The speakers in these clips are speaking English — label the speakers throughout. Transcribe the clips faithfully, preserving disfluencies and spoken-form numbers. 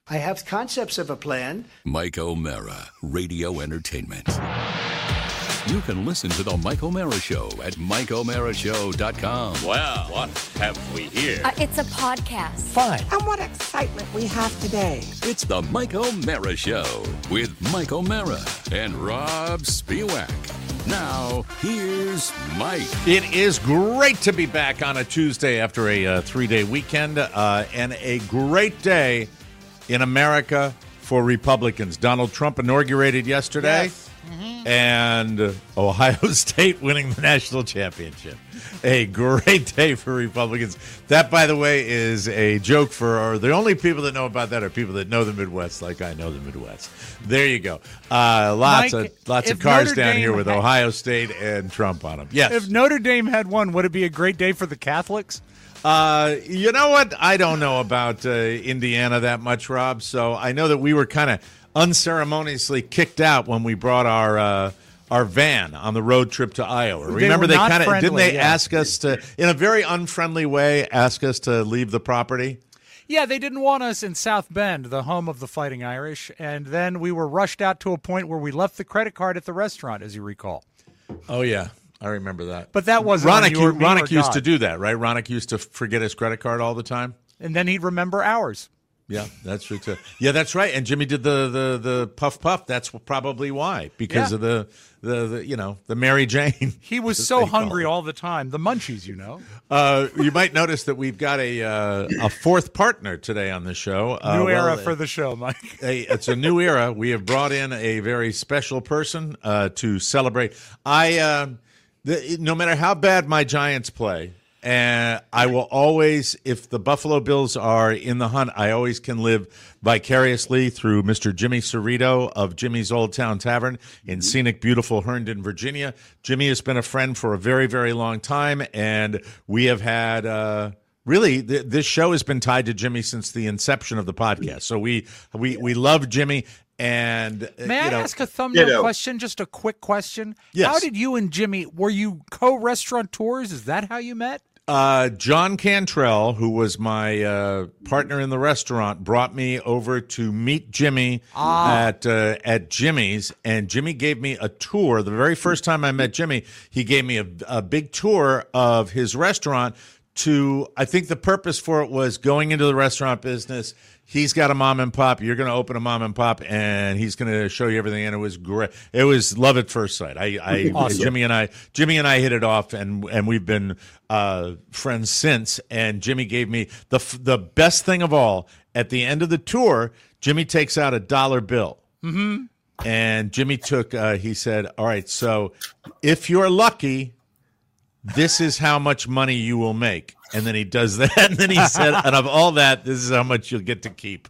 Speaker 1: I have concepts of a plan.
Speaker 2: Mike O'Mara, radio entertainment. You can listen to the Mike O'Mara Show at mike o'mara show dot com.
Speaker 3: Well, what have we here?
Speaker 4: Uh, it's a podcast.
Speaker 5: Fine.
Speaker 6: And what excitement we have today.
Speaker 2: It's the Mike O'Mara Show with Mike O'Mara and Rob Spiewak. Now, here's Mike.
Speaker 5: It is great to be back on a Tuesday after a uh, three-day weekend, uh, and a great day in America for Republicans. Donald Trump inaugurated yesterday,
Speaker 1: Yes. Mm-hmm.
Speaker 5: and Ohio State winning the national championship. A great day for Republicans. That, by the way, is a joke for or the only people that know about that are people that know the Midwest, like I know the Midwest. There you go. Uh, lots
Speaker 7: Mike,
Speaker 5: of lots of
Speaker 7: if
Speaker 5: cars
Speaker 7: Notre
Speaker 5: down
Speaker 7: Dame
Speaker 5: here with
Speaker 7: had-
Speaker 5: Ohio State and Trump on them. Yes.
Speaker 7: If Notre Dame had won, would it be a great day for the Catholics?
Speaker 5: Uh, you know what? I don't know about uh, Indiana that much, Rob. So I know that we were kind of unceremoniously kicked out when we brought our uh, our van on the road trip to Iowa.
Speaker 7: They
Speaker 5: Remember,
Speaker 7: were
Speaker 5: they
Speaker 7: not
Speaker 5: kind of didn't
Speaker 7: friendly,
Speaker 5: they
Speaker 7: yeah.
Speaker 5: ask us to, in a very unfriendly way, ask us to leave the property?
Speaker 7: Yeah, they didn't want us in South Bend, the home of the Fighting Irish, and then we were rushed out to a point where we left the credit card at the restaurant, as you recall.
Speaker 5: Oh yeah, I remember that.
Speaker 7: But that wasn't when
Speaker 5: Ronick.
Speaker 7: you were me or
Speaker 5: Ronick used
Speaker 7: God.
Speaker 5: to do that, right? Ronick used to forget his credit card all the time.
Speaker 7: And then he'd remember ours.
Speaker 5: Yeah, that's true too. Yeah, that's right. And Jimmy did the the the puff puff. That's probably why, because
Speaker 7: Yeah.
Speaker 5: of the, the the you know the Mary Jane.
Speaker 7: He was
Speaker 5: as
Speaker 7: so
Speaker 5: they call
Speaker 7: hungry
Speaker 5: it.
Speaker 7: all the time. The munchies, you know.
Speaker 5: Uh, you might notice that we've got a uh, a fourth partner today on the show. Uh,
Speaker 7: New era
Speaker 5: well,
Speaker 7: for the show, Mike.
Speaker 5: a, it's a new era. We have brought in a very special person uh, to celebrate. I uh, the, no matter how bad my Giants play. And I will always, if the Buffalo Bills are in the hunt, I always can live vicariously through Mister Jimmy Cerrito of Jimmy's Old Town Tavern in scenic, beautiful Herndon, Virginia. Jimmy has been a friend for a very, very long time, and we have had uh, really th- this show has been tied to Jimmy since the inception of the podcast. So we we we love Jimmy. And uh,
Speaker 7: May
Speaker 5: you
Speaker 7: I
Speaker 5: know,
Speaker 7: ask a thumbnail
Speaker 8: Ditto.
Speaker 7: question? Just a quick question.
Speaker 5: Yes.
Speaker 7: How did you and Jimmy, were you co-restaurateurs? Is that how you met?
Speaker 5: Uh, John Cantrell, who was my uh, partner in the restaurant, brought me over to meet Jimmy at uh, at Jimmy's, and Jimmy gave me a tour. The very first time I met Jimmy, he gave me a, a big tour of his restaurant. To I think the purpose for it was going into the restaurant business. He's got a mom and pop. You're going to open a mom and pop, and he's going to show you everything. And it was great. It was love at first sight. I, I
Speaker 7: Awesome.
Speaker 5: Jimmy and I, Jimmy and I hit it off, and and we've been uh, friends since. And Jimmy gave me the f- the best thing of all. At the end of the tour, Jimmy takes out a dollar bill, mm-hmm. and Jimmy took. Uh, he said, "All right, so if you're lucky, this is how much money you will make." And then he does that, and then he said, and of all that, this is how much you'll get to keep.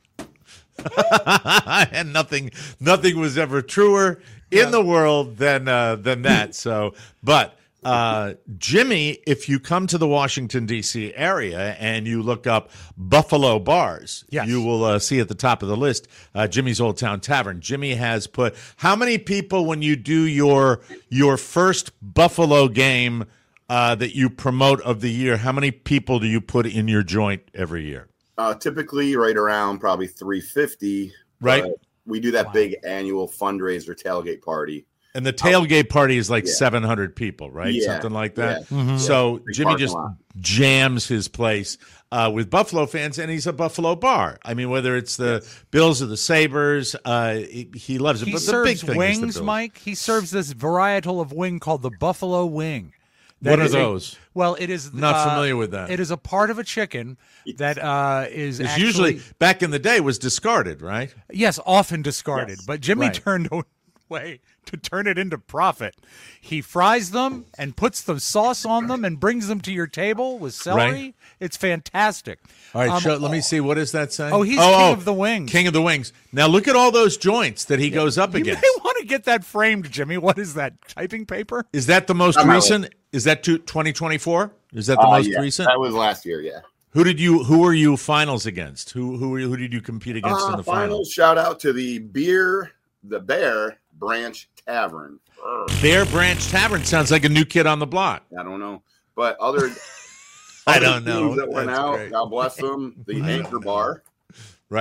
Speaker 5: And nothing nothing was ever truer in
Speaker 7: Yeah.
Speaker 5: the world than uh, than that. So, but uh, Jimmy, if you come to the Washington, D C area and you look up Buffalo bars,
Speaker 7: Yes.
Speaker 5: you will uh, see at the top of the list uh, Jimmy's Old Town Tavern. Jimmy has put how many people when you do your your first Buffalo game uh, that you promote of the year, how many people do you put in your joint every year?
Speaker 8: Uh, typically, right around probably three fifty.
Speaker 5: Right.
Speaker 8: but we do that big annual fundraiser tailgate party.
Speaker 5: And the tailgate party is like
Speaker 8: Yeah.
Speaker 5: seven hundred people, right?
Speaker 8: Yeah,
Speaker 5: Something like that.
Speaker 8: yeah. Mhm.
Speaker 5: So
Speaker 8: Big
Speaker 5: Jimmy
Speaker 8: parking
Speaker 5: just
Speaker 8: lot.
Speaker 5: jams his place uh, with Buffalo fans, and he's a Buffalo bar. I mean, whether it's the Bills or the Sabres, uh, he, he loves it.
Speaker 7: He
Speaker 5: but the big
Speaker 7: serves
Speaker 5: thing is the
Speaker 7: wings,
Speaker 5: Bills.
Speaker 7: Mike. He serves this varietal of wing called the Buffalo Wing. That
Speaker 5: What are
Speaker 7: is a-
Speaker 5: those?
Speaker 7: well, it is
Speaker 5: Not
Speaker 7: uh,
Speaker 5: familiar with that.
Speaker 7: It is a part of a chicken that uh, is
Speaker 5: It's
Speaker 7: actually,
Speaker 5: usually back in the day was discarded, right?
Speaker 7: yes, often discarded.
Speaker 8: Yes.
Speaker 7: But Jimmy
Speaker 5: Right.
Speaker 7: turned away to turn it into profit. He fries them and puts the sauce on them and brings them to your table with celery.
Speaker 5: Right.
Speaker 7: It's fantastic.
Speaker 5: All right,
Speaker 7: Um,
Speaker 5: show, let me see. What does that say?
Speaker 7: Oh, he's king of the wings.
Speaker 5: King of the wings. Now look at all those joints that he goes up
Speaker 7: You
Speaker 5: against.
Speaker 7: may want to get that framed, Jimmy. What is that, typing paper?
Speaker 5: Is that the most
Speaker 8: I'm out.
Speaker 5: recent? Is that to twenty twenty-four? Is that the
Speaker 8: Uh,
Speaker 5: most
Speaker 8: yeah,
Speaker 5: recent?
Speaker 8: That was last year, yeah.
Speaker 5: Who did you? Who were you finals against? Who who were you- who did you compete against
Speaker 8: Uh,
Speaker 5: in the
Speaker 8: finals,
Speaker 5: finals?
Speaker 8: shout out to the Beer, the Bear Branch Tavern. Urgh.
Speaker 5: Bear Branch Tavern sounds like a new kid on the block.
Speaker 8: I don't know. But other,
Speaker 5: I
Speaker 8: other
Speaker 5: don't know.
Speaker 8: teams that went
Speaker 5: That's
Speaker 8: out,
Speaker 5: great.
Speaker 8: God bless them, the Anchor Bar.
Speaker 5: Right?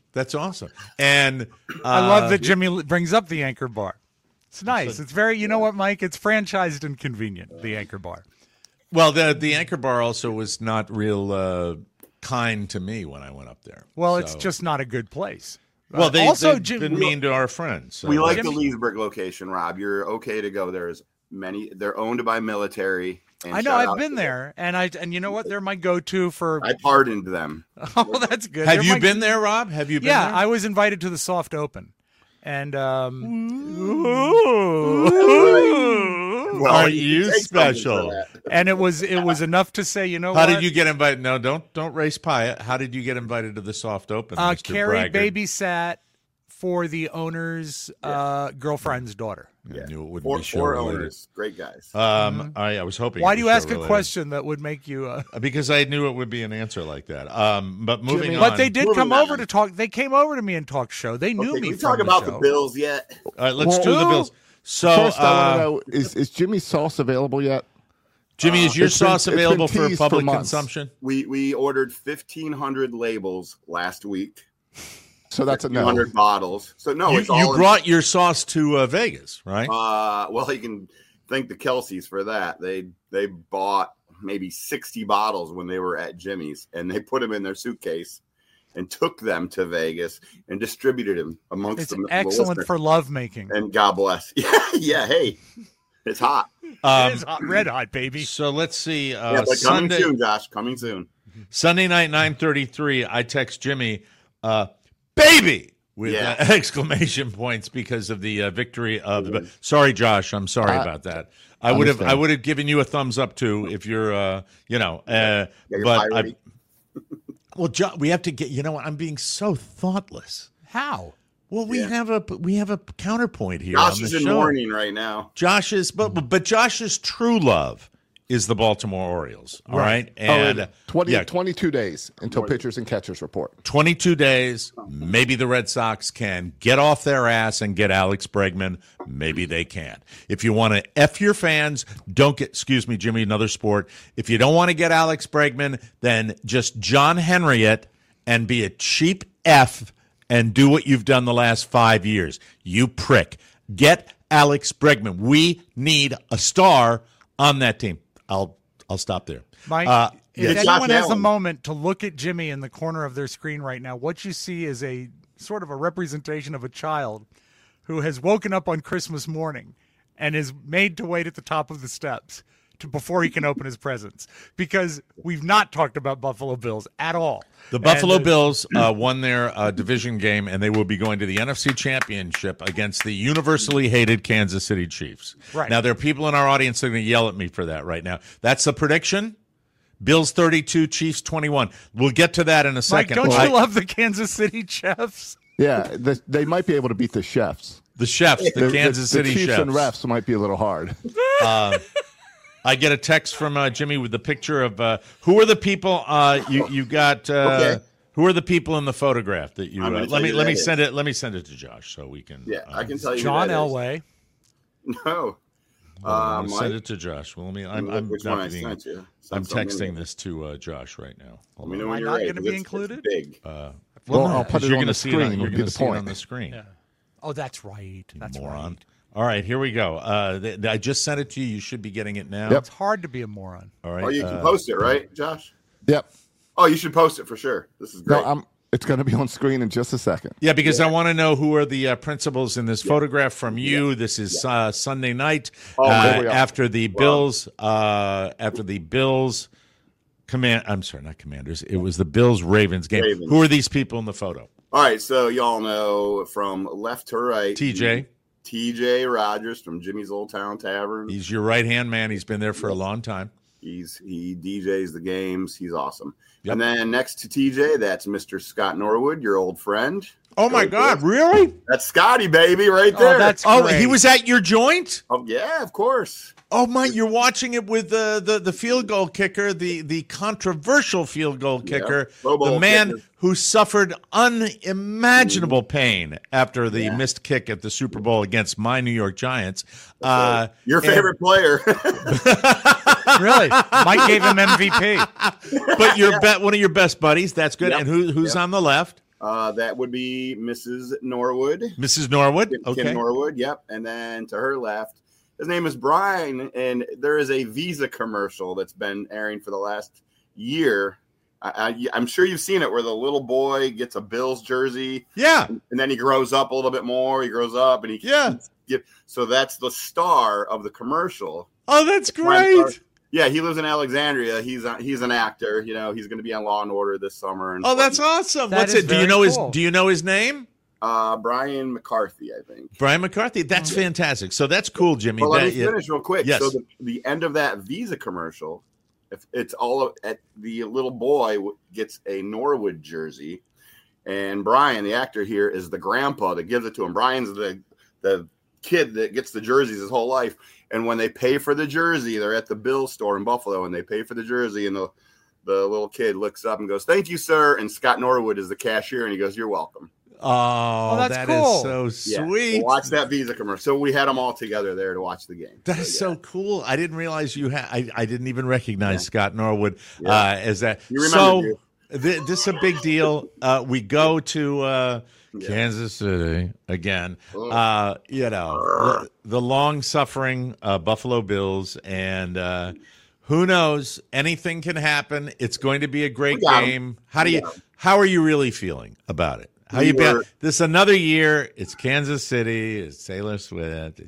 Speaker 5: That's awesome. And uh,
Speaker 7: I love that Jimmy brings up the Anchor Bar. It's nice. It's very, you know what, Mike? It's franchised and convenient, the Anchor Bar.
Speaker 5: Well, the the Anchor Bar also was not real uh, kind to me when I went up there.
Speaker 7: Well,
Speaker 5: So-
Speaker 7: it's just not a good place.
Speaker 5: well,
Speaker 7: Uh,
Speaker 5: they,
Speaker 7: also,
Speaker 5: they've
Speaker 7: Jim-
Speaker 5: been mean to our friends. So.
Speaker 8: We like
Speaker 7: Jimmy-
Speaker 8: the Leesburg location, Rob. You're okay to go. There's many. They're owned by military. And
Speaker 7: I know,
Speaker 8: shout
Speaker 7: I've
Speaker 8: out
Speaker 7: been
Speaker 8: to
Speaker 7: there, and I and you know what? They're my go-to for.
Speaker 8: them. I pardoned them.
Speaker 7: Oh, that's good.
Speaker 5: Have
Speaker 7: They're
Speaker 5: you
Speaker 7: my-
Speaker 5: been there, Rob? Have you been
Speaker 7: Yeah,
Speaker 5: there?
Speaker 7: I was invited to the soft open, and um,
Speaker 8: Well,
Speaker 5: Are
Speaker 8: you
Speaker 5: you
Speaker 8: can take something
Speaker 5: special?
Speaker 8: for that.
Speaker 7: and it was it was enough to say, you know
Speaker 5: How
Speaker 7: what?
Speaker 5: did you get invited? No, don't don't race pie. How did you get invited to the soft open?
Speaker 7: Uh,
Speaker 5: Mister
Speaker 7: Carrie
Speaker 5: Braggart?
Speaker 7: babysat for the owner's uh, girlfriend's daughter.
Speaker 5: I knew it wouldn't
Speaker 8: Four,
Speaker 5: be show
Speaker 8: four
Speaker 5: related.
Speaker 8: owners, great guys.
Speaker 5: Um, I, I was hoping.
Speaker 7: Why
Speaker 5: it
Speaker 7: do
Speaker 5: was
Speaker 7: you ask
Speaker 5: show
Speaker 7: a
Speaker 5: related.
Speaker 7: question that would make you? Uh...
Speaker 5: Because I knew it would be an answer like that. Um, but moving
Speaker 4: Jimmy-
Speaker 5: on.
Speaker 7: But they did
Speaker 8: Moving
Speaker 7: come
Speaker 8: on.
Speaker 7: over to talk. They came over to me and talked show. They knew
Speaker 8: Okay,
Speaker 7: me.
Speaker 8: can we
Speaker 7: from
Speaker 8: talk
Speaker 7: the
Speaker 8: about
Speaker 7: show.
Speaker 8: the Bills yet?
Speaker 5: All right, let's
Speaker 4: Well,
Speaker 5: do the
Speaker 4: well,
Speaker 5: Bills. So,
Speaker 4: First, I want
Speaker 5: uh,
Speaker 4: to know: is is Jimmy's sauce available yet?
Speaker 5: Jimmy, is your
Speaker 4: It's been-
Speaker 5: sauce
Speaker 4: it's been
Speaker 5: available for
Speaker 4: teased for
Speaker 5: public
Speaker 4: months.
Speaker 5: consumption?
Speaker 8: We we ordered fifteen hundred labels last week.
Speaker 4: So that's a
Speaker 8: Two
Speaker 4: no.
Speaker 8: hundred bottles. So no,
Speaker 5: you
Speaker 8: it's all
Speaker 5: you
Speaker 8: in-
Speaker 5: brought your sauce to uh, Vegas, right?
Speaker 8: Uh, well, you can thank the Kelseys for that. They they bought maybe sixty bottles when they were at Jimmy's, and they put them in their suitcase and took them to Vegas and distributed them amongst
Speaker 7: It's
Speaker 8: the the
Speaker 7: excellent
Speaker 8: listeners.
Speaker 7: for lovemaking.
Speaker 8: And God bless. Yeah, yeah. Hey, it's hot.
Speaker 5: Um,
Speaker 7: it is hot, red hot, baby.
Speaker 5: so let's see. Uh,
Speaker 8: yeah, but coming
Speaker 5: Sunday,
Speaker 8: soon, Josh. Coming soon.
Speaker 5: Sunday night, nine thirty-three. I text Jimmy, uh, baby, with
Speaker 8: Yeah.
Speaker 5: uh, exclamation points because of the uh, victory of the. Sorry, Josh. I'm sorry
Speaker 4: I-
Speaker 5: about that. I would have. I
Speaker 4: understand.
Speaker 5: would have given you a thumbs up too if you're. Uh, you know. Uh,
Speaker 8: Yeah, you're
Speaker 5: but I,
Speaker 8: fiery.
Speaker 5: well, jo- we have to get. You know what? I'm being so thoughtless.
Speaker 7: How?
Speaker 5: Well, we
Speaker 8: Yeah.
Speaker 5: have a we have a counterpoint here
Speaker 8: Josh
Speaker 5: on
Speaker 8: is
Speaker 5: the
Speaker 8: in
Speaker 5: show.
Speaker 8: mourning right now.
Speaker 5: Josh's, but but Josh's true love is the Baltimore Orioles. All right,
Speaker 4: Oh,
Speaker 5: and
Speaker 4: and twenty,
Speaker 5: yeah,
Speaker 4: twenty-two days until pitchers and catchers report.
Speaker 5: twenty-two days. Maybe the Red Sox can get off their ass and get Alex Bregman. Maybe they can't. If you want to F your fans, don't get, excuse me, Jimmy, another sport. If you don't want to get Alex Bregman, then just John Henry it and be a cheap F and do what you've done the last five years. You prick. Get Alex Bregman. We need a star on that team. I'll I'll stop there.
Speaker 7: Mike,
Speaker 5: Uh,
Speaker 7: if
Speaker 8: yes.
Speaker 7: anyone
Speaker 8: Josh
Speaker 7: has a
Speaker 8: Allen.
Speaker 7: moment to look at Jimmy in the corner of their screen right now, what you see is a sort of a representation of a child who has woken up on Christmas morning and is made to wait at the top of the steps to, before he can open his presents, because we've not talked about Buffalo Bills at all.
Speaker 5: The Buffalo
Speaker 7: And, uh,
Speaker 5: Bills uh, won their uh, division game, and they will be going to the N F C Championship against the universally hated Kansas City Chiefs.
Speaker 7: Right.
Speaker 5: Now, there are people in our audience that are going to yell at me for that right now. That's the prediction. Bills thirty-two, Chiefs twenty-one. We'll get to that in a
Speaker 7: Mike,
Speaker 5: second.
Speaker 7: don't
Speaker 5: I-
Speaker 7: you love the Kansas City Chiefs?
Speaker 4: Yeah, the, they might be able to beat the chefs.
Speaker 5: the chefs, the, Kansas
Speaker 4: the
Speaker 5: City
Speaker 4: Chiefs
Speaker 5: Chefs.
Speaker 4: and refs might be a little hard.
Speaker 5: I get a text from uh, Jimmy with the picture of uh, who are the people uh, you you got. Uh,
Speaker 8: Okay.
Speaker 5: Who are the people in the photograph that you?
Speaker 8: I'm
Speaker 5: Uh,
Speaker 8: gonna
Speaker 5: let
Speaker 8: tell
Speaker 5: me
Speaker 8: you
Speaker 5: let
Speaker 8: that
Speaker 5: me
Speaker 8: is.
Speaker 5: send it. Let me send it to Josh so we can.
Speaker 8: Yeah,
Speaker 5: uh,
Speaker 8: I can tell you. who
Speaker 7: John
Speaker 8: that is.
Speaker 7: Elway.
Speaker 8: No.
Speaker 5: Hold on,
Speaker 8: Uh,
Speaker 5: I'm gonna send
Speaker 8: Mike?
Speaker 5: it to Josh. Well, let me. I'm,
Speaker 8: Look
Speaker 5: I'm
Speaker 8: which
Speaker 5: not
Speaker 8: one I
Speaker 5: being-
Speaker 8: sent you.
Speaker 5: I'm
Speaker 8: Sent something
Speaker 5: texting
Speaker 8: in.
Speaker 5: this to uh, Josh right now.
Speaker 8: Let me know
Speaker 7: Am I
Speaker 8: when you're
Speaker 7: not
Speaker 8: ready.
Speaker 7: gonna be
Speaker 8: 'cause it's- it's
Speaker 7: included?
Speaker 8: Big.
Speaker 5: Uh,
Speaker 4: Well,
Speaker 5: no,
Speaker 4: I'll put
Speaker 5: 'cause
Speaker 4: it
Speaker 5: you're
Speaker 4: on
Speaker 5: gonna
Speaker 4: the
Speaker 5: see
Speaker 4: screen
Speaker 5: It on,
Speaker 4: would
Speaker 5: you're
Speaker 4: be
Speaker 5: going
Speaker 4: the
Speaker 5: to see it
Speaker 4: point.
Speaker 5: on the screen.
Speaker 7: Yeah. Oh, that's right. That's
Speaker 5: Moron.
Speaker 7: right.
Speaker 5: All right, here we go. Uh, th- th- I just sent it to you. You should be getting it now.
Speaker 4: Yep.
Speaker 7: It's hard to be a moron.
Speaker 5: All right.
Speaker 8: Oh, you can
Speaker 5: uh,
Speaker 8: post it, right, Josh?
Speaker 4: Yep.
Speaker 8: Oh, you should post it for sure. This is
Speaker 4: No,
Speaker 8: great.
Speaker 4: I'm. It's going to be on screen in just a second.
Speaker 5: Yeah, because I want to know who are the uh, principals in this photograph from you. This is uh, Sunday night
Speaker 8: Oh,
Speaker 5: uh,
Speaker 4: there we are.
Speaker 5: after the Bills. Uh, after the Bills command. I'm sorry, not Commanders. It was the Bills Ravens game.
Speaker 8: Ravens.
Speaker 5: Who are these people in the photo?
Speaker 8: All right, so y'all know from left to right.
Speaker 5: T J.
Speaker 8: T J Rogers from Jimmy's Old Town Tavern.
Speaker 5: He's your right hand man. He's been there for a long time.
Speaker 8: He's he D Js the games. He's awesome.
Speaker 5: Yep.
Speaker 8: And then next to T J, that's Mister Scott Norwood, your old friend.
Speaker 5: Oh my
Speaker 8: Right
Speaker 5: God!
Speaker 8: there.
Speaker 5: Really?
Speaker 8: That's Scotty, baby, right
Speaker 7: Oh,
Speaker 8: there.
Speaker 7: that's
Speaker 5: Oh,
Speaker 7: great.
Speaker 5: he was at your joint.
Speaker 8: Oh yeah, of course.
Speaker 5: Oh my! You're watching it with the the, the field goal kicker, the the controversial field goal kicker,
Speaker 8: Pro Bowl
Speaker 5: the man
Speaker 8: kicker.
Speaker 5: who suffered unimaginable pain after the
Speaker 8: Yeah.
Speaker 5: missed kick at the Super Bowl against my New York Giants. Uh,
Speaker 8: Your
Speaker 5: and-
Speaker 8: favorite player.
Speaker 7: Really? Mike gave him M V P.
Speaker 5: but your bet one of your best buddies. That's good.
Speaker 8: Yep.
Speaker 5: And who who's
Speaker 8: Yep.
Speaker 5: on the left?
Speaker 8: Uh, that would be Missus Norwood.
Speaker 5: Missus Norwood.
Speaker 8: Kim
Speaker 5: Okay.
Speaker 8: Norwood, yep. And then to her left, his name is Brian, and there is a Visa commercial that's been airing for the last year. I, I, I'm sure you've seen it, where the little boy gets a Bills jersey,
Speaker 5: Yeah.
Speaker 8: and then he grows up a little bit more. He grows up, and he
Speaker 5: Yeah.
Speaker 8: Get, so that's the star of the commercial.
Speaker 5: Oh, that's
Speaker 8: Brian
Speaker 5: great.
Speaker 8: Star- Yeah, he lives in Alexandria. He's a, he's an actor. You know, he's going to be on Law and Order this summer. And
Speaker 5: Oh, that's awesome.
Speaker 7: That
Speaker 5: What's
Speaker 7: is
Speaker 5: it? Do you
Speaker 7: very
Speaker 5: know
Speaker 7: cool.
Speaker 5: his do you know his name?
Speaker 8: uh, Brian McCarthy, I think.
Speaker 5: Brian McCarthy. That's fantastic. So that's cool, Jimmy.
Speaker 8: Well, let
Speaker 5: That-
Speaker 8: me finish real quick.
Speaker 5: Yes.
Speaker 8: So the, the end of that Visa commercial, if it's all of, at the little boy w- gets a Norwood jersey, and Brian, the actor here, is the grandpa that gives it to him. Brian's the the kid that gets the jerseys his whole life. And when they pay for the jersey, they're at the Bill store in Buffalo, and they pay for the jersey, and the the little kid looks up and goes, "Thank you, sir." And Scott Norwood is the cashier, and he goes, "You're welcome."
Speaker 5: Oh,
Speaker 7: that's
Speaker 5: that is
Speaker 7: cool.
Speaker 5: so
Speaker 8: Yeah.
Speaker 5: sweet.
Speaker 8: We'll watch that Visa commercial. So we had them all together there to watch the game.
Speaker 5: That is
Speaker 8: So,
Speaker 5: so cool. I didn't realize you had. I, I didn't even recognize
Speaker 8: Yeah.
Speaker 5: Scott Norwood
Speaker 8: Yeah.
Speaker 5: uh, as that.
Speaker 8: You remember
Speaker 5: so
Speaker 8: you.
Speaker 5: th- this is a big deal. Uh, we go to uh,
Speaker 8: Yeah.
Speaker 5: Kansas City again.
Speaker 8: Ugh.
Speaker 5: Uh, you know the, the long-suffering uh, Buffalo Bills, and uh, who knows? Anything can happen. It's going to be a great
Speaker 8: We got 'em.
Speaker 5: game. How do
Speaker 8: We
Speaker 5: you?
Speaker 8: got 'em.
Speaker 5: How are you really feeling about it? How
Speaker 8: We
Speaker 5: you been?
Speaker 8: were-
Speaker 5: This is another year. It's Kansas City. It's Taylor Swift.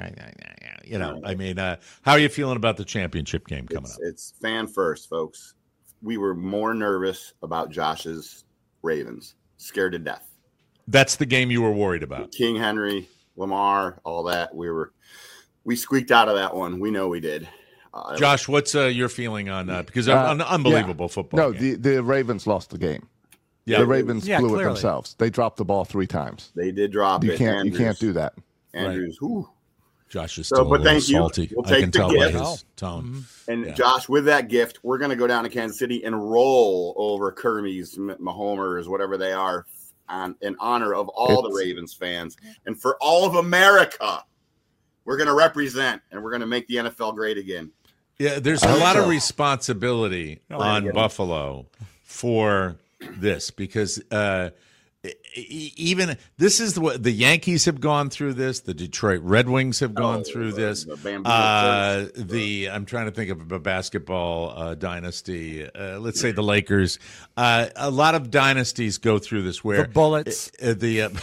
Speaker 5: You know, I mean, uh, how are you feeling about the championship game coming
Speaker 8: It's,
Speaker 5: up?
Speaker 8: it's fan first, folks. We were more nervous about Josh's Ravens, scared to death.
Speaker 5: That's the game you were worried about.
Speaker 8: King Henry, Lamar, all that. We were, we squeaked out of that one. We know we did. Uh,
Speaker 5: Josh, what's uh, your feeling on that? Because
Speaker 4: Uh,
Speaker 5: an unbelievable
Speaker 4: yeah.
Speaker 5: football
Speaker 4: No,
Speaker 5: game.
Speaker 4: the, the Ravens lost the game.
Speaker 5: Yeah.
Speaker 4: The Ravens
Speaker 7: Yeah,
Speaker 4: blew
Speaker 7: clearly.
Speaker 4: it themselves. They dropped the ball three times.
Speaker 8: they did drop
Speaker 4: You
Speaker 8: it.
Speaker 4: can't
Speaker 8: Andrews,
Speaker 4: you can't do that.
Speaker 8: Andrews, whew.
Speaker 5: Josh is
Speaker 8: So,
Speaker 5: still
Speaker 8: but
Speaker 5: a little
Speaker 8: thank you.
Speaker 5: salty.
Speaker 8: We'll
Speaker 5: I
Speaker 8: take
Speaker 5: can
Speaker 8: the
Speaker 5: tell by
Speaker 8: gift.
Speaker 5: his tone.
Speaker 8: And
Speaker 5: Yeah.
Speaker 8: Josh, with that gift, we're going to go down to Kansas City and roll over Kermies, M- Mahomers, whatever they are, on, in honor of all the
Speaker 4: It's-
Speaker 8: Ravens fans and for all of America. We're going to represent, and we're going to make the N F L great again.
Speaker 5: Yeah, there's
Speaker 4: I
Speaker 5: a
Speaker 4: hope
Speaker 5: lot of
Speaker 4: so.
Speaker 5: responsibility on
Speaker 8: yeah.
Speaker 5: Buffalo for this because uh, e- e- even this is the way the Yankees have gone through this. The Detroit Red Wings have gone
Speaker 8: Oh,
Speaker 5: through
Speaker 8: the-
Speaker 5: this.
Speaker 8: the bamboo
Speaker 5: Uh,
Speaker 8: curse.
Speaker 5: the I'm trying to think of a basketball uh, dynasty. Uh, let's say the Lakers. Uh, a lot of dynasties go through this. Where
Speaker 7: The Bullets.
Speaker 5: uh, the uh,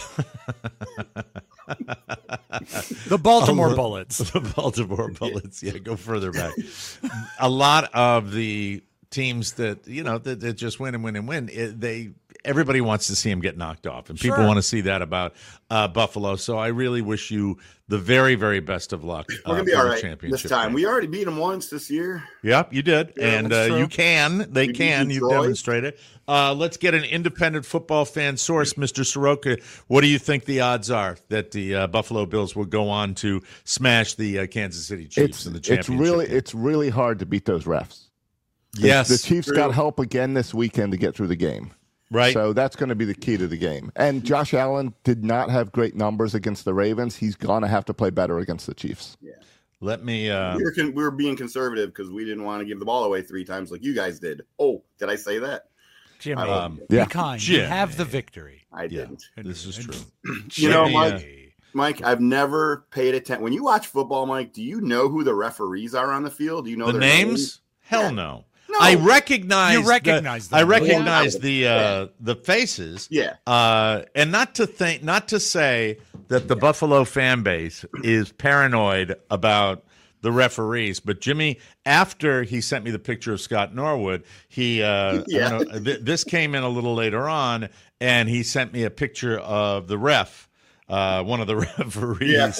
Speaker 7: The Baltimore
Speaker 5: Oh,
Speaker 7: Bullets.
Speaker 5: the Baltimore Bullets. Yeah, go further back. A lot of the teams that you know that, that just win and win and win. It, they everybody wants to see them get knocked off, and people
Speaker 7: Sure.
Speaker 5: want to see that about uh, Buffalo. So I really wish you the very, very best of luck.
Speaker 8: We're
Speaker 5: uh,
Speaker 8: going to be
Speaker 5: for
Speaker 8: all
Speaker 5: the
Speaker 8: right
Speaker 5: championship
Speaker 8: this time.
Speaker 5: game.
Speaker 8: We already beat them once this year.
Speaker 5: Yep, you did,
Speaker 8: Yeah,
Speaker 5: and
Speaker 8: that's
Speaker 5: uh,
Speaker 8: true.
Speaker 5: you can. They
Speaker 8: We beat
Speaker 5: can. You've
Speaker 8: Detroit.
Speaker 5: demonstrated. Uh, let's get an independent football fan source, Mister Soroka. What do you think the odds are that the uh, Buffalo Bills will go on to smash the uh, Kansas City Chiefs
Speaker 4: It's
Speaker 5: in the
Speaker 4: it's
Speaker 5: championship?
Speaker 4: really
Speaker 5: game?
Speaker 4: it's really hard to beat those refs. The-
Speaker 5: Yes,
Speaker 4: the Chiefs
Speaker 8: true.
Speaker 4: got help again this weekend to get through the game.
Speaker 5: right.
Speaker 4: So that's going to be the key to the game. And Josh Allen did not have great numbers against the Ravens. He's going to have to play better against the Chiefs.
Speaker 5: Let me. Uh,
Speaker 8: we, were con- we were being conservative because we didn't want to give the ball away three times like you guys did. Oh, did I say that?
Speaker 7: Jimmy,
Speaker 5: Um,
Speaker 4: Yeah.
Speaker 7: be kind. You
Speaker 5: Jimmy.
Speaker 7: have the victory.
Speaker 8: I
Speaker 5: yeah,
Speaker 8: didn't.
Speaker 5: this is true.
Speaker 8: You know,
Speaker 5: Jimmy,
Speaker 8: Mike,
Speaker 5: uh,
Speaker 8: Mike, I've never paid attention. When you watch football, Mike, do you know who the referees are on the field? Do you know
Speaker 5: the
Speaker 8: their
Speaker 5: names? Hell
Speaker 8: Yeah.
Speaker 5: no.
Speaker 8: No.
Speaker 5: I recognize.
Speaker 7: You recognize
Speaker 5: the, I
Speaker 7: them, right?
Speaker 5: recognize
Speaker 8: Yeah.
Speaker 5: the uh, the faces.
Speaker 8: Yeah.
Speaker 5: Uh, and not to think, not to say that the Buffalo fan base is paranoid about the referees, but Jimmy, after he sent me the picture of Scott Norwood, he uh,
Speaker 8: Yeah.
Speaker 5: I don't know, th- this came in a little later on, and he sent me a picture of the ref. Uh, one of the referees.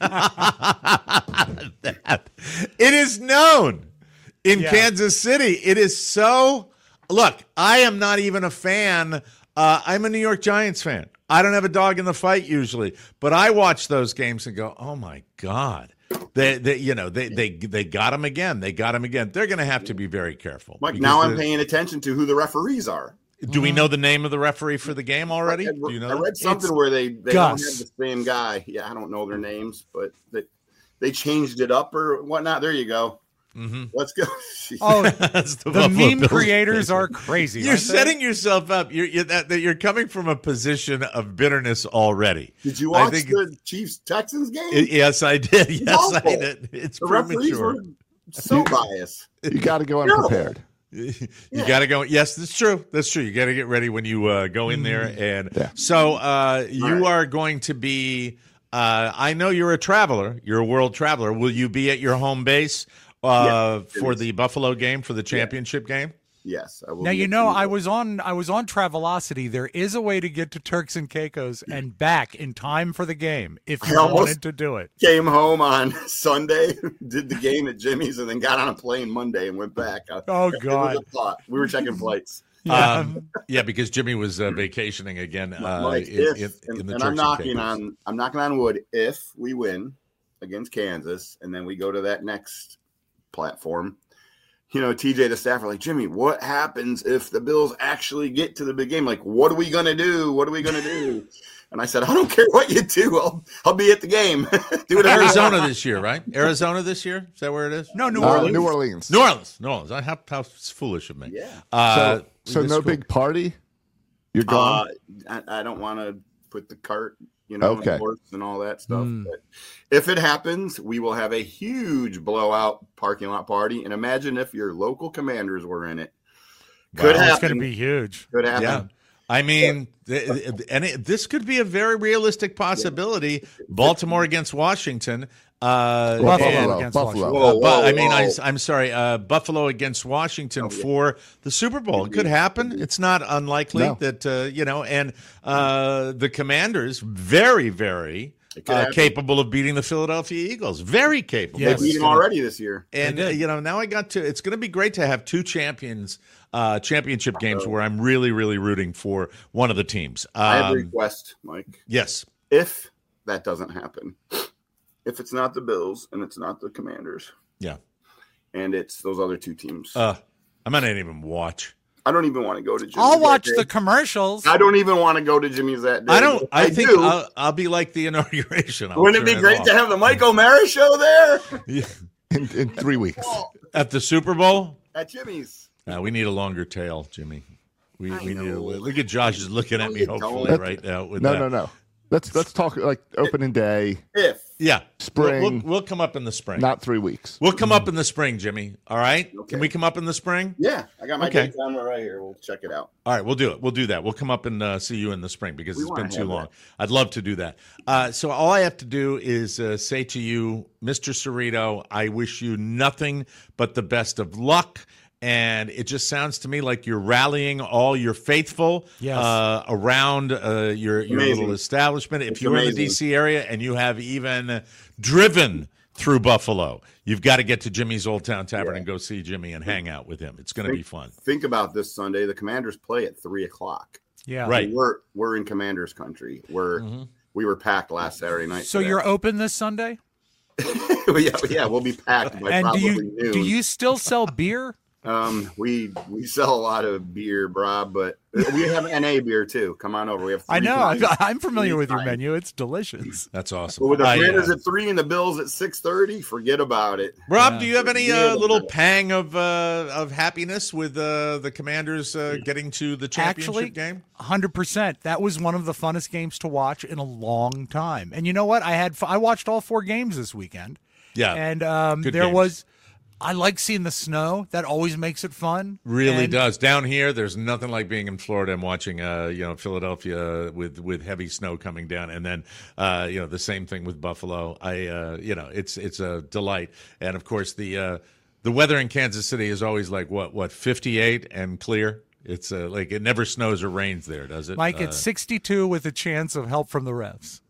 Speaker 5: That- it is known in
Speaker 7: Yeah.
Speaker 5: Kansas City. It is so. Look, I am not even a fan. Uh, I'm a New York Giants fan. I don't have a dog in the fight usually, but I watch those games and go, "Oh my God!" They, they you know, they they they got him again. They got him again. They're going to have to be very careful.
Speaker 8: Mike,
Speaker 5: because
Speaker 8: now I'm
Speaker 5: the-
Speaker 8: paying attention to who the referees are.
Speaker 5: Do we know the name of the referee for the game already?
Speaker 8: I,
Speaker 5: Do you know?
Speaker 8: I
Speaker 5: that?
Speaker 8: read something
Speaker 7: It's
Speaker 8: where they, they
Speaker 7: Gus.
Speaker 8: don't have the same guy. Yeah, I don't know their names, but they, they changed it up or whatnot. There you go.
Speaker 5: Mm-hmm.
Speaker 8: Let's go.
Speaker 7: Oh,
Speaker 5: That's the,
Speaker 7: the
Speaker 5: Buffalo
Speaker 7: meme
Speaker 5: Bills
Speaker 7: creators
Speaker 5: fan.
Speaker 7: are crazy.
Speaker 5: You're
Speaker 7: aren't they?
Speaker 5: setting yourself up. You're you're, that, that you're coming from a position of bitterness already.
Speaker 8: Did you
Speaker 5: I
Speaker 8: watch
Speaker 5: think
Speaker 8: the Chiefs Texans game?
Speaker 5: it- yes, I did. Yes, I
Speaker 8: awful.
Speaker 5: did. It's
Speaker 8: the referees
Speaker 5: premature.
Speaker 8: were so biased.
Speaker 4: You got to go
Speaker 8: No.
Speaker 4: unprepared.
Speaker 5: You
Speaker 8: Yeah.
Speaker 5: got to go. Yes, that's true. That's true. You got to get ready when you uh, go in there. And
Speaker 4: Yeah.
Speaker 5: so uh, you
Speaker 8: right.
Speaker 5: are going to be. Uh, I know you're a traveler. You're a world traveler. Will you be at your home base uh,
Speaker 8: Yes, it
Speaker 5: for
Speaker 8: is.
Speaker 5: the Buffalo game, for the championship game?
Speaker 8: Yes, I will.
Speaker 7: Now
Speaker 8: be
Speaker 7: you
Speaker 8: at
Speaker 7: know
Speaker 8: the-
Speaker 7: I was on I was on Travelocity. There is a way to get to Turks and Caicos and back in time for the game if you
Speaker 8: I almost-
Speaker 7: wanted to do it.
Speaker 8: Came home on Sunday, did the game at Jimmy's, and then got on a plane Monday and went back. I-
Speaker 7: Oh,
Speaker 8: it was
Speaker 7: God.
Speaker 8: a thought. We were checking flights.
Speaker 7: Yeah.
Speaker 5: Um, yeah, because Jimmy was uh, vacationing again uh,
Speaker 8: Like,
Speaker 5: in,
Speaker 8: if,
Speaker 5: in,
Speaker 8: and,
Speaker 5: in the
Speaker 8: and
Speaker 5: Turks
Speaker 8: I'm
Speaker 5: and
Speaker 8: knocking
Speaker 5: Caicos.
Speaker 8: on I'm knocking on wood if we win against Kansas, and then we go to that next platform. You know, T J the staff are like, Jimmy, what happens if the Bills actually get to the big game? Like, what are we gonna do? What are we gonna do? And I said, I don't care what you do. I'll I'll be at the game. do whatever.
Speaker 5: Arizona this year, right? Arizona this year? Is that where it is?
Speaker 7: No, New
Speaker 4: Uh,
Speaker 7: Orleans.
Speaker 4: New Orleans.
Speaker 5: New Orleans. New Orleans. I how, how foolish of me.
Speaker 8: Yeah.
Speaker 5: Uh,
Speaker 4: so so
Speaker 5: this
Speaker 4: no
Speaker 5: is cool.
Speaker 4: big party? You're
Speaker 8: Uh,
Speaker 4: gone?
Speaker 8: I, I don't want to put the cart, you know,
Speaker 4: Okay.
Speaker 8: in horse and all that stuff.
Speaker 7: Mm.
Speaker 8: But if it happens, we will have a huge blowout parking lot party. And imagine if your local Commanders were in it. Could
Speaker 5: Wow.
Speaker 7: It's
Speaker 8: happen.
Speaker 7: going to be huge.
Speaker 8: Could happen.
Speaker 5: Yeah. I mean, th- th- and it, this could be a very realistic possibility. Baltimore against Washington. Uh,
Speaker 7: Buffalo
Speaker 5: and-
Speaker 7: against
Speaker 4: Buffalo.
Speaker 8: Whoa,
Speaker 5: Uh,
Speaker 8: whoa,
Speaker 5: but I mean, I,
Speaker 8: whoa.
Speaker 5: I'm sorry, uh, Buffalo against Washington
Speaker 8: Oh, yeah.
Speaker 5: for the Super Bowl. It could happen. It's not unlikely
Speaker 4: No.
Speaker 5: that uh, you know, and uh, the Commanders very, very
Speaker 8: It could
Speaker 5: uh,
Speaker 8: happen.
Speaker 5: capable of beating the Philadelphia Eagles. Very capable.
Speaker 7: Yes.
Speaker 8: They beat
Speaker 5: It's
Speaker 8: him
Speaker 5: gonna-
Speaker 8: already this year.
Speaker 5: and uh, you know, now I got to. It's going to be great to have two champions, uh, championship games
Speaker 8: Uh-oh.
Speaker 5: where I'm really, really rooting for one of the teams.
Speaker 8: I have a
Speaker 5: Um,
Speaker 8: request, Mike.
Speaker 5: yes.
Speaker 8: If that doesn't happen, if it's not the Bills and it's not the Commanders
Speaker 5: Yeah.
Speaker 8: and it's those other two teams,
Speaker 5: Uh, I might not even watch.
Speaker 8: I don't even want to go to Jimmy's.
Speaker 7: I'll watch
Speaker 8: that
Speaker 7: the
Speaker 8: day.
Speaker 7: commercials.
Speaker 8: I don't even want to go to Jimmy's that day.
Speaker 5: I don't. I, think
Speaker 8: do.
Speaker 5: I'll, I'll be like the inauguration. I'll
Speaker 8: Wouldn't it be
Speaker 5: turn
Speaker 8: great
Speaker 5: off.
Speaker 8: to have the Mike O'Mara show there
Speaker 5: Yeah.
Speaker 4: In, in three weeks.
Speaker 5: At the Super Bowl?
Speaker 8: at Jimmy's?
Speaker 5: Uh, we need a longer tail, Jimmy. We,
Speaker 8: I
Speaker 5: we need. A,
Speaker 8: know.
Speaker 5: look at Josh is looking at
Speaker 8: No,
Speaker 5: me
Speaker 8: you
Speaker 5: hopefully
Speaker 8: don't.
Speaker 5: right now. With
Speaker 4: No,
Speaker 5: that.
Speaker 4: no, no. Let's let's talk like opening day,
Speaker 8: If
Speaker 5: Yeah,
Speaker 4: Spring.
Speaker 5: We'll, we'll, we'll come up in the spring.
Speaker 4: not three weeks.
Speaker 5: We'll come up in the spring, Jimmy. All right.
Speaker 8: Okay.
Speaker 5: Can we come up in the spring?
Speaker 8: yeah, I got my
Speaker 5: Okay.
Speaker 8: date time right here. We'll check it out.
Speaker 5: All right, we'll do it. We'll do that. We'll come up and uh, see you in the spring because
Speaker 8: We
Speaker 5: it's
Speaker 8: wanna
Speaker 5: been too
Speaker 8: have
Speaker 5: long.
Speaker 8: that.
Speaker 5: I'd love to do that. Uh, so all I have to do is uh, say to you, Mister Cerrito, I wish you nothing but the best of luck. And it just sounds to me like you're rallying all your faithful
Speaker 7: Yes.
Speaker 5: uh, around uh, your, your
Speaker 8: Amazing.
Speaker 5: little establishment. If
Speaker 8: It's
Speaker 5: you're in the
Speaker 8: amazing.
Speaker 5: D C area and you have even driven through Buffalo, you've got to get to Jimmy's Old Town Tavern
Speaker 8: Yeah.
Speaker 5: and go see Jimmy and hang out with him. It's going to be fun.
Speaker 8: Think about this Sunday. The Commanders play at three o'clock.
Speaker 7: Yeah.
Speaker 5: Right.
Speaker 8: We're we're in Commanders country. We're
Speaker 5: Mm-hmm.
Speaker 8: we were packed last Saturday night.
Speaker 7: So
Speaker 8: for that.
Speaker 7: you're open this Sunday?
Speaker 8: yeah, yeah, we'll be packed by
Speaker 7: And do
Speaker 8: probably
Speaker 7: you
Speaker 8: noon.
Speaker 7: do you still sell beer?
Speaker 8: Um, we we sell a lot of beer, Rob, but we have N A beer too. Come on over. We have.
Speaker 7: I
Speaker 8: three
Speaker 7: know.
Speaker 8: kinds.
Speaker 7: I'm, I'm familiar
Speaker 8: Three
Speaker 7: with your
Speaker 8: kinds.
Speaker 7: menu. It's delicious.
Speaker 5: That's awesome.
Speaker 8: But with the
Speaker 5: I, uh,
Speaker 8: Commanders at three and the Bills at six thirty, forget about it.
Speaker 5: Rob,
Speaker 7: Yeah.
Speaker 5: do you have any
Speaker 8: Yeah.
Speaker 5: uh, little pang of uh, of happiness with uh, the Commanders uh, getting to the championship
Speaker 7: Actually,
Speaker 5: game?
Speaker 7: one hundred percent. That was one of the funnest games to watch in a long time. And you know what? I had I watched all four games this weekend.
Speaker 5: Yeah,
Speaker 7: And um,
Speaker 5: Good
Speaker 7: there
Speaker 5: games.
Speaker 7: was I like seeing the snow. That always makes it fun.
Speaker 5: really
Speaker 7: And
Speaker 5: does. Down here, there's nothing like being in Florida and watching, uh, you know, Philadelphia with, with heavy snow coming down, and then, uh, you know, the same thing with Buffalo. I, uh, you know, it's it's a delight, and of course the uh, the weather in Kansas City is always like what what fifty-eight and clear. It's uh, like it never snows or rains there, does it?
Speaker 7: Mike,
Speaker 5: Uh,
Speaker 7: it's sixty-two with a chance of help from the refs.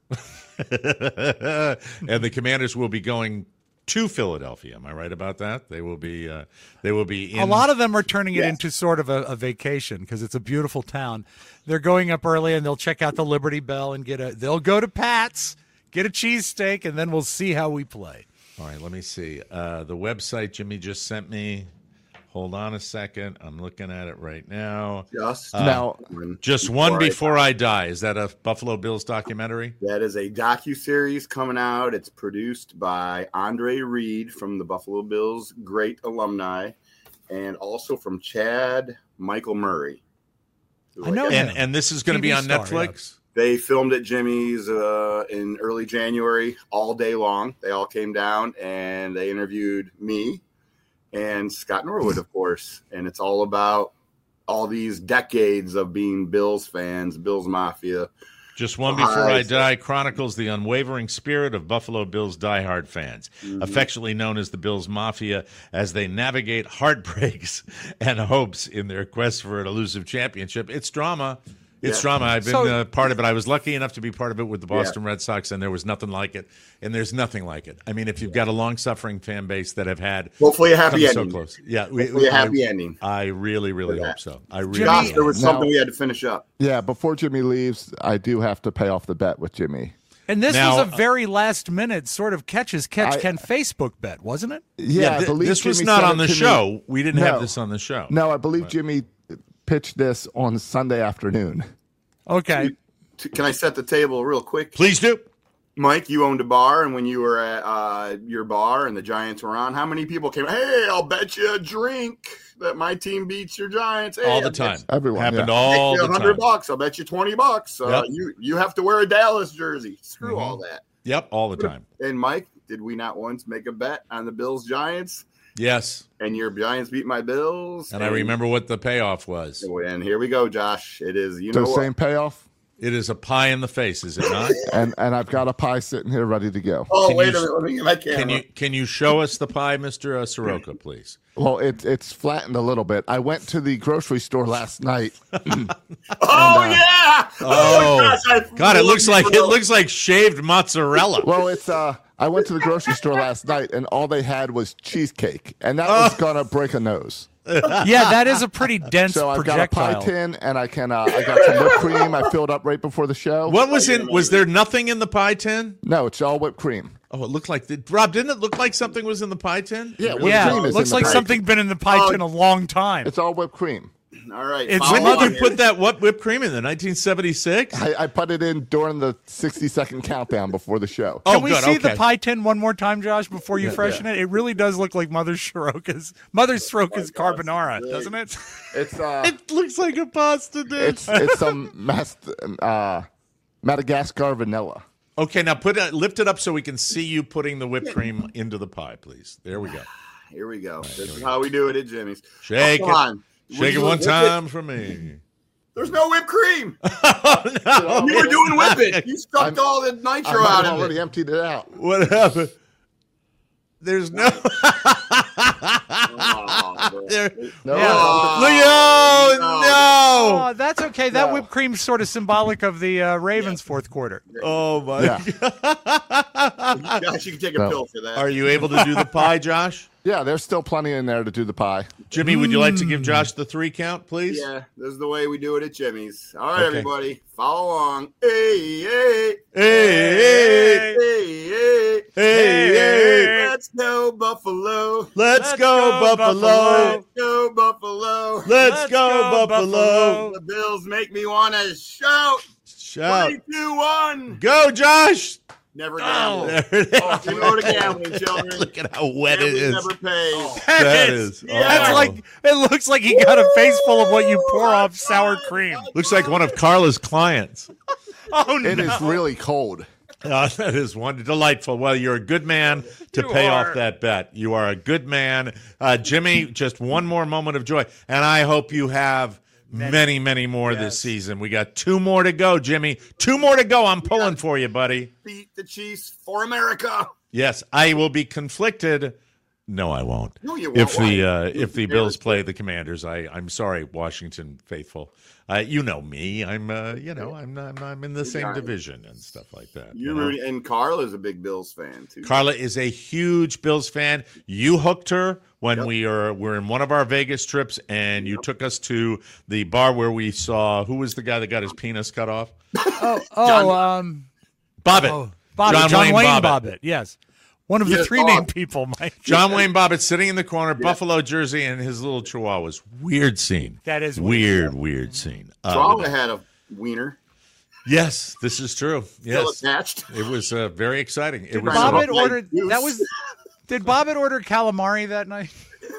Speaker 5: and the Commanders will be going to Philadelphia. Am I right about that? They will be. Uh, they will be. In,
Speaker 7: A lot of them are turning it
Speaker 8: Yes.
Speaker 7: into sort of a, a vacation because it's a beautiful town. They're going up early and they'll check out the Liberty Bell and get a. They'll go to Pat's, get a cheesesteak, and then we'll see how we play.
Speaker 5: All right. Let me see. Uh, the website Jimmy just sent me. Hold on a second. I'm looking at it right now.
Speaker 8: Just
Speaker 5: Uh,
Speaker 4: now,
Speaker 5: Just one before I die. Is that a Buffalo Bills documentary?
Speaker 8: That is a docuseries coming out. It's produced by Andre Reed from the Buffalo Bills, great alumni, and also from Chad Michael Murray. who,
Speaker 7: I know
Speaker 8: guess-
Speaker 5: And and this is going to
Speaker 7: T V
Speaker 5: be on
Speaker 7: star,
Speaker 5: Netflix.
Speaker 8: They filmed at Jimmy's uh, in early January all day long. They all came down and they interviewed me and Scott Norwood, of course. And it's all about all these decades of being Bills fans, Bills Mafia.
Speaker 5: Just one before I
Speaker 8: Hi.
Speaker 5: die chronicles the unwavering spirit of Buffalo Bills diehard fans,
Speaker 8: Mm-hmm.
Speaker 5: affectionately known as the Bills Mafia, as they navigate heartbreaks and hopes in their quest for an elusive championship. It's drama. It's
Speaker 8: Yeah.
Speaker 5: drama. I've been
Speaker 7: So-
Speaker 5: uh, part of it. I was lucky enough to be part of it with the Boston Red Sox, and there was nothing like it. And there's nothing like it. I mean, if you've got a long-suffering fan base that have had
Speaker 8: Hopefully a happy
Speaker 5: come so
Speaker 8: ending.
Speaker 5: close, yeah, we,
Speaker 8: Hopefully a
Speaker 5: I-
Speaker 8: happy ending.
Speaker 5: I really, really
Speaker 8: For
Speaker 5: hope
Speaker 8: that.
Speaker 5: so. I really.
Speaker 8: Josh,
Speaker 5: really
Speaker 8: there was
Speaker 4: Now-
Speaker 8: something we had to finish up.
Speaker 4: yeah, before Jimmy leaves, I do have to pay off the bet with Jimmy.
Speaker 7: And this
Speaker 5: Now-
Speaker 7: was a very last minute sort of catch as catch
Speaker 4: I-
Speaker 7: can Facebook bet, wasn't it?
Speaker 4: Yeah,
Speaker 5: Yeah,
Speaker 4: I
Speaker 5: thi-
Speaker 4: believe
Speaker 5: this was
Speaker 4: Jimmy
Speaker 5: not
Speaker 4: sent
Speaker 5: on
Speaker 4: it
Speaker 5: the
Speaker 4: to me-
Speaker 5: show. We didn't have
Speaker 4: No.
Speaker 5: this on the show.
Speaker 4: No, I believe Jimmy pitched this on Sunday afternoon.
Speaker 7: Okay.
Speaker 8: T- Can I set the table real quick?
Speaker 5: Please do.
Speaker 8: Mike, you owned a bar, and when you were at uh, your bar and the Giants were on, how many people came? Hey, I'll bet you a drink that my team beats your Giants. Hey,
Speaker 5: All the
Speaker 8: I'll bet
Speaker 5: time.
Speaker 8: you-
Speaker 4: Everyone,
Speaker 5: Happened
Speaker 4: yeah.
Speaker 5: all
Speaker 8: Bet you
Speaker 5: the
Speaker 8: a hundred
Speaker 5: time.
Speaker 8: bucks. I'll bet you twenty bucks. Uh,
Speaker 5: Yep.
Speaker 8: You you have to wear a Dallas jersey. Screw
Speaker 5: Mhm.
Speaker 8: all that.
Speaker 5: Yep, all the time.
Speaker 8: And Mike, did we not once make a bet on the Bills Giants?
Speaker 5: Yes.
Speaker 8: And your Giants beat my Bills.
Speaker 5: And I remember what the payoff was.
Speaker 8: And here we go, Josh. It is you
Speaker 4: The
Speaker 8: know
Speaker 4: same
Speaker 8: what?
Speaker 4: payoff,
Speaker 5: It is a pie in the face, is it not?
Speaker 4: and and I've got a pie sitting here ready to go.
Speaker 8: Oh
Speaker 5: Can
Speaker 8: wait
Speaker 5: you-
Speaker 8: a minute. Let me get my camera.
Speaker 5: Can you can you show us the pie, Mister Uh, Soroka, please?
Speaker 4: Well, it's it's flattened a little bit. I went to the grocery store last night.
Speaker 8: Oh
Speaker 4: And, uh,
Speaker 8: yeah!
Speaker 5: Oh,
Speaker 8: gosh, I
Speaker 5: God! It looks like it
Speaker 8: forgot.
Speaker 5: looks like shaved mozzarella.
Speaker 4: Well, it's uh, I went to the grocery store last night, and all they had was cheesecake, and that was gonna break a nose.
Speaker 7: Yeah, that is a pretty dense
Speaker 4: So I've got a
Speaker 7: projectile.
Speaker 4: pie tin, and I can uh, I got some whipped cream. I filled up right before the show.
Speaker 5: What was in? Was there nothing in the pie tin?
Speaker 4: No, it's all whipped cream.
Speaker 5: Oh, it looked like Rob. Didn't it look like something was in the pie tin?
Speaker 4: Yeah, whipped
Speaker 7: Yeah,
Speaker 4: cream is
Speaker 7: looks
Speaker 4: in the
Speaker 7: like
Speaker 4: pie.
Speaker 7: something been in the pie
Speaker 8: Oh.
Speaker 7: tin a long time.
Speaker 4: It's all whipped cream.
Speaker 8: All right.
Speaker 7: It's-
Speaker 8: follow
Speaker 5: When
Speaker 7: Mother-
Speaker 5: did
Speaker 8: on
Speaker 5: you
Speaker 8: here.
Speaker 5: put that what whipped cream in? The nineteen seventy-six.
Speaker 4: I, I put it in during the sixty second countdown before the show.
Speaker 5: Oh,
Speaker 7: Can we
Speaker 5: good.
Speaker 7: see
Speaker 5: okay.
Speaker 7: the pie tin one more time, Josh, before you freshen it? It really does look like Mother Soroka's Mother Soroka's carbonara, doesn't it?
Speaker 4: It's uh,
Speaker 5: It looks like a pasta dish.
Speaker 4: it's it's some mas- uh, Madagascar vanilla.
Speaker 5: Okay, now put it, lift it up so we can see you putting the whipped cream into the pie, please. There we go.
Speaker 8: Here we go. This is how we do it at Jimmy's.
Speaker 5: Shake
Speaker 8: Oh,
Speaker 5: it.
Speaker 8: come on.
Speaker 5: Shake
Speaker 8: Will
Speaker 5: it
Speaker 8: you
Speaker 5: one
Speaker 8: whip
Speaker 5: time for me.
Speaker 8: There's no whipped cream.
Speaker 5: Oh, no.
Speaker 8: You were doing whip it. You stuck all the
Speaker 4: I
Speaker 8: nitro
Speaker 4: might
Speaker 8: out
Speaker 4: have
Speaker 8: of
Speaker 4: already
Speaker 8: it.
Speaker 4: emptied it out.
Speaker 5: What happened? There's no.
Speaker 8: Oh, bro.
Speaker 5: there.
Speaker 4: No,
Speaker 7: Yeah.
Speaker 8: Oh,
Speaker 5: Leo,
Speaker 7: Oh,
Speaker 5: no.
Speaker 7: that's okay. That
Speaker 4: No.
Speaker 7: whipped cream's sort of symbolic of the uh, Ravens' fourth quarter.
Speaker 5: Oh my.
Speaker 4: Yeah.
Speaker 5: God.
Speaker 8: Gosh, you can take a
Speaker 4: No.
Speaker 8: pill for that.
Speaker 5: Are you able to do the pie, Josh?
Speaker 4: Yeah, there's still plenty in there to do the pie.
Speaker 5: Jimmy, would you like to give Josh the three count, please?
Speaker 8: Yeah, this is the way we do it at Jimmy's. All right,
Speaker 5: Okay.
Speaker 8: everybody, follow along. Hey, hey,
Speaker 5: Hey,
Speaker 8: hey, hey,
Speaker 5: hey, hey.
Speaker 8: Let's go Buffalo.
Speaker 5: Let's, go,
Speaker 7: go,
Speaker 5: Buffalo.
Speaker 8: Let's go Buffalo.
Speaker 5: Let's,
Speaker 7: Let's
Speaker 5: go,
Speaker 7: go,
Speaker 5: Buffalo.
Speaker 7: Buffalo.
Speaker 8: The Bills make me want to shout.
Speaker 5: Shout.
Speaker 8: Three, two, one.
Speaker 5: Go, Josh.
Speaker 8: Never
Speaker 7: Oh.
Speaker 8: gamble.
Speaker 5: There it is.
Speaker 8: Oh, you go to gambling, children.
Speaker 5: Look at how wet it
Speaker 8: Gambling
Speaker 5: is.
Speaker 8: never pays.
Speaker 5: That is.
Speaker 7: That's
Speaker 5: oh.
Speaker 7: like it looks like he got a face full of what you pour off sour cream.
Speaker 5: Looks like one of Carla's clients.
Speaker 7: Oh
Speaker 4: It
Speaker 7: no!
Speaker 4: is really cold.
Speaker 5: Oh, that is one delightful. Well, you're a good man to
Speaker 7: You
Speaker 5: pay
Speaker 7: are.
Speaker 5: off that bet. You are a good man, uh, Jimmy. Just one more moment of joy, and I hope you have many, many more this season. We got two more to go, Jimmy. Two more to go. I'm pulling for you, buddy.
Speaker 8: Beat the Chiefs for America.
Speaker 5: Yes, I will be conflicted. No, I won't.
Speaker 8: No, you won't.
Speaker 5: If the
Speaker 8: Why?
Speaker 5: uh, if the Bills play the Commanders, I I'm sorry, Washington faithful. Uh, you know me. I'm uh, you know I'm I'm, I'm in the same
Speaker 8: Giants.
Speaker 5: division and stuff like that.
Speaker 8: You
Speaker 5: know?
Speaker 8: Rudy, and Carl is a big Bills fan too.
Speaker 5: Carla is a huge Bills fan. You hooked her when
Speaker 8: Yep.
Speaker 5: we are were in one of our Vegas trips, and you took us to the bar where we saw who was the guy that got his penis cut off?
Speaker 7: Oh, oh, um,
Speaker 5: Bobbitt.
Speaker 7: oh, Bobbitt,
Speaker 5: John
Speaker 7: John,
Speaker 5: Wayne
Speaker 7: Wayne,
Speaker 5: Bobbitt.
Speaker 7: Bobbitt. Yes. One of the
Speaker 8: Yes,
Speaker 7: three
Speaker 8: dog.
Speaker 7: named people, Mike.
Speaker 5: John Wayne Bobbitt sitting in the corner, Buffalo jersey, and his little chihuahuas. Weird scene.
Speaker 7: That is
Speaker 5: weird, weird scene. Uh,
Speaker 8: Chihuahua had a wiener
Speaker 5: yes, this is true.
Speaker 8: still
Speaker 5: Yes,
Speaker 8: attached.
Speaker 5: it was uh, very exciting. It
Speaker 7: Did
Speaker 5: was.
Speaker 8: Bob-
Speaker 5: uh,
Speaker 7: Bobbitt
Speaker 8: like
Speaker 7: order
Speaker 8: goose.
Speaker 7: that was? Did Bobbitt order calamari that night?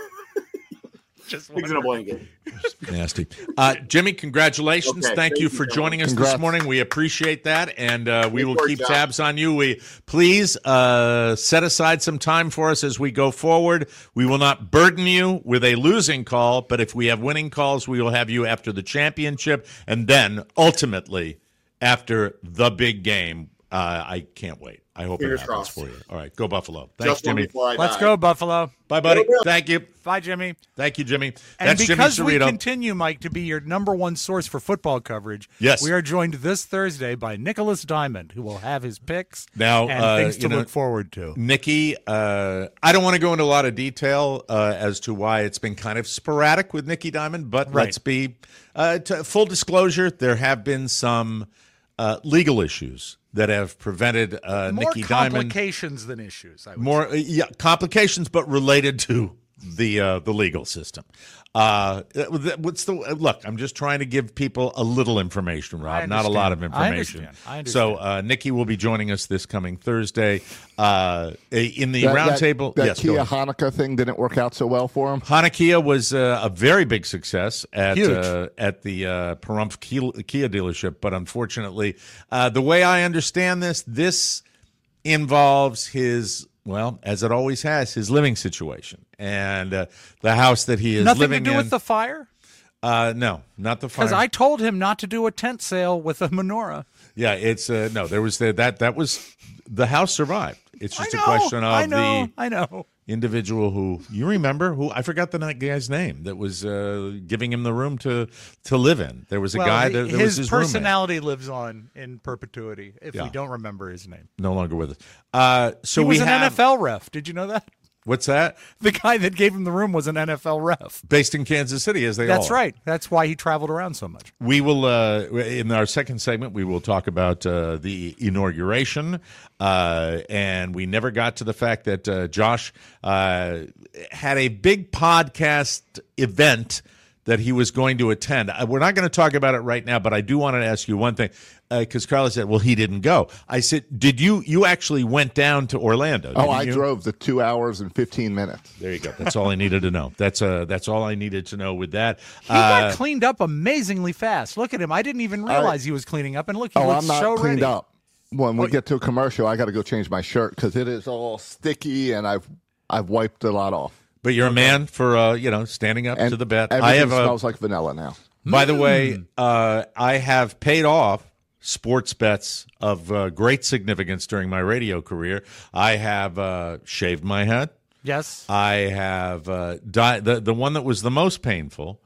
Speaker 7: Just
Speaker 8: Pigs in a blanket.
Speaker 5: Nasty. Uh, Jimmy, congratulations.
Speaker 8: Okay,
Speaker 5: thank
Speaker 8: thank
Speaker 5: you
Speaker 8: you,
Speaker 5: for
Speaker 8: John.
Speaker 5: joining us
Speaker 4: Congrats.
Speaker 5: this morning. We appreciate that, and uh, we
Speaker 8: Good
Speaker 5: will
Speaker 8: work,
Speaker 5: keep
Speaker 8: John.
Speaker 5: tabs on you. We Please uh, set aside some time for us as we go forward. We will not burden you with a losing call, but if we have winning calls, we will have you after the championship, and then ultimately after the big game. Uh, I can't wait. I hope
Speaker 8: Fingers
Speaker 5: it happens
Speaker 8: crossed.
Speaker 5: for you. All right, go Buffalo. Thanks,
Speaker 8: Just when
Speaker 5: Jimmy.
Speaker 8: before I
Speaker 7: Let's
Speaker 8: die.
Speaker 7: go, Buffalo.
Speaker 5: Bye, buddy.
Speaker 8: Go Bills.
Speaker 5: Thank you.
Speaker 7: Bye, Jimmy.
Speaker 5: Thank you, Jimmy.
Speaker 7: And
Speaker 5: That's
Speaker 7: because
Speaker 5: Jimmy
Speaker 7: we
Speaker 5: Cerrito.
Speaker 7: continue, Mike, to be your number one source for football coverage,
Speaker 5: Yes.
Speaker 7: we are joined this Thursday by Nicholas Diamond, who will have his picks
Speaker 5: Now,
Speaker 7: and
Speaker 5: uh,
Speaker 7: things to
Speaker 5: you know-
Speaker 7: look forward to.
Speaker 5: Nikki, uh, I don't want to go into a lot of detail uh, as to why it's been kind of sporadic with Nikki Diamond, but
Speaker 7: Right.
Speaker 5: let's be uh, to full disclosure. There have been some uh, legal issues that have prevented uh,
Speaker 7: More
Speaker 5: Nikki Diamond
Speaker 7: complications than issues. I would
Speaker 5: more uh, yeah complications, but related to the uh, the legal system. Uh, what's the look? I'm just trying to give people a little information, Rob, not a lot of
Speaker 7: understand. I
Speaker 5: information.
Speaker 7: understand. I understand.
Speaker 5: So uh, Nikki will be joining us this coming Thursday uh, in the
Speaker 4: That-
Speaker 5: roundtable.
Speaker 4: That, that
Speaker 5: Yes, go
Speaker 4: Kia
Speaker 5: ahead.
Speaker 4: Hanukkah thing didn't work out so well for him.
Speaker 5: Hanukkah was uh, a very big success at
Speaker 7: Huge.
Speaker 5: uh, at the uh, Pahrump Kia, Kia dealership, but unfortunately, uh, the way I understand this, this involves his well, as it always has, his living situation and uh, the house that he is
Speaker 7: Nothing to
Speaker 5: living
Speaker 7: do
Speaker 5: in.
Speaker 7: with the fire?
Speaker 5: uh, no, not the fire.
Speaker 7: Because I told him not to do a tent sale with a menorah.
Speaker 5: yeah, it's uh, no. There was the, that that was the house survived. It's just
Speaker 7: I know,
Speaker 5: a question of
Speaker 7: I know,
Speaker 5: the
Speaker 7: I know.
Speaker 5: individual who you remember who I forgot the guy's name that was uh, giving him the room to to live in. There was a
Speaker 7: Well,
Speaker 5: guy
Speaker 7: he-
Speaker 5: that there
Speaker 7: his
Speaker 5: was his roommate.
Speaker 7: personality lives on in perpetuity if
Speaker 5: Yeah.
Speaker 7: we don't remember his name.
Speaker 5: No longer with us. Uh, so
Speaker 7: He was
Speaker 5: we
Speaker 7: an
Speaker 5: have
Speaker 7: N F L ref. Did you know that?
Speaker 5: what's that?
Speaker 7: The guy that gave him the room was an N F L ref.
Speaker 5: Based in Kansas City, as they all
Speaker 7: That's
Speaker 5: are.
Speaker 7: right. That's why he traveled around so much.
Speaker 5: We will, uh, in our second segment, we will talk about uh, the inauguration. Uh, and we never got to the fact that uh, Josh uh, had a big podcast event that he was going to attend. Uh, We're not going to talk about it right now, but I do want to ask you one thing. Because Carla said, well, he didn't go. I said, did you, you actually went down to Orlando?
Speaker 4: Oh,
Speaker 5: didn't
Speaker 4: I
Speaker 5: you?
Speaker 4: drove the two hours and fifteen minutes.
Speaker 5: There you go. That's all I needed to know. That's uh, that's all I needed to know with that.
Speaker 7: He
Speaker 5: Uh,
Speaker 7: got cleaned up amazingly fast. Look at him. I didn't even realize he was cleaning up. And look, he
Speaker 4: Oh,
Speaker 7: looks
Speaker 4: I'm not
Speaker 7: so
Speaker 4: cleaned
Speaker 7: ready.
Speaker 4: up. When we
Speaker 7: Oh,
Speaker 4: get to a commercial, I got to go change my shirt because it is all sticky, and I've I've wiped a lot off.
Speaker 5: But you're a man for uh, you know standing up
Speaker 4: And
Speaker 5: to the bet.
Speaker 4: everything
Speaker 5: I have a,
Speaker 4: smells like vanilla now.
Speaker 5: by the way, uh, I have paid off sports bets of uh, great significance during my radio career. I have uh, shaved my head.
Speaker 7: Yes.
Speaker 5: I have uh, di- the the one that was the most painful,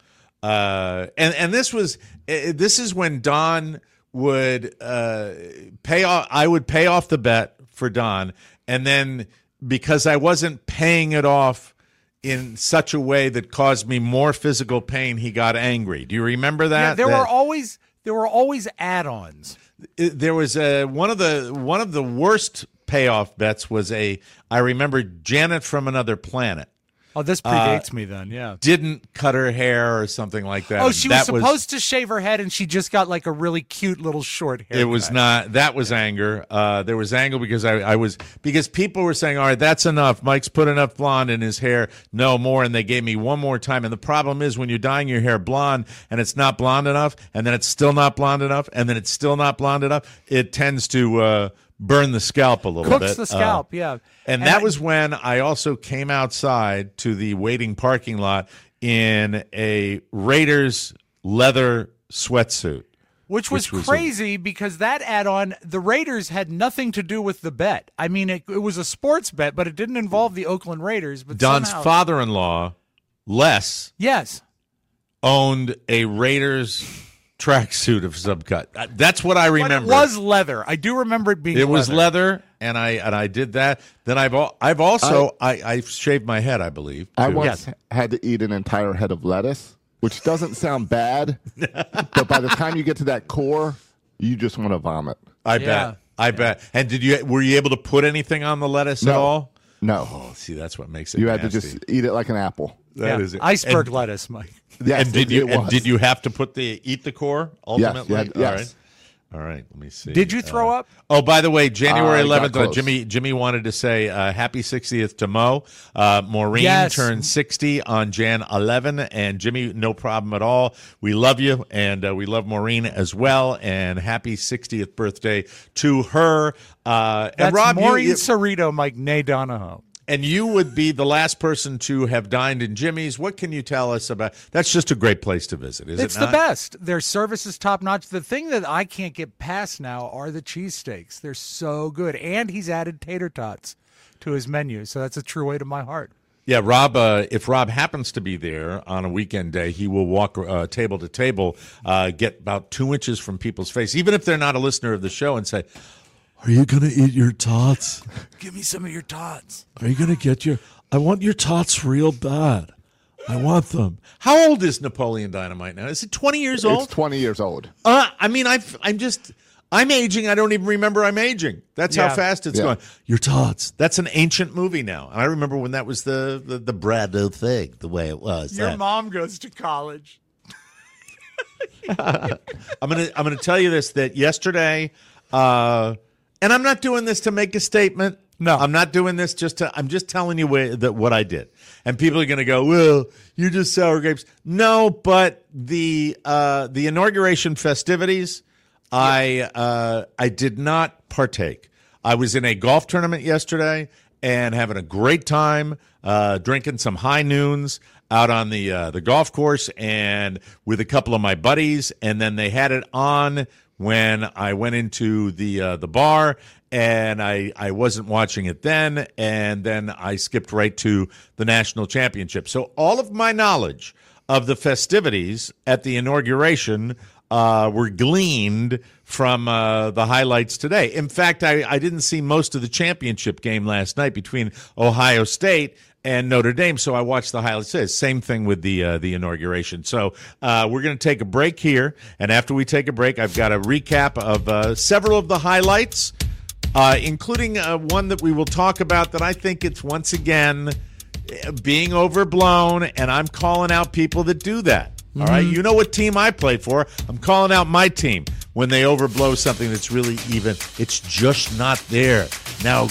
Speaker 5: uh, and and this was uh, this is when Don would uh, pay off. I would pay off the bet for Don, and then because I wasn't paying it off in such a way that caused me more physical pain, he got angry. Do you remember that?
Speaker 7: Yeah, there
Speaker 5: That-
Speaker 7: were always there were always add-ons.
Speaker 5: it- there was a one of the one of the worst payoff bets was a I remember Janet from Another Planet
Speaker 7: Oh, this predates me then. Yeah.
Speaker 5: didn't cut her hair or something like that.
Speaker 7: Oh,
Speaker 5: And
Speaker 7: she was
Speaker 5: that
Speaker 7: supposed to shave her head, and she just got like a really cute little short hair.
Speaker 5: It was not. That was anger. Uh, there was anger because I, I was because people were saying, "All right, that's enough. Mike's put enough blonde in his hair. No more." And they gave me one more time. And the problem is when you're dyeing your hair blonde and it's not blonde enough, and then it's still not blonde enough, and then it's still not blonde enough, it tends to uh, burn the scalp a little
Speaker 7: Cooks
Speaker 5: bit.
Speaker 7: the scalp,
Speaker 5: Uh,
Speaker 7: yeah.
Speaker 5: And,
Speaker 7: And
Speaker 5: that
Speaker 7: I-
Speaker 5: was when I also came outside to the waiting parking lot in a Raiders leather sweatsuit.
Speaker 7: Which was,
Speaker 5: Which was a-
Speaker 7: crazy because that add-on, the Raiders had nothing to do with the bet. I mean, it, it was a sports bet, but it didn't involve the Oakland Raiders. But
Speaker 5: Don's
Speaker 7: somehow-
Speaker 5: father-in-law, Les,
Speaker 7: yes,
Speaker 5: owned a Raiders tracksuit of some cut. Uh, That's what I
Speaker 7: but
Speaker 5: remember.
Speaker 7: it was leather. I do remember it being.
Speaker 5: It was
Speaker 7: leather.
Speaker 5: leather, and I and I did that. Then I've al- I've also I, I shaved my head, I believe.
Speaker 4: I
Speaker 5: too.
Speaker 4: once had to eat an entire head of lettuce, which doesn't sound bad, but by the time you get to that core, you just want to vomit.
Speaker 5: I
Speaker 7: Yeah.
Speaker 5: bet. I bet. And did you were you able to put anything on the lettuce at
Speaker 4: No.
Speaker 5: all?
Speaker 4: No.
Speaker 5: Oh, see, that's what makes it
Speaker 4: You had
Speaker 5: nasty.
Speaker 4: to just eat it like an apple.
Speaker 5: That
Speaker 7: Yeah.
Speaker 5: is it.
Speaker 7: Iceberg
Speaker 5: And-
Speaker 7: lettuce, Mike.
Speaker 4: Yes,
Speaker 5: and did
Speaker 4: it-
Speaker 5: you
Speaker 4: it
Speaker 5: and
Speaker 4: was.
Speaker 5: did you have to put the eat the core ultimately?
Speaker 4: you had-
Speaker 5: All
Speaker 4: yes.
Speaker 5: right. All right, let me see.
Speaker 7: Did you throw
Speaker 5: Uh,
Speaker 7: up?
Speaker 5: Oh, by the way, January
Speaker 4: I got
Speaker 5: eleventh, uh,
Speaker 4: close.
Speaker 5: Jimmy Jimmy wanted to say uh, happy sixtieth to Mo. Uh, Maureen
Speaker 7: Yes.
Speaker 5: turned sixty on Jan eleventh, and Jimmy, no problem at all. We love you, and uh, we love Maureen as well, and happy sixtieth birthday to her. Uh,
Speaker 7: That's
Speaker 5: and Rob, you-
Speaker 7: Maureen
Speaker 5: you,
Speaker 7: Cerrito, Mike Nay Donahoe.
Speaker 5: and you would be the last person to have dined in Jimmy's. What can you tell us about? That's just a great place to visit, is
Speaker 7: It's
Speaker 5: it
Speaker 7: the
Speaker 5: not?
Speaker 7: best. Their service is top notch. The thing that I can't get past now are the cheesesteaks. They're so good. And he's added tater tots to his menu. So that's a true way to my heart.
Speaker 5: Yeah, Rob, uh, if Rob happens to be there on a weekend day, he will walk uh, table to table, uh, get about two inches from people's face, even if they're not a listener of the show, and say,
Speaker 9: Are you going to eat your tots?
Speaker 7: Give me some of your tots.
Speaker 9: Are you going to get your... I want your tots real bad. I want them.
Speaker 5: how old is Napoleon Dynamite now? Is it twenty years old?
Speaker 4: It's twenty years old.
Speaker 5: Uh, I mean, I've, I'm just, I'm aging. I don't even remember I'm aging. That's
Speaker 7: Yeah.
Speaker 5: how fast it's
Speaker 4: Yeah.
Speaker 5: going.
Speaker 9: Your tots.
Speaker 5: That's an ancient movie now. And I remember when that was the, the, the brand new thing, the way it was.
Speaker 7: Your
Speaker 5: That-
Speaker 7: mom goes to college.
Speaker 5: I'm gonna I'm gonna tell you this that yesterday, uh, and I'm not doing this to make a statement.
Speaker 7: No.
Speaker 5: I'm not doing this just to. I'm just telling you wh- that what I did, and people are gonna go, "Well, you're just sour grapes." No, but the uh, the inauguration festivities, I uh, I did not partake. I was in a golf tournament yesterday and having a great time, uh, drinking some high noons out on the uh, the golf course and with a couple of my buddies, and then they had it on when I went into the uh, the bar, and I I wasn't watching it then, and then I skipped right to the national championship. So all of my knowledge of the festivities at the inauguration uh, were gleaned from uh, the highlights today. In fact, I, I didn't see most of the championship game last night between Ohio State and Notre Dame, so I watched the highlights. Same thing with the uh, the inauguration. So uh, we're going to take a break here, and after we take a break, I've got a recap of uh, several of the highlights, uh, including uh, one that we will talk about that I think it's once again being overblown, and I'm calling out people that do that. All right, you know what team I play for. I'm calling out my team when they overblow something that's really even. It's just not there. Now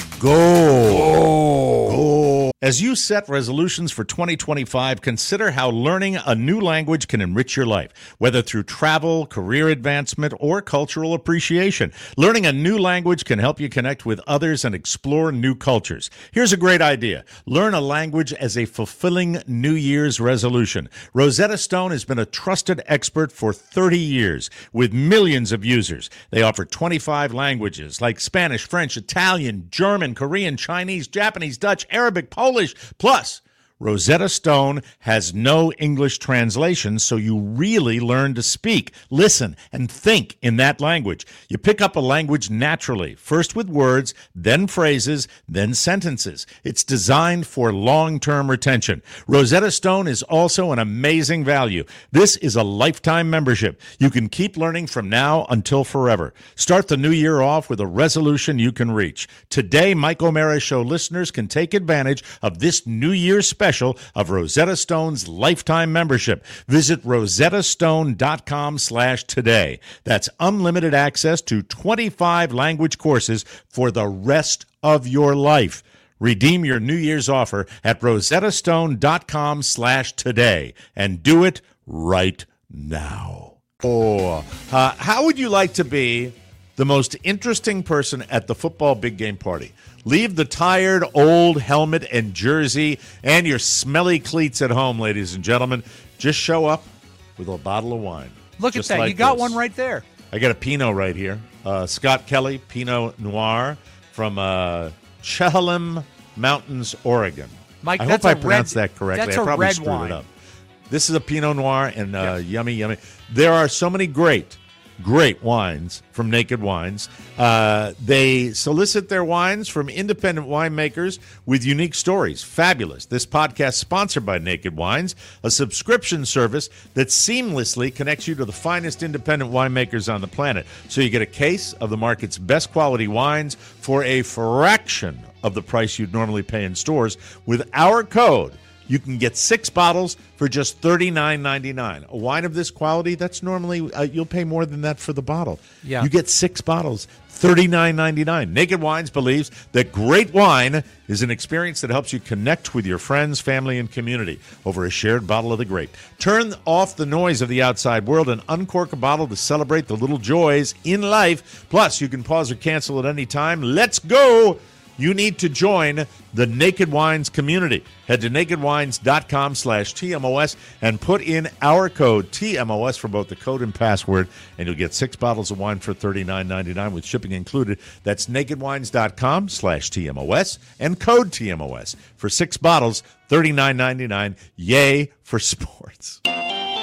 Speaker 5: go. Go. As you set resolutions for twenty twenty-five, consider how learning a new language can enrich your life, whether through travel, career advancement, or cultural appreciation. Learning a new language can help you connect with others and explore new cultures. Here's a great idea. Learn a language as a fulfilling New Year's resolution. Rosetta Stone has been a trusted expert for thirty years with millions of users. They offer twenty-five languages like Spanish, French, Italian, German, Korean, Chinese, Japanese, Dutch, Arabic, Polish. Plus, Rosetta Stone has no English translation, so you really learn to speak, listen, and think in that language. You pick up a language naturally, first with words, then phrases, then sentences. It's designed for long-term retention. Rosetta Stone is also an amazing value. This is a lifetime membership. You can keep learning from now until forever. Start the new year off with a resolution you can reach. Today, Mike O'Mara Show listeners can take advantage of this New Year's special of Rosetta Stone's lifetime membership. Visit rosettastone.com slash today. That's unlimited access to twenty-five language courses for the rest of your life. Redeem your New Year's offer at rosettastone.com slash today and do it right now. Oh, uh, how would you like to be the most interesting person at the football big game party? Leave the tired old helmet and jersey and your smelly cleats at home, ladies and gentlemen. Just show up with a bottle of wine.
Speaker 7: Look
Speaker 5: Just
Speaker 7: at that.
Speaker 5: like
Speaker 7: you got
Speaker 5: this.
Speaker 7: one right there.
Speaker 5: I got a Pinot right here. Uh, Scott Kelly Pinot Noir from uh, Chehalem Mountains, Oregon.
Speaker 7: Mike,
Speaker 5: I
Speaker 7: that's
Speaker 5: hope I
Speaker 7: a
Speaker 5: pronounced
Speaker 7: red-
Speaker 5: that correctly.
Speaker 7: that's
Speaker 5: I
Speaker 7: a
Speaker 5: probably
Speaker 7: red
Speaker 5: screwed
Speaker 7: wine.
Speaker 5: it up. This is a Pinot Noir, and uh, yummy, yummy. There are so many great, great wines from Naked Wines. Uh, they solicit their wines from independent winemakers with unique stories. Fabulous. This podcast sponsored by Naked Wines, a subscription service that seamlessly connects you to the finest independent winemakers on the planet. So you get a case of the market's best quality wines for a fraction of the price you'd normally pay in stores. With our code, you can get six bottles for just thirty-nine ninety-nine. A wine of this quality, that's normally, uh, you'll pay more than that for the bottle.
Speaker 7: Yeah.
Speaker 5: You get six bottles, thirty-nine ninety-nine. Naked Wines believes that great wine is an experience that helps you connect with your friends, family, and community over a shared bottle of the great. Turn off the noise of the outside world and uncork a bottle to celebrate the little joys in life. Plus, you can pause or cancel at any time. Let's go! You need to join the Naked Wines community. Head to nakedwines.com slash TMOS and put in our code T M O S for both the code and password, and you'll get six bottles of wine for thirty-nine ninety-nine with shipping included. That's nakedwines.com slash TMOS and code T M O S for six bottles, thirty-nine ninety-nine. Yay for sports. P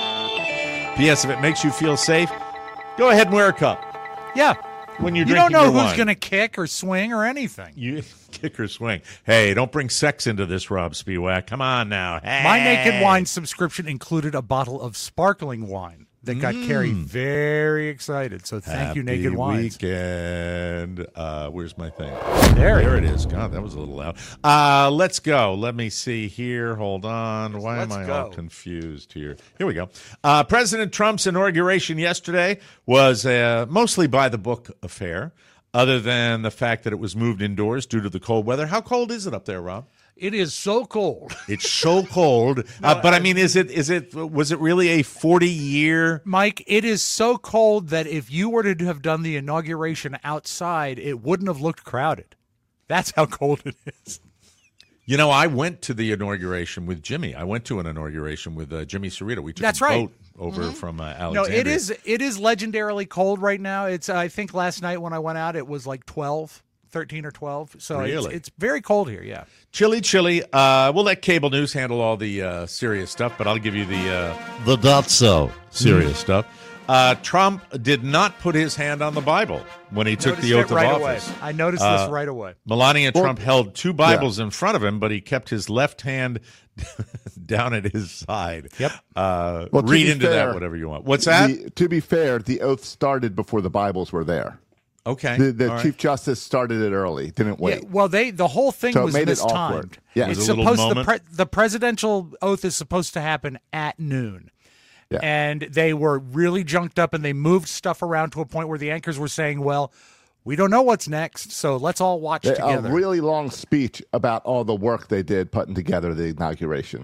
Speaker 5: S. If it makes you feel safe, go ahead and wear a cup.
Speaker 7: Yeah.
Speaker 5: When you're
Speaker 7: you
Speaker 5: drinking
Speaker 7: don't know
Speaker 5: your
Speaker 7: who's
Speaker 5: wine.
Speaker 7: going to kick or swing or anything.
Speaker 5: You kick or swing. Hey, don't bring sex into this, Rob Spiewak. Come on now. Hey.
Speaker 7: My Naked Wine subscription included a bottle of sparkling wine that got
Speaker 5: Mm.
Speaker 7: Carrie very excited. So thank
Speaker 5: Happy
Speaker 7: you, Naked Wines.
Speaker 5: Weekend. Uh, where's my thing?
Speaker 7: There,
Speaker 5: there it is. God, that was a little loud. Uh, let's go. Let me see here. Hold on. Why
Speaker 7: Let's
Speaker 5: am I
Speaker 7: go.
Speaker 5: all confused here? Here we go. Uh, President Trump's inauguration yesterday was a mostly by the book affair, other than the fact that it was moved indoors due to the cold weather. How cold is it up there, Rob?
Speaker 7: It is so cold.
Speaker 5: It's so cold. uh, but I mean, is it? Is it? Was it really a forty-year?
Speaker 7: Mike, it is so cold that if you were to have done the inauguration outside, it wouldn't have looked crowded. That's how cold it is.
Speaker 5: You know, I went to the inauguration with Jimmy. I went to an inauguration with uh, Jimmy Cerrito. We took
Speaker 7: That's
Speaker 5: a
Speaker 7: right.
Speaker 5: boat over
Speaker 7: Mhm.
Speaker 5: from uh,
Speaker 7: No,
Speaker 5: Alexandria.
Speaker 7: it is it is legendarily cold right now. It's I think last night when I went out, it was like twelve, thirteen or twelve. So it's,
Speaker 5: Really?
Speaker 7: it's very cold here. Yeah.
Speaker 5: Chilly, chilly. Uh, we'll let cable news handle all the uh, serious stuff, but I'll give you the uh, the not so serious
Speaker 7: Mm.
Speaker 5: stuff. Uh, Trump did not put his hand on the Bible when he took
Speaker 7: Noticed
Speaker 5: the
Speaker 7: it
Speaker 5: oath of
Speaker 7: right
Speaker 5: office.
Speaker 7: away. I noticed
Speaker 5: Uh,
Speaker 7: this right away.
Speaker 5: Melania
Speaker 7: Well,
Speaker 5: Trump held two Bibles in front of him, but he kept his left hand down at his side.
Speaker 7: Yep.
Speaker 5: Uh,
Speaker 4: Well, to
Speaker 5: read
Speaker 4: be
Speaker 5: into
Speaker 4: fair,
Speaker 5: that whatever you want. What's that?
Speaker 4: The, to be fair, the oath started before the Bibles were there.
Speaker 5: Okay.
Speaker 4: The, the
Speaker 5: All right.
Speaker 4: Chief Justice started it early, didn't wait.
Speaker 7: Yeah, well, they the whole thing
Speaker 4: So it
Speaker 7: was
Speaker 4: made it
Speaker 7: mistimed.
Speaker 4: awkward. Yeah. It
Speaker 7: It's
Speaker 4: was a little
Speaker 7: supposed the,
Speaker 5: moment.
Speaker 7: pre- the presidential oath is supposed to happen at noon.
Speaker 4: Yeah.
Speaker 7: And they were really junked up and they moved stuff around to a point where the anchors were saying, well, we don't know what's next, so let's all watch
Speaker 4: They-
Speaker 7: together.
Speaker 4: A really long speech about all the work they did putting together the inauguration.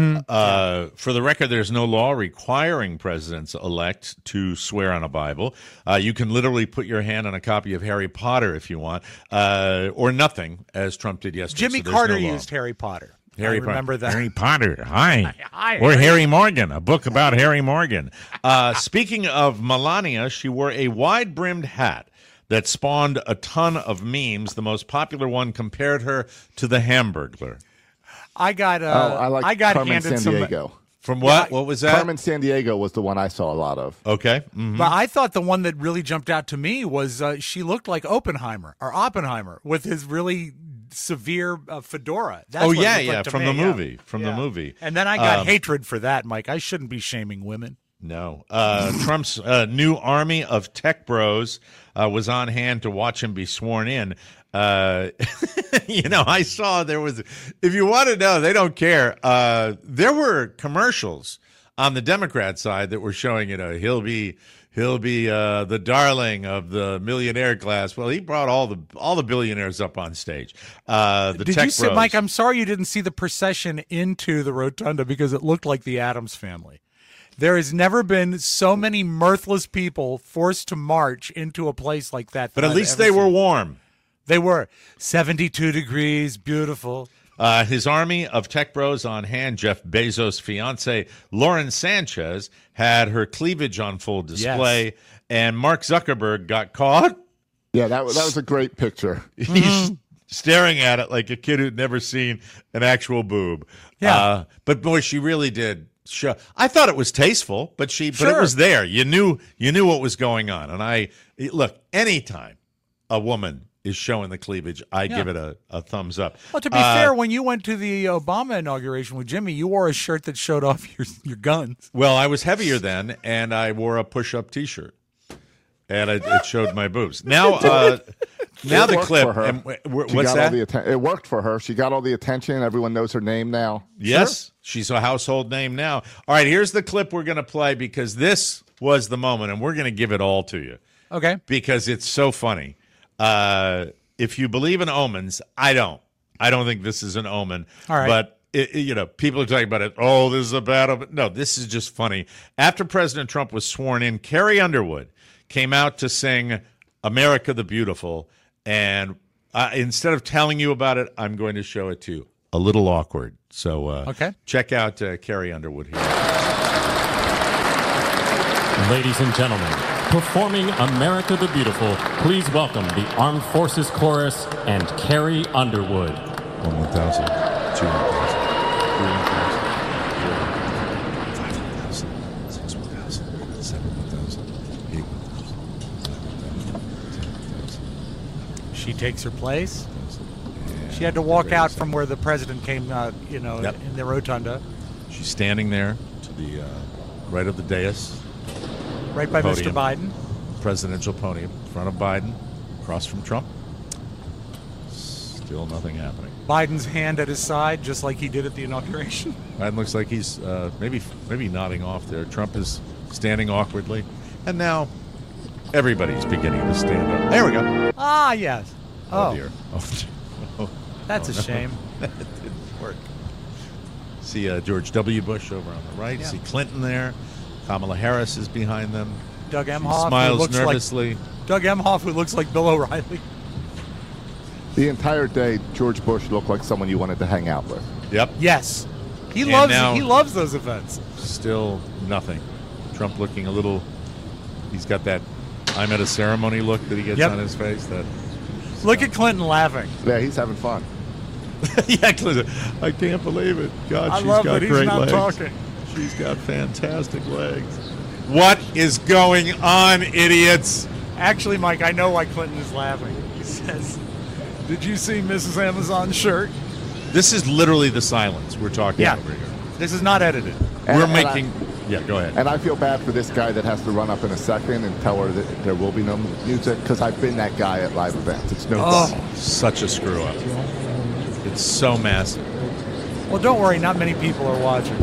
Speaker 5: Uh, for the record, there's no law requiring presidents-elect to swear on a Bible. Uh, you can literally put your hand on a copy of Harry Potter if you want, uh, or nothing, as Trump did yesterday.
Speaker 7: Jimmy
Speaker 5: so there's
Speaker 7: Carter
Speaker 5: no law.
Speaker 7: used Harry Potter.
Speaker 5: Harry
Speaker 7: I remember
Speaker 5: Potter.
Speaker 7: that.
Speaker 5: Harry Potter. Hi.
Speaker 7: Hi,
Speaker 5: Or
Speaker 7: Harry.
Speaker 5: Harry Morgan, a book about Harry Morgan. Uh, speaking of Melania, she wore a wide-brimmed hat that spawned a ton of memes. The most popular one compared her to the Hamburglar.
Speaker 7: I got uh,
Speaker 4: oh, I like
Speaker 7: I got
Speaker 4: Carmen
Speaker 7: handed
Speaker 4: San
Speaker 7: some.
Speaker 4: Diego.
Speaker 5: From what? What was that?
Speaker 4: Carmen San Diego was the one I saw a lot of.
Speaker 5: Okay. Mhm.
Speaker 7: But I thought the one that really jumped out to me was uh, she looked like Oppenheimer or Oppenheimer with his really severe uh, fedora. That's
Speaker 5: Oh,
Speaker 7: what it
Speaker 5: yeah,
Speaker 7: looked
Speaker 5: yeah,
Speaker 7: like to
Speaker 5: from
Speaker 7: me,
Speaker 5: the
Speaker 7: yeah.
Speaker 5: movie, from the
Speaker 7: Yeah.
Speaker 5: movie.
Speaker 7: And then I got
Speaker 5: Um,
Speaker 7: hatred for that, Mike. I shouldn't be shaming women.
Speaker 5: No. Uh, Trump's uh, new army of tech bros uh, was on hand to watch him be sworn in. Uh, you know, I saw there was, if you want to know, they don't care. Uh, there were commercials on the Democrat side that were showing, you know, he'll be he'll be uh, the darling of the millionaire class. Well, he brought all the all the billionaires up on stage. Uh, the
Speaker 7: Did
Speaker 5: tech
Speaker 7: you see,
Speaker 5: bros.
Speaker 7: Mike? I'm sorry you didn't see the procession into the rotunda because it looked like the Addams Family. There has never been so many mirthless people forced to march into a place like that.
Speaker 5: But
Speaker 7: that
Speaker 5: at
Speaker 7: I've
Speaker 5: least
Speaker 7: ever
Speaker 5: they were
Speaker 7: seen.
Speaker 5: warm.
Speaker 7: They were seventy-two degrees, beautiful.
Speaker 5: Uh, his army of tech bros on hand. Jeff Bezos' fiance, Lauren Sanchez, had her cleavage on full display,
Speaker 7: Yes.
Speaker 5: and Mark Zuckerberg got caught.
Speaker 4: Yeah, that, was- that was a great picture.
Speaker 5: He's staring at it like a kid who'd never seen an actual boob.
Speaker 7: Yeah.
Speaker 5: Uh, but boy, she really did show. I thought it was tasteful, but she, but it
Speaker 7: Sure.
Speaker 5: was there. You knew, you knew what was going on. And I look, anytime a woman is showing the cleavage, I
Speaker 7: Yeah.
Speaker 5: give it a, a thumbs up.
Speaker 7: Well, to be
Speaker 5: Uh,
Speaker 7: fair, when you went to the Obama inauguration with Jimmy, you wore a shirt that showed off your your guns.
Speaker 5: Well, I was heavier then, and I wore a push-up T-shirt, and it, it showed my boobs. Now, uh, Now
Speaker 4: It
Speaker 5: the
Speaker 4: worked
Speaker 5: clip.
Speaker 4: for her.
Speaker 5: and w- w-
Speaker 4: She
Speaker 5: what's
Speaker 4: got all
Speaker 5: that?
Speaker 4: the atten- it worked for her. She got all the attention. Everyone knows her name now.
Speaker 5: Yes, she's a household name now. All right, here's the clip we're going to play because this was the moment, and we're going to give it all to you
Speaker 7: Okay.
Speaker 5: because it's so funny. Uh, if you believe in omens, I don't. I don't think this is an omen.
Speaker 7: All right.
Speaker 5: But, it, it- you know, people are talking about it. Oh, this is a bad omen. No, this is just funny. After President Trump was sworn in, Carrie Underwood came out to sing America the Beautiful. And uh, instead of telling you about it, I'm going to show it to you. A little awkward. So uh,
Speaker 7: Okay.
Speaker 5: check out uh, Carrie Underwood here.
Speaker 10: Ladies and gentlemen, performing America the Beautiful, please welcome the Armed Forces Chorus and Carrie Underwood.
Speaker 5: One one thousand, two one thousand, three one thousand, four one thousand, five one thousand, six one thousand, seven one thousand, eight one thousand, nine one thousand, ten one thousand.
Speaker 7: She takes her place. She had to walk out from where the president came, uh, you know,
Speaker 5: Yep.
Speaker 7: in the rotunda,
Speaker 5: She's standing there to the uh, right of the dais,
Speaker 7: right by Mister
Speaker 5: Podium.
Speaker 7: Biden.
Speaker 5: presidential podium, in front of Biden, across from Trump. Still nothing happening.
Speaker 7: Biden's hand at his side, just like he did at the inauguration.
Speaker 5: Biden looks like he's uh, maybe maybe nodding off there. Trump is standing awkwardly, and now everybody's beginning to stand up. There we go.
Speaker 7: Ah, yes.
Speaker 5: Oh,
Speaker 7: Oh,
Speaker 5: dear. Oh, oh.
Speaker 7: that's
Speaker 5: Oh,
Speaker 7: a
Speaker 5: no.
Speaker 7: shame.
Speaker 5: That didn't work. See uh, George W. Bush over on the right.
Speaker 7: Yeah.
Speaker 5: See Clinton there. Kamala Harris is behind them.
Speaker 7: Doug
Speaker 5: She
Speaker 7: Emhoff, who
Speaker 5: smiles
Speaker 7: looks
Speaker 5: nervously.
Speaker 7: like Doug Emhoff, who looks like Bill O'Reilly.
Speaker 4: The entire day, George Bush looked like someone you wanted to hang out with.
Speaker 5: Yep.
Speaker 7: Yes, he
Speaker 5: And
Speaker 7: loves
Speaker 5: now-
Speaker 7: he loves those events.
Speaker 5: Still nothing. Trump looking a little. He's got that I'm at a ceremony look that he gets
Speaker 7: Yep.
Speaker 5: on his face. That
Speaker 7: Look at Clinton laughing.
Speaker 4: Yeah, he's having fun.
Speaker 5: yeah, Clinton. I can't believe it. God,
Speaker 7: I
Speaker 5: she's
Speaker 7: love
Speaker 5: got
Speaker 7: that he's
Speaker 5: great
Speaker 7: not
Speaker 5: legs.
Speaker 7: talking.
Speaker 5: She's got fantastic legs. What is going on, idiots?
Speaker 7: Actually, Mike, I know why Clinton is laughing. He says, "Did you see Missus Amazon's shirt?"
Speaker 5: This is literally the silence we're talking
Speaker 7: Yeah.
Speaker 5: over here.
Speaker 7: This is not edited.
Speaker 4: And-
Speaker 5: we're
Speaker 4: and
Speaker 5: making. yeah, go ahead.
Speaker 4: And I feel bad for this guy that has to run up in a second and tell her that there will be no music, because I've been that guy at live events. It's no
Speaker 7: Oh.
Speaker 4: fun.
Speaker 5: Such a screw up. It's so massive.
Speaker 7: Well, don't worry, not many people are watching.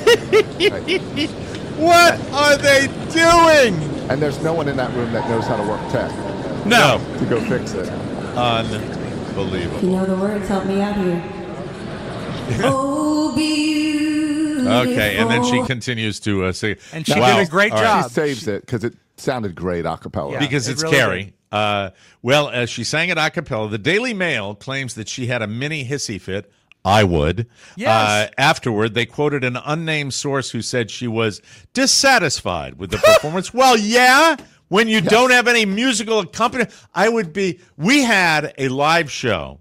Speaker 5: What are they doing?
Speaker 4: And there's no one in that room that knows how to work tech
Speaker 5: No.
Speaker 4: to go fix it.
Speaker 5: Unbelievable.
Speaker 11: You know the words, help me out here. Oh, beautiful.
Speaker 5: Okay, and then she continues to uh, sing.
Speaker 7: And she
Speaker 5: Wow.
Speaker 7: did a great
Speaker 5: All right.
Speaker 7: job.
Speaker 4: She saves it because it sounded great a cappella.
Speaker 7: Yeah.
Speaker 5: Because
Speaker 7: it
Speaker 5: it's
Speaker 7: really
Speaker 5: Carrie. Uh, well, as she sang it a cappella, the Daily Mail claims that she had a mini hissy fit. I would.
Speaker 7: Yes.
Speaker 5: Uh, afterward, they quoted an unnamed source who said she was dissatisfied with the performance. Well, yeah, when you don't have any musical accompaniment, I would be. We had a live show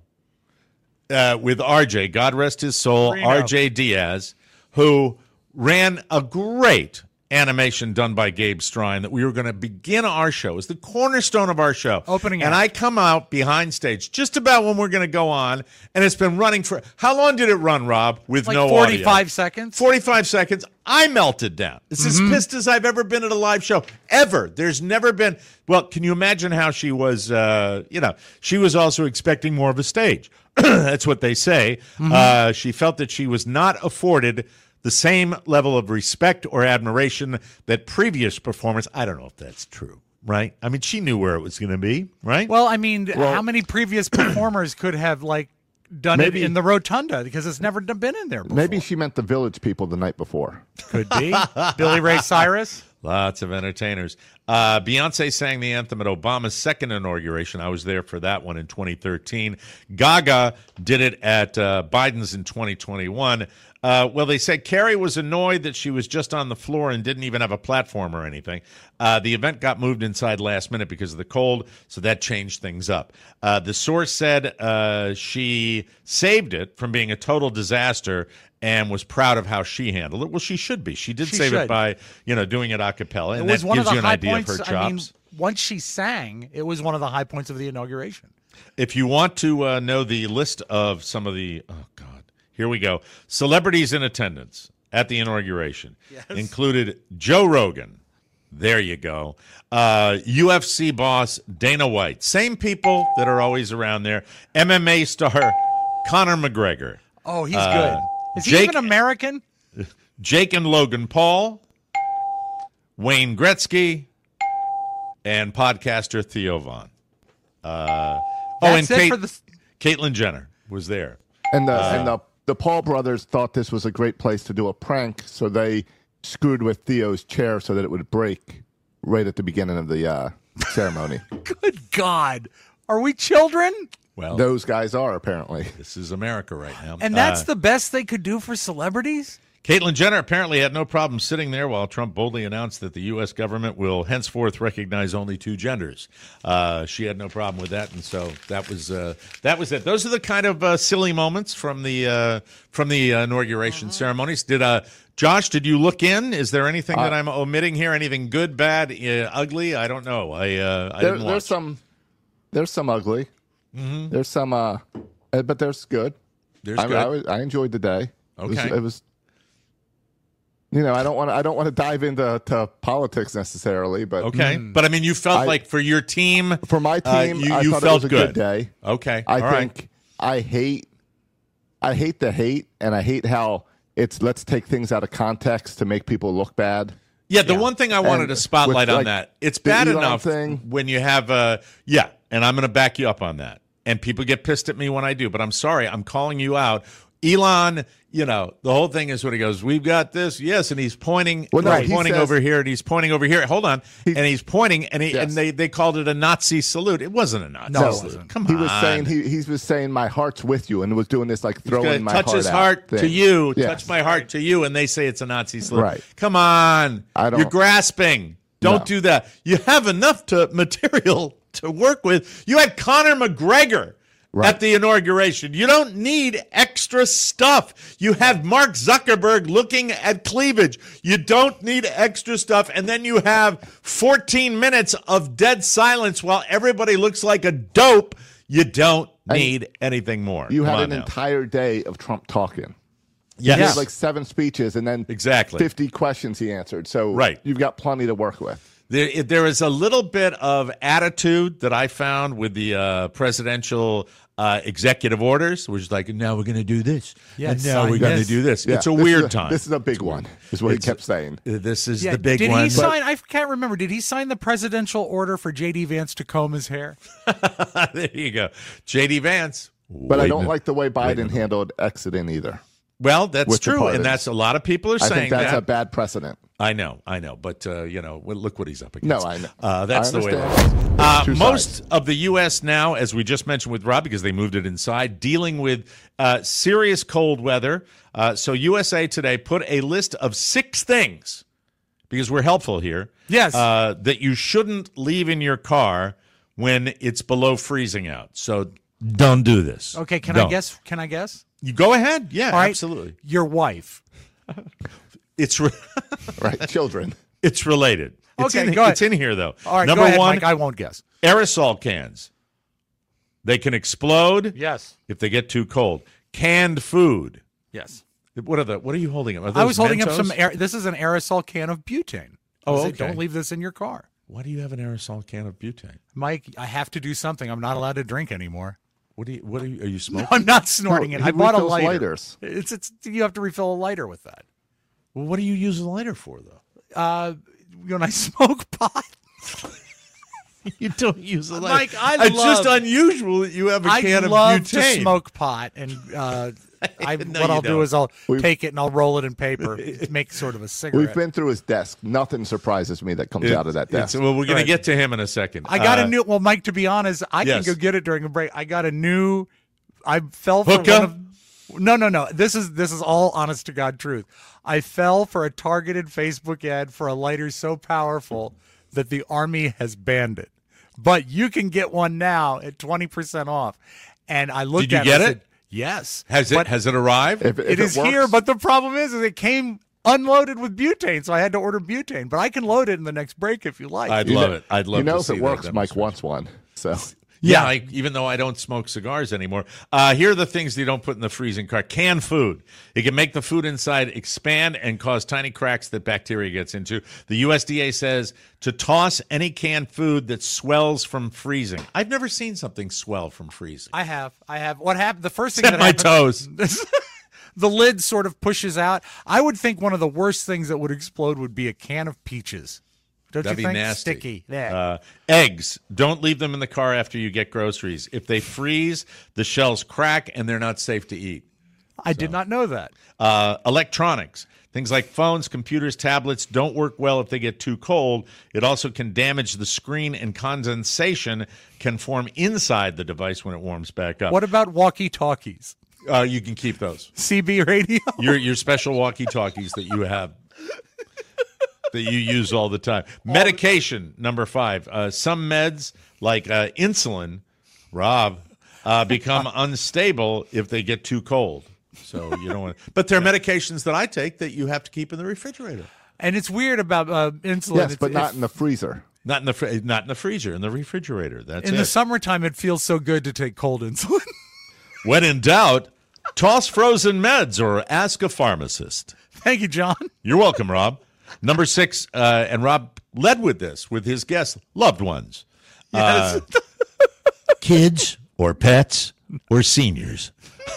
Speaker 5: uh, with R J, God rest his soul,
Speaker 7: Reno.
Speaker 5: R J Diaz, who ran a great animation done by Gabe Strine that we were going to begin our show. It was the cornerstone of our show.
Speaker 7: Opening
Speaker 5: And
Speaker 7: act.
Speaker 5: I come out behind stage just about when we're going to go on, and it's been running for how long did it run, Rob? With
Speaker 7: Like
Speaker 5: no
Speaker 7: forty-five
Speaker 5: audio?
Speaker 7: seconds.
Speaker 5: forty-five seconds. I melted down. It's
Speaker 7: Mm-hmm.
Speaker 5: as pissed as I've ever been at a live show. Ever. There's never been. Well, can you imagine how she was, uh, you know, she was also expecting more of a stage. That's what they say.
Speaker 7: Mm-hmm.
Speaker 5: Uh, she felt that she was not afforded the same level of respect or admiration that previous performers. I don't know if that's true, right? I mean, she knew where it was going to be, right?
Speaker 7: Well, I mean, how many previous performers could have like done
Speaker 4: Maybe-
Speaker 7: it in the rotunda because it's never been in there before?
Speaker 4: Maybe she meant the village people the night before.
Speaker 7: Could be. Billy Ray Cyrus.
Speaker 5: Lots of entertainers. Uh, Beyonce sang the anthem at Obama's second inauguration. I was there for that one in twenty thirteen. Gaga did it at uh, Biden's in twenty twenty-one. Uh, well, they said Carrie was annoyed that she was just on the floor and didn't even have a platform or anything. Uh, the event got moved inside last minute because of the cold, so that changed things up. Uh, the source said uh, she saved it from being a total disaster and was proud of how she handled it. Well, she should be. She did
Speaker 7: She
Speaker 5: save it
Speaker 7: should.
Speaker 5: by, you know, doing it a cappella, and
Speaker 7: It was
Speaker 5: that
Speaker 7: one of
Speaker 5: gives
Speaker 7: the
Speaker 5: you an
Speaker 7: high
Speaker 5: idea
Speaker 7: points.
Speaker 5: of her
Speaker 7: I mean,
Speaker 5: chops.
Speaker 7: once she sang, it was one of the high points of the inauguration.
Speaker 5: If you want to uh, know the list of some of the, oh God, here we go. Celebrities in attendance at the inauguration
Speaker 7: Yes.
Speaker 5: included Joe Rogan, There you go. Uh, U F C boss Dana White. Same people that are always around there. M M A star Conor McGregor.
Speaker 7: Oh, he's
Speaker 5: Uh,
Speaker 7: good. Is he
Speaker 5: Jake-
Speaker 7: even American?
Speaker 5: Jake and Logan Paul, Wayne Gretzky, and podcaster Theo Vaughn. Uh, oh, and
Speaker 7: That's it
Speaker 5: Kate,
Speaker 7: for the-
Speaker 5: Caitlyn Jenner was there.
Speaker 4: And the
Speaker 5: Uh,
Speaker 4: and the the Paul brothers thought this was a great place to do a prank, so they screwed with Theo's chair so that it would break right at the beginning of the uh, ceremony.
Speaker 7: Good God. Are we children?
Speaker 5: Well,
Speaker 4: Those guys are apparently.
Speaker 5: This is America right now.
Speaker 7: And that's
Speaker 5: Uh,
Speaker 7: the best they could do for celebrities?
Speaker 5: Caitlyn Jenner apparently had no problem sitting there while Trump boldly announced that the U S government will henceforth recognize only two genders. Uh, she had no problem with that, and so that was uh, that was it. Those are the kind of uh, silly moments from the uh, from the uh, inauguration ceremonies. Did uh, Josh? Did you look in? Is there anything that
Speaker 4: Uh,
Speaker 5: I'm omitting here? Anything good, bad, uh, ugly? I don't know. I uh, I
Speaker 4: There,
Speaker 5: didn't watch.
Speaker 4: there's some there's some ugly.
Speaker 5: Mhm.
Speaker 4: There's some uh, uh, but there's good.
Speaker 5: There's
Speaker 4: I,
Speaker 5: good.
Speaker 4: I, was- I enjoyed the day. It was-
Speaker 5: Okay.
Speaker 4: it was. You know, I don't want to. I don't want to dive into to politics necessarily, but
Speaker 5: Okay, but I mean, you felt
Speaker 4: I-
Speaker 5: like for your team,
Speaker 4: for my
Speaker 5: uh,
Speaker 4: team,
Speaker 5: you,
Speaker 4: I
Speaker 5: you
Speaker 4: thought
Speaker 5: felt
Speaker 4: it was a
Speaker 5: good.
Speaker 4: good day.
Speaker 5: Okay,
Speaker 4: I
Speaker 5: all right.
Speaker 4: think I hate I hate the hate, and I hate how it's let's take things out of context to make people look bad.
Speaker 5: Yeah, the one thing I wanted
Speaker 4: And
Speaker 5: to spotlight
Speaker 4: with,
Speaker 5: on
Speaker 4: like,
Speaker 5: that, it's
Speaker 4: the
Speaker 5: bad
Speaker 4: Elon
Speaker 5: enough
Speaker 4: thing.
Speaker 5: when you have a, yeah, and I'm going to back you up on that. And people get pissed at me when I do, but I'm sorry, I'm calling you out. Elon, you know, the whole thing is when he goes, we've got this, yes, and he's pointing,
Speaker 4: Well, no,
Speaker 5: he's
Speaker 4: he
Speaker 5: pointing
Speaker 4: says-
Speaker 5: over here, and he's pointing over here. Hold on, and he's pointing, and he,
Speaker 4: Yes.
Speaker 5: and they, they called it a Nazi salute. It wasn't a Nazi
Speaker 7: No, it
Speaker 5: salute.
Speaker 7: wasn't.
Speaker 5: Come
Speaker 4: He
Speaker 5: on,
Speaker 4: was saying he, he was saying my heart's with you, and was doing this like
Speaker 5: He's gonna
Speaker 4: throwing my
Speaker 5: touch
Speaker 4: heart
Speaker 5: his
Speaker 4: out
Speaker 5: heart to
Speaker 4: thing.
Speaker 5: you,
Speaker 4: Yes.
Speaker 5: touch my heart to you, and they say it's a Nazi salute.
Speaker 4: Right.
Speaker 5: Come on,
Speaker 4: I don't-
Speaker 5: you're grasping. Don't
Speaker 4: No.
Speaker 5: do that. You have enough to material to work with. You had Conor McGregor
Speaker 4: Right.
Speaker 5: at the inauguration. You don't need extra stuff. You have Mark Zuckerberg looking at cleavage. You don't need extra stuff. And then you have fourteen minutes of dead silence while everybody looks like a dope. You don't
Speaker 4: And
Speaker 5: need anything more.
Speaker 4: You
Speaker 5: Come
Speaker 4: had
Speaker 5: on
Speaker 4: an
Speaker 5: now.
Speaker 4: entire day of Trump talking.
Speaker 5: Yes.
Speaker 4: He had like seven speeches, and then
Speaker 5: Exactly.
Speaker 4: fifty questions he answered. So
Speaker 5: Right.
Speaker 4: you've got plenty to work with.
Speaker 5: There, there is a little bit of attitude that I found with the uh, presidential uh, executive orders, which is like, now we're going to do this,
Speaker 7: Yeah,
Speaker 5: and now
Speaker 7: sign
Speaker 5: we're going to
Speaker 7: this.
Speaker 5: do this.
Speaker 4: Yeah,
Speaker 5: it's a
Speaker 4: this is
Speaker 5: weird
Speaker 4: a-
Speaker 5: time.
Speaker 4: This is a big one, is what
Speaker 5: It's-
Speaker 4: he kept saying.
Speaker 5: Uh, This is
Speaker 7: Yeah,
Speaker 5: the big
Speaker 7: did
Speaker 5: one.
Speaker 7: he sign? I can't remember. Did he sign the presidential order for J D Vance to comb his hair?
Speaker 5: There you go, J D Vance.
Speaker 4: But I
Speaker 5: Wait a
Speaker 4: don't
Speaker 5: minute.
Speaker 4: like the way
Speaker 5: Wait a
Speaker 4: Biden
Speaker 5: minute.
Speaker 4: handled exiting either.
Speaker 5: Well, that's
Speaker 4: with the
Speaker 5: true, and
Speaker 4: pardons.
Speaker 5: that's a lot of people are
Speaker 4: I
Speaker 5: saying
Speaker 4: think that's
Speaker 5: that.
Speaker 4: a bad precedent.
Speaker 5: I know, I know, but uh, you know, well, look what he's up against.
Speaker 4: No, I know.
Speaker 5: Uh, that's
Speaker 4: I
Speaker 5: the way. It
Speaker 4: understand.
Speaker 5: is.
Speaker 4: There's
Speaker 5: Uh,
Speaker 4: two
Speaker 5: most
Speaker 4: sides.
Speaker 5: of the U S now, as we just mentioned with Rob, because they moved it inside, dealing with uh, serious cold weather. Uh, so U S A Today put a list of six things, because we're helpful here.
Speaker 7: Yes.
Speaker 5: uh, that you shouldn't leave in your car when it's below freezing out. So don't do this.
Speaker 7: Okay, can I
Speaker 5: Don't.
Speaker 7: guess? Can I guess?
Speaker 5: You go ahead. Yeah,
Speaker 7: All right.
Speaker 5: absolutely.
Speaker 7: Your wife.
Speaker 5: It's re-
Speaker 4: Right, children.
Speaker 5: it's related. It's
Speaker 7: Okay,
Speaker 5: in,
Speaker 7: go ahead.
Speaker 5: It's in here though.
Speaker 7: All right,
Speaker 5: Number
Speaker 7: go ahead,
Speaker 5: one,
Speaker 7: Mike. I won't guess.
Speaker 5: aerosol cans. They can explode
Speaker 7: Yes.
Speaker 5: if they get too cold. Canned food.
Speaker 7: Yes.
Speaker 5: What are the? What are you holding up? Are
Speaker 7: I
Speaker 5: those
Speaker 7: was holding up
Speaker 5: Mentos?
Speaker 7: some. Air, this is an aerosol can of butane.
Speaker 5: Oh,
Speaker 7: I said,
Speaker 5: okay.
Speaker 7: Don't leave this in your car,
Speaker 5: Why do you have an aerosol can of butane?
Speaker 7: Mike. I have to do something. I'm not allowed to drink anymore.
Speaker 5: What do you? What are you? Are you smoking?
Speaker 7: I'm not snorting
Speaker 4: No,
Speaker 7: it.
Speaker 4: he
Speaker 7: I bought a
Speaker 4: refills
Speaker 7: lighter.
Speaker 4: lighters.
Speaker 7: It's it's. You have to refill a lighter with that.
Speaker 5: Well, what do you use a lighter for though?
Speaker 7: Uh, when I smoke pot.
Speaker 5: You don't use a lighter.
Speaker 7: Mike, I
Speaker 5: it's
Speaker 7: love-
Speaker 5: just unusual that you have a
Speaker 7: I
Speaker 5: can
Speaker 7: love
Speaker 5: of butane.
Speaker 7: to smoke pot, and uh, I
Speaker 5: No,
Speaker 7: what
Speaker 5: you
Speaker 7: I'll do
Speaker 5: don't.
Speaker 7: is I'll
Speaker 4: We've-
Speaker 7: take it and I'll roll it in paper, make sort of a cigarette.
Speaker 4: We've been through his desk. Nothing surprises me that comes
Speaker 5: It-
Speaker 4: out of that
Speaker 5: it's-
Speaker 4: desk.
Speaker 5: well, we're going
Speaker 7: Right.
Speaker 5: to get to him in a second.
Speaker 7: I got
Speaker 5: Uh,
Speaker 7: a new. Well, Mike, to be honest, I
Speaker 5: yes.
Speaker 7: can go get it during a break. I got a new. I fell for
Speaker 5: Hookah?
Speaker 7: one of. No, no, no. This is this is all honest to God truth. I fell for a targeted Facebook ad for a lighter so powerful that the Army has banned it. But you can get one now at twenty percent off. And I looked
Speaker 5: Did you
Speaker 7: at
Speaker 5: get
Speaker 7: it. and
Speaker 5: it?
Speaker 7: said, yes.
Speaker 5: Has it?
Speaker 7: But
Speaker 5: Has it arrived?
Speaker 4: If, if
Speaker 7: it is
Speaker 4: works-
Speaker 7: here, but the problem is, is it came unloaded with butane, so I had to order butane. But I can load it in the next break if you like.
Speaker 5: I'd
Speaker 4: You
Speaker 5: love
Speaker 4: know-
Speaker 5: it. I'd love
Speaker 4: You know
Speaker 5: to
Speaker 4: if
Speaker 5: see
Speaker 4: it
Speaker 5: that
Speaker 4: works, Mike
Speaker 5: demonstration.
Speaker 4: wants one. So
Speaker 5: Yeah,
Speaker 7: Yeah.
Speaker 5: like, even though I don't smoke cigars anymore. Uh, here are the things that you don't put in the freezing car. Canned food. It can make the food inside expand and cause tiny cracks that bacteria gets into. The U S D A says to toss any canned food that swells from freezing. I've never seen something swell from freezing.
Speaker 7: I have. I have. What happened? The first thing
Speaker 5: Except
Speaker 7: that
Speaker 5: my
Speaker 7: happened,
Speaker 5: toes.
Speaker 7: the lid sort of pushes out. I would think one of the worst things that would explode would be a can of peaches. Don't
Speaker 5: That'd
Speaker 7: you
Speaker 5: be
Speaker 7: think?
Speaker 5: nasty.
Speaker 7: Sticky. Yeah.
Speaker 5: Uh, eggs. Don't leave them in the car after you get groceries. If they freeze, the shells crack and they're not safe to eat.
Speaker 7: I did not know that.
Speaker 5: Uh, electronics. Things like phones, computers, tablets don't work well if they get too cold. It also can damage the screen, and condensation can form inside the device when it warms back up.
Speaker 7: What about walkie-talkies?
Speaker 5: Uh, you can keep those.
Speaker 7: C B radio?
Speaker 5: Your your special walkie-talkies that you have that you use all the time. Medication, number five. Uh, some meds, like uh, insulin, Rob, uh, become unstable if they get too cold. So you don't want to. But there are medications that I take that you have to keep in the refrigerator.
Speaker 7: And it's weird about uh, insulin.
Speaker 4: Yes,
Speaker 7: It's-
Speaker 4: but not
Speaker 7: if-
Speaker 4: in the freezer.
Speaker 5: Not in the fr- not in the freezer, in the refrigerator. That's
Speaker 7: in
Speaker 5: it.
Speaker 7: the summertime, it feels so good to take cold insulin.
Speaker 5: When in doubt, toss frozen meds or ask a pharmacist.
Speaker 7: Thank you, John.
Speaker 5: You're welcome, Rob. Number six, uh, and Rob led with this with his guests, loved ones.
Speaker 7: Yes.
Speaker 5: Uh, kids or pets or seniors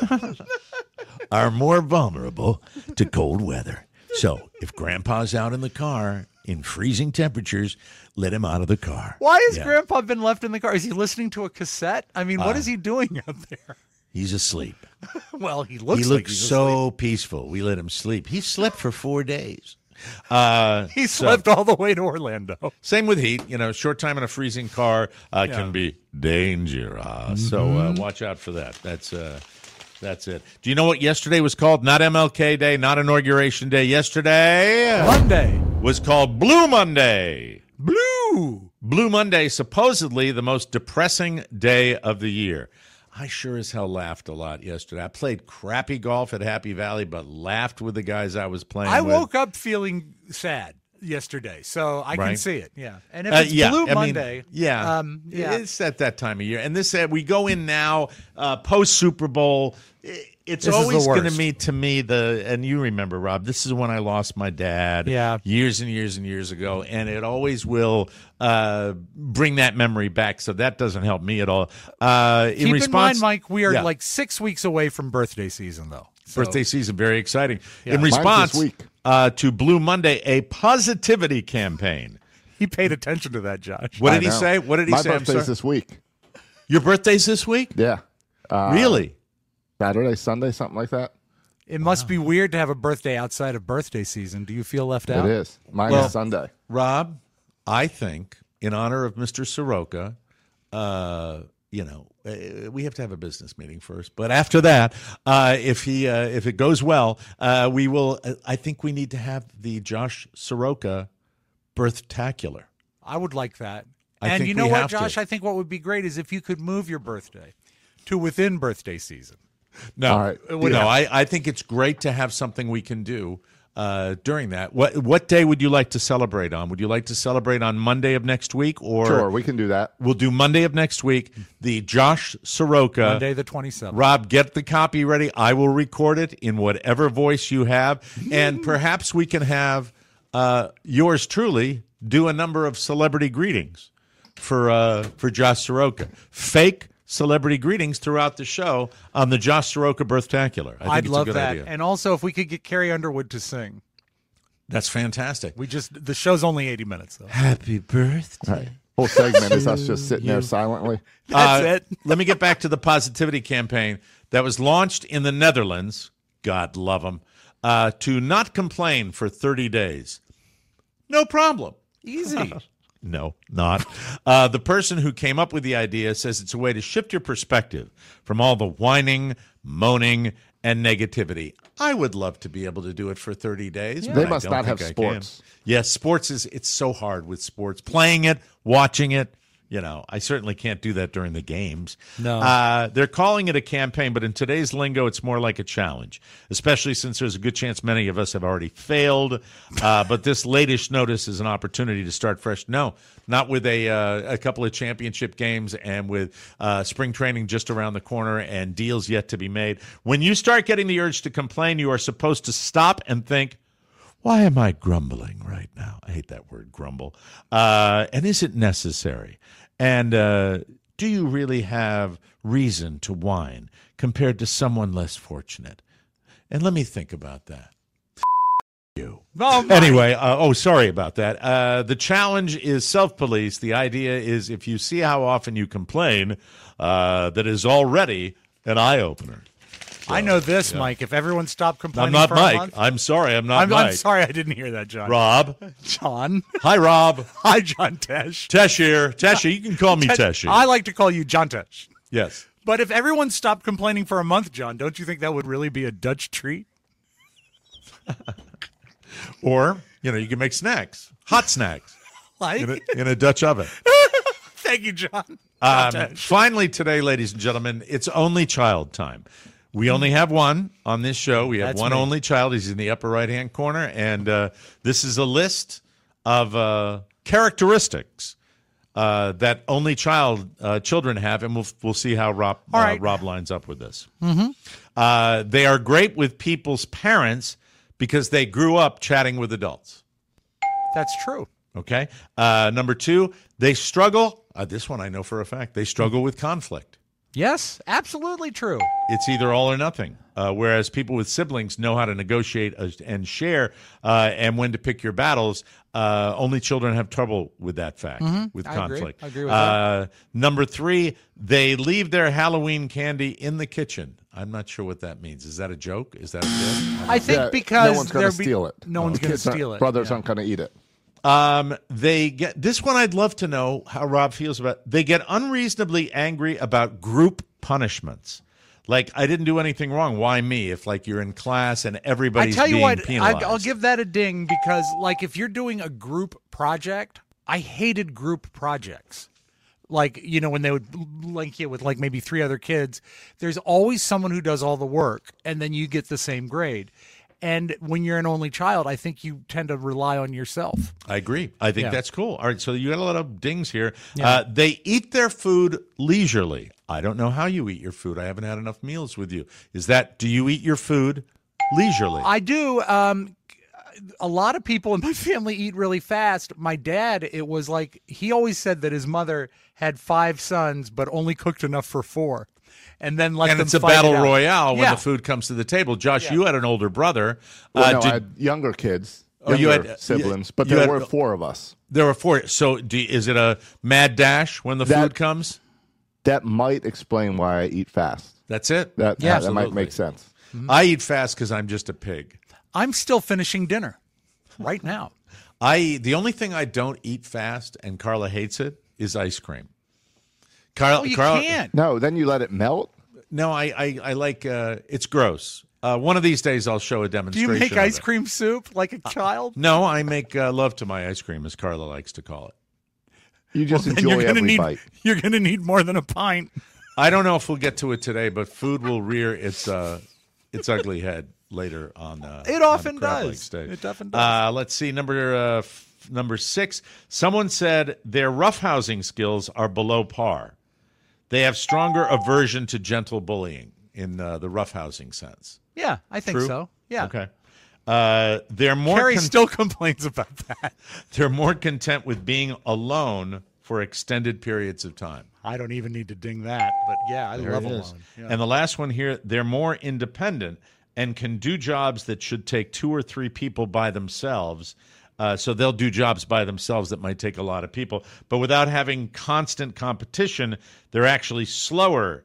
Speaker 5: are more vulnerable to cold weather. So if grandpa's out in the car in freezing temperatures, let him out of the car.
Speaker 7: Why has
Speaker 5: Yeah.
Speaker 7: Grandpa been left in the car? Is he listening to a cassette? I mean, what
Speaker 5: Uh,
Speaker 7: is he doing out there?
Speaker 5: He's asleep.
Speaker 7: Well, he looks
Speaker 5: he
Speaker 7: like
Speaker 5: looks
Speaker 7: he's
Speaker 5: so peaceful. We let him sleep. He slept for four days. Uh,
Speaker 7: He
Speaker 5: so-
Speaker 7: slept all the way to Orlando.
Speaker 5: Same with heat. You know, short time in a freezing car uh,
Speaker 7: Yeah.
Speaker 5: can be dangerous. So uh,
Speaker 7: Mhm.
Speaker 5: watch out for that. That's uh, that's it. Do you know what yesterday was called? Not M L K Day, not Inauguration Day. Yesterday,
Speaker 7: Monday,
Speaker 5: was called Blue Monday.
Speaker 7: Blue.
Speaker 5: Blue Monday, supposedly the most depressing day of the year. I sure as hell laughed a lot yesterday. I played crappy golf at Happy Valley, but laughed with the guys I was playing
Speaker 7: I
Speaker 5: with.
Speaker 7: woke up feeling sad yesterday, so I can
Speaker 5: Right.
Speaker 7: see it. Yeah, and if
Speaker 5: Uh,
Speaker 7: it's
Speaker 5: yeah,
Speaker 7: Blue
Speaker 5: I mean,
Speaker 7: Monday,
Speaker 5: yeah,
Speaker 7: um, yeah,
Speaker 5: it's at that time of year. And this, uh, we go in now, uh, post Super Bowl. I- It's
Speaker 7: This is the
Speaker 5: always going to
Speaker 7: worst.
Speaker 5: be to me the, and you remember, Rob. This is when I lost my dad.
Speaker 7: Yeah.
Speaker 5: years and years and years ago, and it always will uh, bring that memory back. So that doesn't help me at all. Uh, in
Speaker 7: Keep
Speaker 5: response,
Speaker 7: in mind, Mike, we are
Speaker 5: Yeah.
Speaker 7: like six weeks away from birthday season, though. So-
Speaker 5: birthday season, very exciting.
Speaker 7: Yeah.
Speaker 5: In
Speaker 7: Mine's
Speaker 5: response
Speaker 4: this week.
Speaker 5: uh, to Blue Monday, a positivity campaign.
Speaker 7: He paid attention to that, Josh.
Speaker 5: What
Speaker 4: I
Speaker 5: did he
Speaker 4: know.
Speaker 5: say? What did he
Speaker 4: My
Speaker 5: say? I'm
Speaker 4: birthday's
Speaker 5: sorry.
Speaker 4: this week.
Speaker 5: Your birthday's this week?
Speaker 4: Yeah. Uh,
Speaker 5: Really?
Speaker 4: Saturday, Sunday, something like that.
Speaker 7: It must be weird to have a birthday outside of birthday season. Do you feel left out?
Speaker 4: It is. Mine
Speaker 5: Well-
Speaker 4: is Sunday.
Speaker 5: Rob, I think in honor of Mister Soroka, uh, you know, uh, we have to have a business meeting first. But after that, uh, if he uh, if it goes well, uh, we will. Uh, I think we need to have the Josh Soroka birthtacular.
Speaker 7: I would like that.
Speaker 5: I
Speaker 7: and
Speaker 5: think
Speaker 7: you know
Speaker 5: we
Speaker 7: what,
Speaker 5: have to.
Speaker 7: Josh? I think what would be great is if you could move your birthday to within birthday season.
Speaker 5: No,
Speaker 4: All right.
Speaker 5: uh, no,
Speaker 7: Yeah.
Speaker 5: I, I think it's great to have something we can do uh, during that. What what day would you like to celebrate on? Would you like to celebrate on Monday of next week, or
Speaker 4: Sure, we can do that.
Speaker 5: we'll do Monday of next week? The Josh Soroka.
Speaker 7: Monday the twenty-seventh.
Speaker 5: Rob, get the copy ready. I will record it in whatever voice you have, and perhaps we can have uh, yours truly do a number of celebrity greetings for uh, for Josh Soroka. Fake celebrity greetings throughout the show on the Josh Soroka Birthtacular. I think
Speaker 7: I'd
Speaker 5: it's
Speaker 7: love
Speaker 5: a good
Speaker 7: that.
Speaker 5: idea.
Speaker 7: And also, if we could get Carrie Underwood to sing.
Speaker 5: That's fantastic.
Speaker 7: We just the show's only eighty minutes though.
Speaker 5: Happy birthday.
Speaker 4: Right. Whole segment is us just sitting there
Speaker 5: You.
Speaker 4: silently.
Speaker 7: That's
Speaker 5: Uh,
Speaker 7: it.
Speaker 5: Let me get back to the positivity campaign that was launched in the Netherlands. God love them. Uh, to not complain for thirty days. No problem.
Speaker 7: Easy.
Speaker 5: No, not. Uh, the person who came up with the idea says it's a way to shift your perspective from all the whining, moaning, and negativity. I would love to be able to do it for thirty days. but
Speaker 4: They
Speaker 5: I
Speaker 4: must
Speaker 5: don't
Speaker 4: not have
Speaker 5: think I can.
Speaker 4: sports.
Speaker 5: Yes, sports is, it's so hard with sports. Playing it, watching it, You know, I certainly can't do that during the games.
Speaker 7: No.
Speaker 5: Uh, they're calling it a campaign, but in today's lingo, it's more like a challenge, especially since there's a good chance many of us have already failed. Uh, but this latest notice is an opportunity to start fresh. No, not with a, uh, a couple of championship games and with uh, spring training just around the corner and deals yet to be made. When you start getting the urge to complain, you are supposed to stop and think, why am I grumbling right now? I hate that word, grumble. Uh, and is it necessary? And uh, do you really have reason to whine compared to someone less fortunate? And let me think about that. You.
Speaker 7: Oh, my.
Speaker 5: Anyway, uh, oh, sorry about that. Uh, the challenge is self-police. The idea is if you see how often you complain, uh, that is already an eye-opener. So,
Speaker 7: I know this,
Speaker 5: yeah.
Speaker 7: Mike. If everyone stopped complaining
Speaker 5: I'm not
Speaker 7: for
Speaker 5: Mike.
Speaker 7: a month,
Speaker 5: I'm sorry. I'm not
Speaker 7: I'm,
Speaker 5: Mike.
Speaker 7: I'm sorry, I didn't hear that, John.
Speaker 5: Rob.
Speaker 7: John.
Speaker 5: Hi, Rob.
Speaker 7: Hi, John Tesh.
Speaker 5: Tesh here. Tesh, you can call me Tesh.
Speaker 7: I like to call you John Tesh.
Speaker 5: Yes.
Speaker 7: But if everyone stopped complaining for a month, John, don't you think that would really be a Dutch treat?
Speaker 5: Or, you know, you can make snacks, hot snacks,
Speaker 7: Like?
Speaker 5: in a, in a Dutch oven.
Speaker 7: Thank you, John. John
Speaker 5: Um,
Speaker 7: Tesh.
Speaker 5: finally today, ladies and gentlemen, it's only child time. We only have one on this show. We have
Speaker 7: That's
Speaker 5: one
Speaker 7: me.
Speaker 5: only child. He's in the upper right-hand corner. And uh, this is a list of uh, characteristics uh, that only child uh, children have. And we'll, we'll see how Rob,
Speaker 7: All
Speaker 5: uh,
Speaker 7: right.
Speaker 5: Rob lines up with this.
Speaker 7: Mm-hmm.
Speaker 5: Uh, they are great with people's parents because they grew up chatting with adults.
Speaker 7: That's true.
Speaker 5: Okay. Uh, number two, they struggle. Uh, this one I know for a fact. They struggle with conflict.
Speaker 7: Yes, absolutely true.
Speaker 5: It's either all or nothing. Uh, whereas people with siblings know how to negotiate uh, and share uh, and when to pick your battles. Uh, only children have trouble with that fact,
Speaker 7: Mhm.
Speaker 5: with
Speaker 7: I
Speaker 5: conflict.
Speaker 7: agree. I agree with
Speaker 5: uh, Number three, they leave their Halloween candy in the kitchen. I'm not sure what that means. Is that a joke? Is that a bit?
Speaker 7: I think
Speaker 4: Yeah,
Speaker 7: because
Speaker 4: no one's going
Speaker 7: there
Speaker 4: to
Speaker 7: be-
Speaker 4: steal it.
Speaker 7: no one's gonna
Speaker 4: Kids aren't-
Speaker 7: steal it,
Speaker 4: Brothers
Speaker 7: yeah.
Speaker 4: aren't going to eat it.
Speaker 5: Um, they get this one. I'd love to know how Rob feels about. They get unreasonably angry about group punishments. Like, I didn't do anything wrong. Why me? If like you're in class and everybody's
Speaker 7: I tell you
Speaker 5: being
Speaker 7: what, I,
Speaker 5: penalized.
Speaker 7: I'll give that a ding because, like, if you're doing a group project, I hated group projects. Like, you know, when they would link you with like maybe three other kids, there's always someone who does all the work, and then you get the same grade. And when you're an only child, I think you tend to rely on yourself.
Speaker 5: I agree. I think
Speaker 7: Yeah.
Speaker 5: that's cool. All right, so you got a lot of dings here.
Speaker 7: Yeah.
Speaker 5: Uh, they eat their food leisurely. I don't know how you eat your food. I haven't had enough meals with you. Is that, do you eat your food leisurely?
Speaker 7: I do. Um, a lot of people in my family eat really fast. My dad, it was like he always said that his mother had five sons, but only cooked enough for four. And then let
Speaker 5: and
Speaker 7: them
Speaker 5: it's a
Speaker 7: fight
Speaker 5: battle
Speaker 7: it out.
Speaker 5: royale when
Speaker 7: Yeah.
Speaker 5: the food comes to the table. Josh,
Speaker 7: Yeah.
Speaker 5: you had an older brother.
Speaker 4: Well,
Speaker 5: Uh,
Speaker 4: no,
Speaker 5: did-
Speaker 4: I had younger kids,
Speaker 5: Oh, you
Speaker 4: younger
Speaker 5: had-
Speaker 4: siblings,
Speaker 5: you-
Speaker 4: but
Speaker 5: you
Speaker 4: there
Speaker 5: had-
Speaker 4: were four of us.
Speaker 5: There were four. So do, is it a mad dash when the
Speaker 4: That-
Speaker 5: food comes?
Speaker 4: That might explain why I eat fast.
Speaker 5: That's it?
Speaker 4: That,
Speaker 7: Yeah.
Speaker 4: that might
Speaker 5: Absolutely.
Speaker 4: make sense.
Speaker 5: I eat fast because I'm just a pig.
Speaker 7: I'm still finishing dinner right now.
Speaker 5: I The only thing I don't eat fast, and Carla hates it, is ice cream. Carla,
Speaker 7: Oh, you
Speaker 5: Carla,
Speaker 7: can't.
Speaker 4: No, then you let it melt.
Speaker 5: No, I, I, I like, uh, it's gross. Uh, one of these days I'll show a
Speaker 7: Do you
Speaker 5: demonstration.
Speaker 7: make
Speaker 5: of
Speaker 7: ice
Speaker 5: it.
Speaker 7: cream soup like a child?
Speaker 5: No, I make uh, love to my ice cream, as Carla likes to call it.
Speaker 4: You just
Speaker 7: Then
Speaker 4: enjoy
Speaker 7: you're gonna
Speaker 4: every
Speaker 7: need
Speaker 4: bite.
Speaker 7: you're gonna need more than a pint.
Speaker 5: I don't know if we'll get to it today, but food will rear its uh, its ugly head later on. Uh,
Speaker 7: It
Speaker 5: on
Speaker 7: often
Speaker 5: the Crab Lake
Speaker 7: does.
Speaker 5: stage.
Speaker 7: It often does.
Speaker 5: Uh, let's see, number uh, f- number six. Someone said their roughhousing skills are below par. They have stronger aversion to gentle bullying in uh, the roughhousing sense.
Speaker 7: Yeah, I think
Speaker 5: True?
Speaker 7: so. Yeah.
Speaker 5: Okay. Uh, they're more
Speaker 7: Carrie
Speaker 5: con-
Speaker 7: still complains about that.
Speaker 5: they're more content with being alone for extended periods of time.
Speaker 7: I don't even need to ding that, but yeah, I
Speaker 5: There
Speaker 7: love
Speaker 5: it is.
Speaker 7: alone. Yeah.
Speaker 5: And the last one here, they're more independent and can do jobs that should take two or three people by themselves. Uh, so they'll do jobs by themselves that might take a lot of people. But without having constant competition, they're actually slower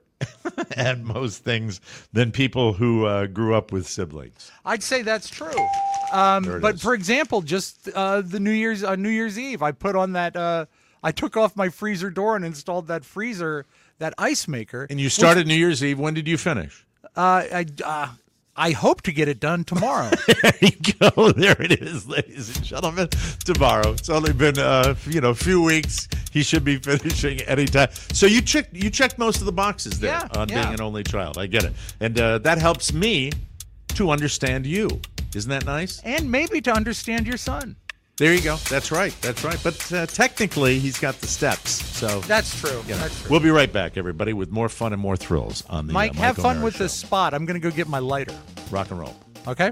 Speaker 5: at most things than people who uh, grew up with siblings.
Speaker 7: I'd say that's true. Um,
Speaker 5: There it
Speaker 7: but
Speaker 5: is.
Speaker 7: for example, just uh, the New Year's on New Year's Eve, I put on that. Uh, I took off my freezer door and installed that freezer, that ice maker.
Speaker 5: And you started New Year's Eve. When did you finish?
Speaker 7: Uh, I uh, I hope to get it done tomorrow.
Speaker 5: There you go. There it is, ladies and gentlemen. Tomorrow. It's only been uh, you know a few weeks. He should be finishing anytime. So you checked you checked most of the boxes there
Speaker 7: Yeah,
Speaker 5: on
Speaker 7: yeah.
Speaker 5: being an only child. I get it, and uh, that helps me to understand you. Isn't that nice?
Speaker 7: And maybe to understand your son.
Speaker 5: There you go. That's right. That's right. But uh, technically, he's got the steps. So
Speaker 7: That's true.
Speaker 5: you know.
Speaker 7: That's true.
Speaker 5: We'll be right back, everybody, with more fun and more thrills on the
Speaker 7: Mike,
Speaker 5: uh,
Speaker 7: have
Speaker 5: Mike
Speaker 7: fun
Speaker 5: O'Mara
Speaker 7: with
Speaker 5: Show.
Speaker 7: this spot. I'm going to go get my lighter.
Speaker 5: Rock and roll.
Speaker 7: Okay?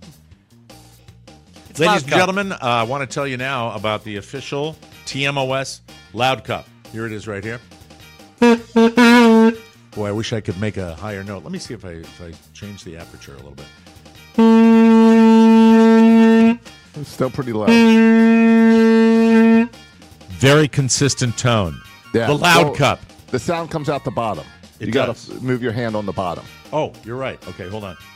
Speaker 7: It's
Speaker 5: Ladies
Speaker 7: Loud
Speaker 5: and
Speaker 7: Cup.
Speaker 5: gentlemen, uh, I want to tell you now about the official T M O S Loud Cup. Here it is right here. Boy, I wish I could make a higher note. Let me see if I if I change the aperture a little bit.
Speaker 4: It's still pretty low.
Speaker 5: Very consistent tone.
Speaker 4: Yeah.
Speaker 5: The Loud
Speaker 4: Well,
Speaker 5: Cup.
Speaker 4: The sound comes out the bottom.
Speaker 5: It
Speaker 4: you got
Speaker 5: does.
Speaker 4: to move your hand on the bottom.
Speaker 5: Oh, you're right. Okay, hold on.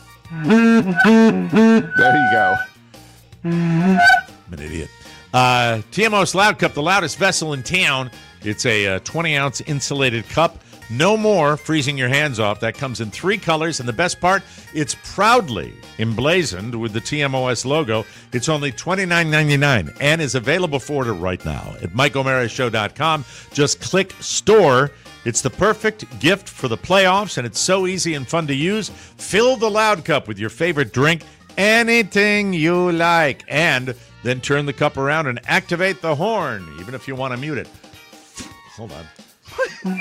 Speaker 4: There you go.
Speaker 5: I'm an idiot. Uh, T M O S Loud Cup, the loudest vessel in town. It's a uh, twenty ounce insulated cup. No more freezing your hands off. That comes in three colors, and the best part, it's proudly emblazoned with the T M O S logo. It's only twenty-nine ninety-nine and is available for order right now at Mike O'Mara Show dot com. Just click store. It's the perfect gift for the playoffs, and it's so easy and fun to use. Fill the Loud Cup with your favorite drink, anything you like, and then turn the cup around and activate the horn, even if you want to mute it. Hold on.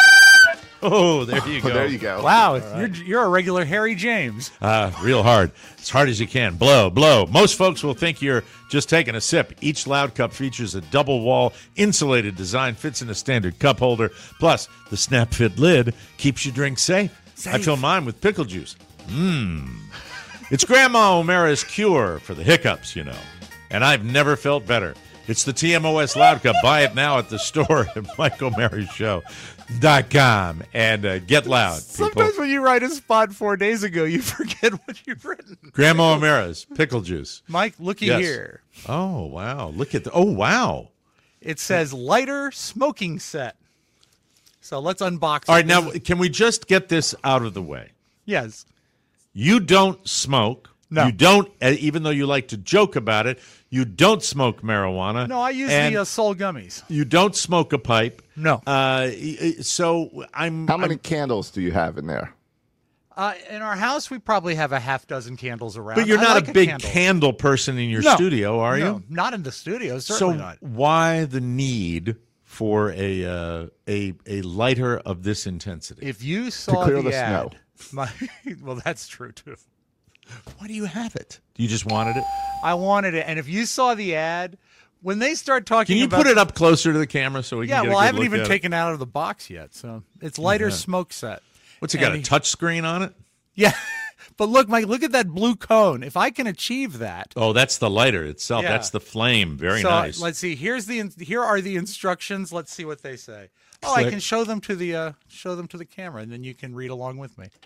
Speaker 5: Oh, there you go.
Speaker 4: There you go.
Speaker 7: Wow, you're, you're a regular Harry James.
Speaker 5: Uh, real hard. As hard as you can. Blow, blow. Most folks will think you're just taking a sip. Each Loud Cup features a double wall insulated design, fits in a standard cup holder. Plus, the snap fit lid keeps your drink safe. I fill mine with pickle juice. Mmm. It's Grandma O'Mara's cure for the hiccups, you know. And I've never felt better. It's the T M O S Loud Cup. Buy it now at the store at Mike O'Mara Show dot com and uh, get loud, people.
Speaker 7: Sometimes when you write a spot four days ago, you forget what you've written.
Speaker 5: Grandma O'Mara's pickle juice.
Speaker 7: Mike, looky
Speaker 5: Yes.
Speaker 7: here.
Speaker 5: Oh, wow. Look at the. Oh, wow.
Speaker 7: It says lighter smoking set. So let's unbox
Speaker 5: All
Speaker 7: it.
Speaker 5: right, now,
Speaker 7: This is-
Speaker 5: can we just get this out of the way?
Speaker 7: yes.
Speaker 5: You don't smoke.
Speaker 7: No.
Speaker 5: You don't, uh, even though you like to joke about it, you don't smoke marijuana.
Speaker 7: No, I use
Speaker 5: and
Speaker 7: the uh, Soul gummies.
Speaker 5: You don't smoke a pipe.
Speaker 7: No.
Speaker 5: Uh, y- so I'm.
Speaker 4: How many
Speaker 5: I'm-
Speaker 4: candles do you have in there?
Speaker 7: Uh, in our house, we probably have a half dozen candles around.
Speaker 5: But you're
Speaker 7: I
Speaker 5: not
Speaker 7: like
Speaker 5: a big
Speaker 7: candle.
Speaker 5: candle person in your
Speaker 7: No.
Speaker 5: studio, are
Speaker 7: No,
Speaker 5: you?
Speaker 7: not in the studio.
Speaker 5: So
Speaker 7: Certainly not.
Speaker 5: why the need for a uh, a a lighter of this intensity?
Speaker 7: If you saw
Speaker 4: clear
Speaker 7: the,
Speaker 4: the
Speaker 7: ad,
Speaker 4: snow.
Speaker 7: my, well, that's true too.
Speaker 5: Why do you have it? You just wanted it?
Speaker 7: I wanted it, and if you saw the ad, when they start talking,
Speaker 5: Can you
Speaker 7: about
Speaker 5: put it up closer to the camera so we
Speaker 7: Yeah,
Speaker 5: can get
Speaker 7: well,
Speaker 5: a
Speaker 7: I
Speaker 5: good
Speaker 7: haven't
Speaker 5: look
Speaker 7: even
Speaker 5: at it?
Speaker 7: taken it out of the box yet. So it's lighter
Speaker 5: Yeah.
Speaker 7: smoke set.
Speaker 5: What's it got?
Speaker 7: And
Speaker 5: A
Speaker 7: he-
Speaker 5: touch screen on it?
Speaker 7: Yeah, but look, Mike, look at that blue cone. If I can achieve that,
Speaker 5: Oh, that's the lighter itself.
Speaker 7: Yeah.
Speaker 5: That's the flame. Very
Speaker 7: so
Speaker 5: nice.
Speaker 7: let's see. Here's the here are the instructions. Let's see what they say. Oh, I
Speaker 5: Click.
Speaker 7: can show them to the uh, show them to the camera, and then you can read along with me.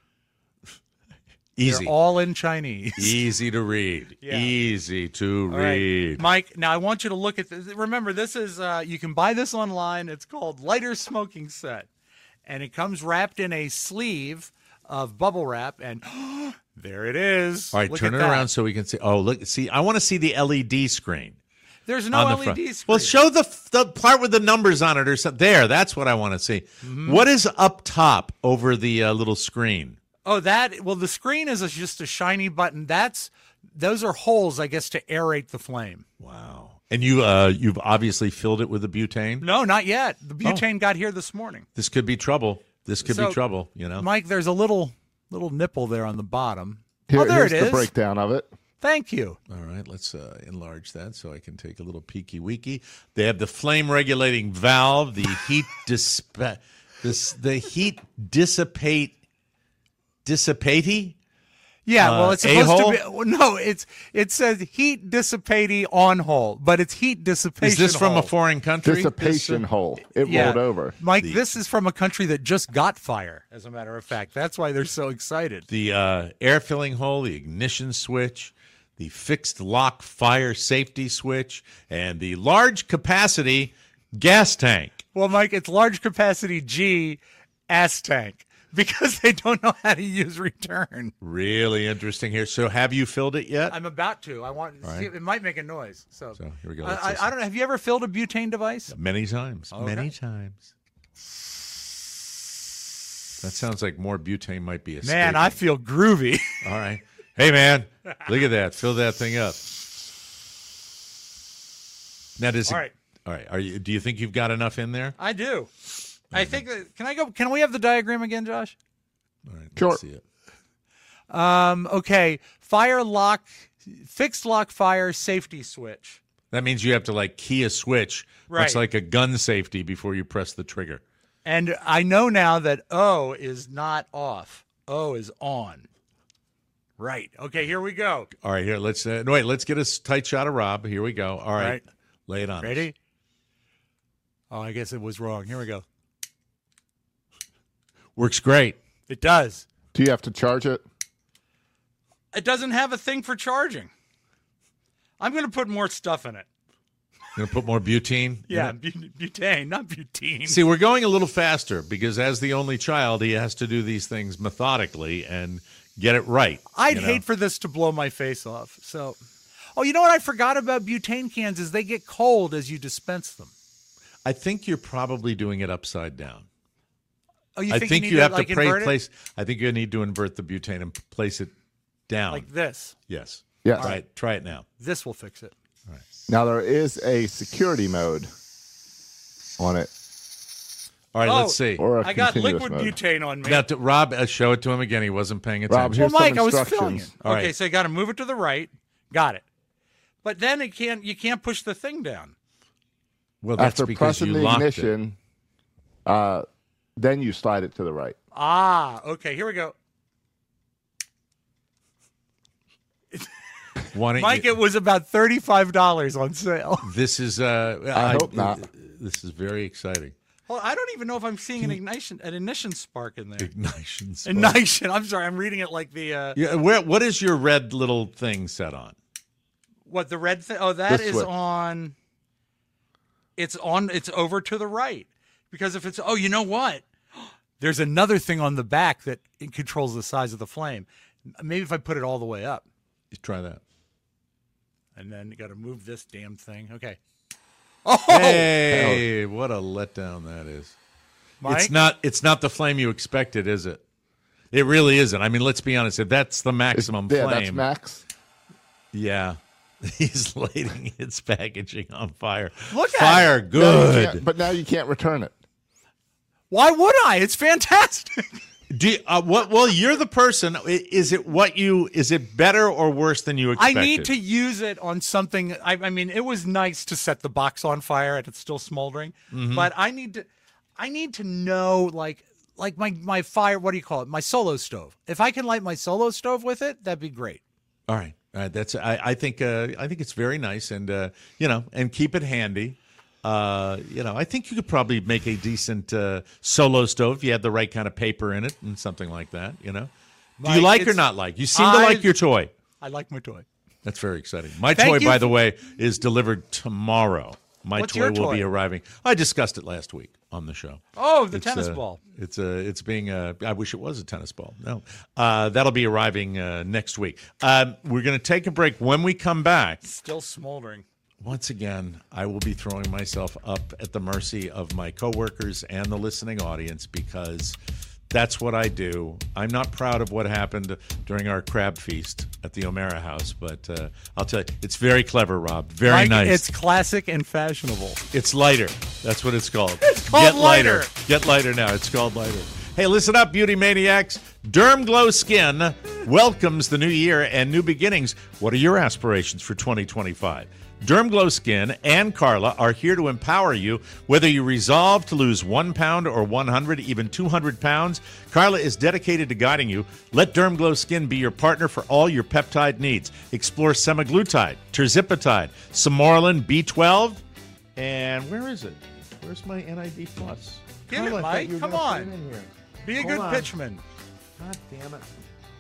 Speaker 5: Easy.
Speaker 7: They're all in Chinese.
Speaker 5: Easy to read.
Speaker 7: Yeah.
Speaker 5: Easy to
Speaker 7: All right,
Speaker 5: read.
Speaker 7: Mike. Now I want you to look at this. Remember, this is uh, you can buy this online. It's called Lighter Smoking Set, and it comes wrapped in a sleeve of bubble wrap, and there it is.
Speaker 5: All right,
Speaker 7: Look
Speaker 5: turn
Speaker 7: at
Speaker 5: it
Speaker 7: that.
Speaker 5: around so we can see. Oh, look. See, I want to see the L E D screen.
Speaker 7: There's no
Speaker 5: on the
Speaker 7: L E D
Speaker 5: front.
Speaker 7: screen.
Speaker 5: Well, show the the part with the numbers on it or something. There, that's what I want to see.
Speaker 7: Mm-hmm.
Speaker 5: What is up top over the uh, little screen?
Speaker 7: Oh, that well, the screen is a, just a shiny button. That's those are holes, I guess, to aerate the flame.
Speaker 5: Wow. And you, uh, you've obviously filled it with the butane.
Speaker 7: No, not yet. The butane got here this morning.
Speaker 5: This could be trouble. This could
Speaker 7: So,
Speaker 5: be trouble. You know,
Speaker 7: Mike, there's a little little nipple there on the bottom.
Speaker 4: Here,
Speaker 7: oh, there
Speaker 4: here's
Speaker 7: it
Speaker 4: the
Speaker 7: is.
Speaker 4: breakdown of it.
Speaker 7: Thank you.
Speaker 5: All right, let's uh, enlarge that so I can take a little peeky weeky. They have the flame regulating valve, the heat disp- this the heat dissipate dissipatey.
Speaker 7: Yeah, well,
Speaker 5: Uh,
Speaker 7: it's supposed
Speaker 5: a-hole?
Speaker 7: to be. well, No, it's it says heat dissipati on hole, but it's heat dissipation.
Speaker 5: Is this from
Speaker 7: hole.
Speaker 5: a foreign country?
Speaker 4: Dissipation hole. It
Speaker 7: Yeah.
Speaker 4: rolled over.
Speaker 7: Mike, this is from a country that just got fire. As a matter of fact, that's why they're so excited.
Speaker 5: The uh, air filling hole, the ignition switch, the fixed lock fire safety switch, and the large capacity gas tank.
Speaker 7: Well, Mike, it's large capacity G ass tank. because they don't know how to use return.
Speaker 5: Really interesting here. So have you filled it yet?
Speaker 7: I'm about to. I want.
Speaker 5: All
Speaker 7: See,
Speaker 5: right.
Speaker 7: it might make a noise. So,
Speaker 5: So here we go.
Speaker 7: I,
Speaker 5: Let's
Speaker 7: I,
Speaker 5: listen.
Speaker 7: I don't know. Have you ever filled a butane device?
Speaker 5: Many times.
Speaker 7: Okay.
Speaker 5: Many times. That sounds like more butane might be a
Speaker 7: Man, I feel groovy.
Speaker 5: All right. Hey, man, look at that. Fill that thing up. Now, does it,
Speaker 7: All right.
Speaker 5: All right. Are you? Do you think you've got enough in there?
Speaker 7: I do. I think. That, can I go? Can we have the diagram again, Josh?
Speaker 5: All right.
Speaker 4: Sure.
Speaker 5: Let's see it.
Speaker 7: Um. Okay. Fire lock, fixed lock fire safety switch.
Speaker 5: That means you have to like key a switch, much
Speaker 7: Right.
Speaker 5: like a gun safety, before you press the trigger.
Speaker 7: And I know now that O is not off. O is on. Right. Okay. Here we go.
Speaker 5: All right. Here, let's uh, no, wait. Let's get a s- tight shot of Rob. Here we go. All right.
Speaker 7: Right.
Speaker 5: Lay it on. us.
Speaker 7: Ready? Oh, I guess it was wrong. Here we go.
Speaker 5: Works great.
Speaker 7: It does.
Speaker 4: Do you have to charge it?
Speaker 7: It doesn't have a thing for charging. I'm going to put more stuff in it.
Speaker 5: Gonna put more butane. in
Speaker 7: Yeah,
Speaker 5: it?
Speaker 7: bu- butane, not butane.
Speaker 5: See, we're going a little faster because as the only child, he has to do these things methodically and get it right.
Speaker 7: I'd
Speaker 5: you know?
Speaker 7: hate for this to blow my face off. So, oh, you know what I forgot about butane cans is they get cold as you dispense them.
Speaker 5: I think you're probably doing it upside down.
Speaker 7: Oh, you
Speaker 5: I
Speaker 7: think,
Speaker 5: think
Speaker 7: you,
Speaker 5: you,
Speaker 7: need
Speaker 5: have
Speaker 7: to, like,
Speaker 5: to pray,
Speaker 7: invert it?
Speaker 5: place. I think you need to invert the butane and place it down
Speaker 7: like this?
Speaker 5: Yes.
Speaker 4: Yes.
Speaker 5: All right. Try it now.
Speaker 7: This will fix it.
Speaker 4: Now there is a security mode on it.
Speaker 5: All right.
Speaker 7: Oh,
Speaker 5: Let's see.
Speaker 4: Or a
Speaker 7: I got
Speaker 4: continuous
Speaker 7: liquid
Speaker 4: mode.
Speaker 7: butane on me.
Speaker 5: Now, to, Rob, uh, show it to him again. He wasn't paying attention.
Speaker 4: Rob,
Speaker 7: well,
Speaker 4: here's
Speaker 7: Mike, I
Speaker 4: some
Speaker 7: was filling it.
Speaker 4: instructions.
Speaker 5: All
Speaker 7: Okay,
Speaker 5: right.
Speaker 7: so you got to move it to the right. Got it. But then it can't. You can't push the thing down.
Speaker 5: Well, that's
Speaker 4: After
Speaker 5: because
Speaker 4: pressing
Speaker 5: you
Speaker 4: the
Speaker 5: locked
Speaker 4: ignition, uh, then you slide it to the right.
Speaker 7: Ah, okay. Here we go.
Speaker 5: it. Why don't
Speaker 7: Mike,
Speaker 5: you,
Speaker 7: it was about thirty-five dollars on sale.
Speaker 5: this is. Uh,
Speaker 4: I hope not.
Speaker 5: This is very exciting.
Speaker 7: Well, I don't even know if I'm seeing an ignition, an ignition spark in there.
Speaker 5: Ignition. spark.
Speaker 7: Ignition. I'm sorry. I'm reading it like the uh,
Speaker 5: Yeah. Where? What is your red little thing set on?
Speaker 7: what the red thing. Oh, that
Speaker 4: The
Speaker 7: is
Speaker 4: switch.
Speaker 7: on. It's on. It's over to the right because if it's. Oh, you know what? There's another thing on the back that it controls the size of the flame. Maybe if I put it all the way up,
Speaker 5: You try that.
Speaker 7: and then you got to move this damn thing. Okay. Oh,
Speaker 5: Hey, what a letdown that is.
Speaker 7: Mike?
Speaker 5: It's not it's not the flame you expected, is it? It really isn't. I mean, let's be honest. If that's the maximum
Speaker 4: yeah,
Speaker 5: flame.
Speaker 4: that's max.
Speaker 5: Yeah. He's lighting its packaging on fire.
Speaker 7: Look at
Speaker 5: fire,
Speaker 7: it.
Speaker 4: Now you
Speaker 5: good.
Speaker 4: can't- but now you can't return it.
Speaker 7: Why would I? It's fantastic.
Speaker 5: Do you, uh, what? Well, you're the person. I- Is it what you? Is it better or worse than you
Speaker 7: I
Speaker 5: expected?
Speaker 7: need to use it on something. I, I mean, it was nice to set the box on fire and it's still smoldering,
Speaker 5: Mm-hmm.
Speaker 7: but I need to, I need to know like, like my my fire. What do you call it? My solo stove. If I can light my solo stove with it, that'd be great.
Speaker 5: All right. All right. That's. I, I think. Uh, I think it's very nice, and uh, you know, and keep it handy. Uh, you know, I think you could probably make a decent uh, solo stove if you had the right kind of paper in it and something like that. You know, do you
Speaker 7: Mike,
Speaker 5: like or
Speaker 7: it's-
Speaker 5: not like? You seem to
Speaker 7: I-
Speaker 5: like your toy.
Speaker 7: I like my toy.
Speaker 5: That's very exciting. My
Speaker 7: Thank
Speaker 5: toy,
Speaker 7: you
Speaker 5: by
Speaker 7: for-
Speaker 5: the way, is delivered tomorrow. My
Speaker 7: What's
Speaker 5: toy
Speaker 7: your
Speaker 5: will be
Speaker 7: toy?
Speaker 5: arriving. I discussed it last week on the show.
Speaker 7: Oh, the
Speaker 5: It's,
Speaker 7: tennis
Speaker 5: uh,
Speaker 7: ball.
Speaker 5: It's uh, it's being. Uh, I wish it was a tennis ball. No, uh, that'll be arriving uh, next week. Um, we're going to take a break. When we come back,
Speaker 7: Still smoldering.
Speaker 5: once again, I will be throwing myself up at the mercy of my coworkers and the listening audience because that's what I do. I'm not proud of what happened during our crab feast at the O'Mara house, but uh, I'll tell you, it's very clever, Rob. Very
Speaker 7: Mike,
Speaker 5: nice.
Speaker 7: It's classic and fashionable.
Speaker 5: It's lighter. That's what it's called.
Speaker 7: It's called
Speaker 5: Get lighter.
Speaker 7: lighter.
Speaker 5: Get lighter now. It's called lighter. Hey, listen up, beauty maniacs. Derm Glow Skin welcomes the new year and new beginnings. What are your aspirations for twenty twenty-five? Derm Glow Skin and Carla are here to empower you. Whether you resolve to lose one pound or one hundred, even two hundred pounds, Carla is dedicated to guiding you. Let Derm Glow Skin be your partner for all your peptide needs. Explore semaglutide, terzipatide, Samorelin, B twelve, and where is it? Where's my N I D plus?
Speaker 7: Give
Speaker 5: Carla,
Speaker 7: it,
Speaker 5: I thought
Speaker 7: Mike.
Speaker 5: you were
Speaker 7: Come
Speaker 5: gonna put
Speaker 7: on.
Speaker 5: it in here.
Speaker 7: Be a
Speaker 5: Hold
Speaker 7: good
Speaker 5: on.
Speaker 7: pitchman.
Speaker 5: God damn it.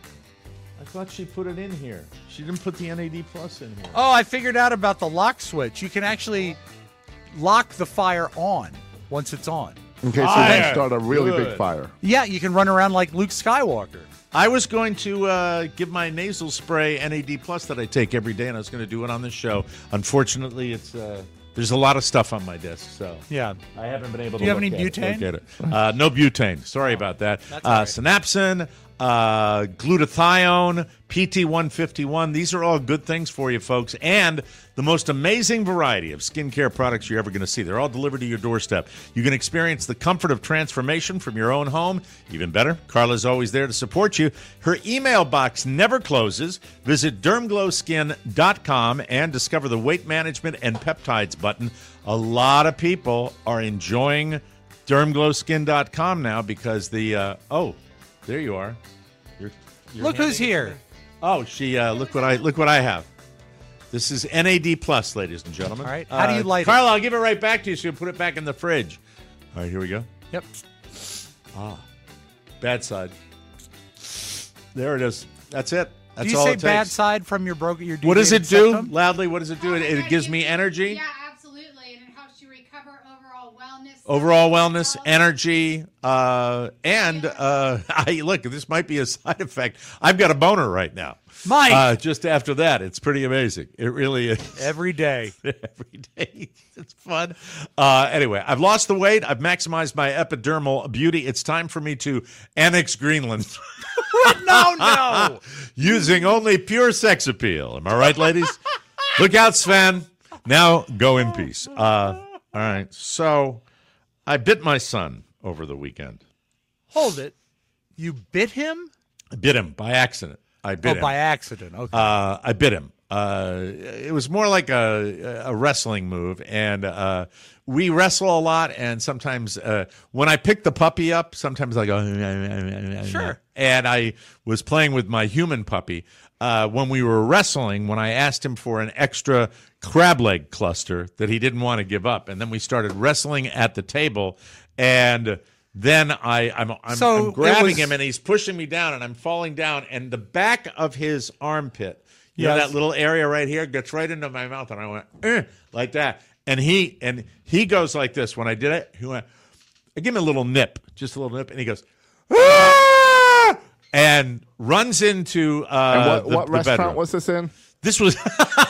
Speaker 5: I thought she put it in here. She didn't put the N A D plus in here.
Speaker 7: Oh, I figured out about the lock switch. You can actually lock the fire on once it's on.
Speaker 4: In case
Speaker 5: Fire.
Speaker 4: you want to start a really
Speaker 5: Good.
Speaker 4: big fire.
Speaker 7: Yeah, you can run around like Luke Skywalker.
Speaker 5: I was going to uh, give my nasal spray N A D Plus that I take every day, and I was going to do it on this show. Unfortunately, it's uh, there's a lot of stuff on my desk, so
Speaker 7: Yeah.
Speaker 5: I haven't been able
Speaker 7: Do
Speaker 5: to
Speaker 7: you have
Speaker 5: look
Speaker 7: any
Speaker 5: at it,
Speaker 7: butane?
Speaker 5: look at it. Uh, no butane. Sorry about that.
Speaker 7: That's
Speaker 5: Uh,
Speaker 7: all right.
Speaker 5: Synapsin, uh, glutathione, P T one fifty-one. These are all good things for you, folks. And the most amazing variety of skincare products you're ever going to see. They're all delivered to your doorstep. You can experience the comfort of transformation from your own home. Even better, Carla's always there to support you. Her email box never closes. Visit derm glow skin dot com and discover the weight management and peptides button. A lot of people are enjoying derm glow skin dot com now because the, uh, oh, there you are. You're, you're
Speaker 7: Look who's
Speaker 5: handing it to
Speaker 7: here.
Speaker 5: me. Oh, she. Uh, look what I look what I have. This is N A D Plus, ladies and gentlemen.
Speaker 7: All right. How do you light it?
Speaker 5: Carla, I'll give it right back to you so you can put it back in the fridge. All right, here we go.
Speaker 7: Yep.
Speaker 5: Ah, bad side. There it is. That's it. That's
Speaker 7: do you
Speaker 5: all
Speaker 7: say
Speaker 5: it
Speaker 7: bad
Speaker 5: takes.
Speaker 7: side from your broken your
Speaker 5: What does it do?
Speaker 7: septum?
Speaker 5: Loudly, what does it do? It, it gives me energy.
Speaker 12: Yeah, absolutely, and it helps you recover overall wellness.
Speaker 5: Overall wellness, energy, uh, and uh, I look. This might be a side effect. I've got a boner right now.
Speaker 7: Mike!
Speaker 5: Uh, just after that, it's pretty amazing. It really is.
Speaker 7: Every day.
Speaker 5: Every day. It's fun. Uh, anyway, I've lost the weight. I've maximized my epidermal beauty. It's time for me to annex Greenland.
Speaker 7: no, no.
Speaker 5: Using only pure sex appeal. Am I right, ladies? Look out, Sven. Now go in peace. Uh, all right. So I bit my son over the weekend.
Speaker 7: Hold it. You bit him?
Speaker 5: I bit him by accident. I bit
Speaker 7: oh,
Speaker 5: him.
Speaker 7: by accident. Okay.
Speaker 5: Uh, I bit him. Uh, it was more like a, a wrestling move, and uh, we wrestle a lot. And sometimes uh, when I pick the puppy up, sometimes I go,
Speaker 7: Sure.
Speaker 5: And I was playing with my human puppy uh, when we were wrestling. When I asked him for an extra crab leg cluster that he didn't want to give up, and then we started wrestling at the table, and then I, I'm, I'm,
Speaker 7: So
Speaker 5: I'm grabbing
Speaker 7: it was-
Speaker 5: him, and he's pushing me down, and I'm falling down, and the back of his armpit, you know,
Speaker 7: Yes.
Speaker 5: that little area right here gets right into my mouth, and I went eh, like that, and he and he goes like this. When I did it, he went. I give him a little nip, just a little nip, and he goes, ah! And runs into uh,
Speaker 4: and what,
Speaker 5: the,
Speaker 4: what
Speaker 5: the
Speaker 4: restaurant
Speaker 5: bedroom.
Speaker 4: was this in?
Speaker 5: This was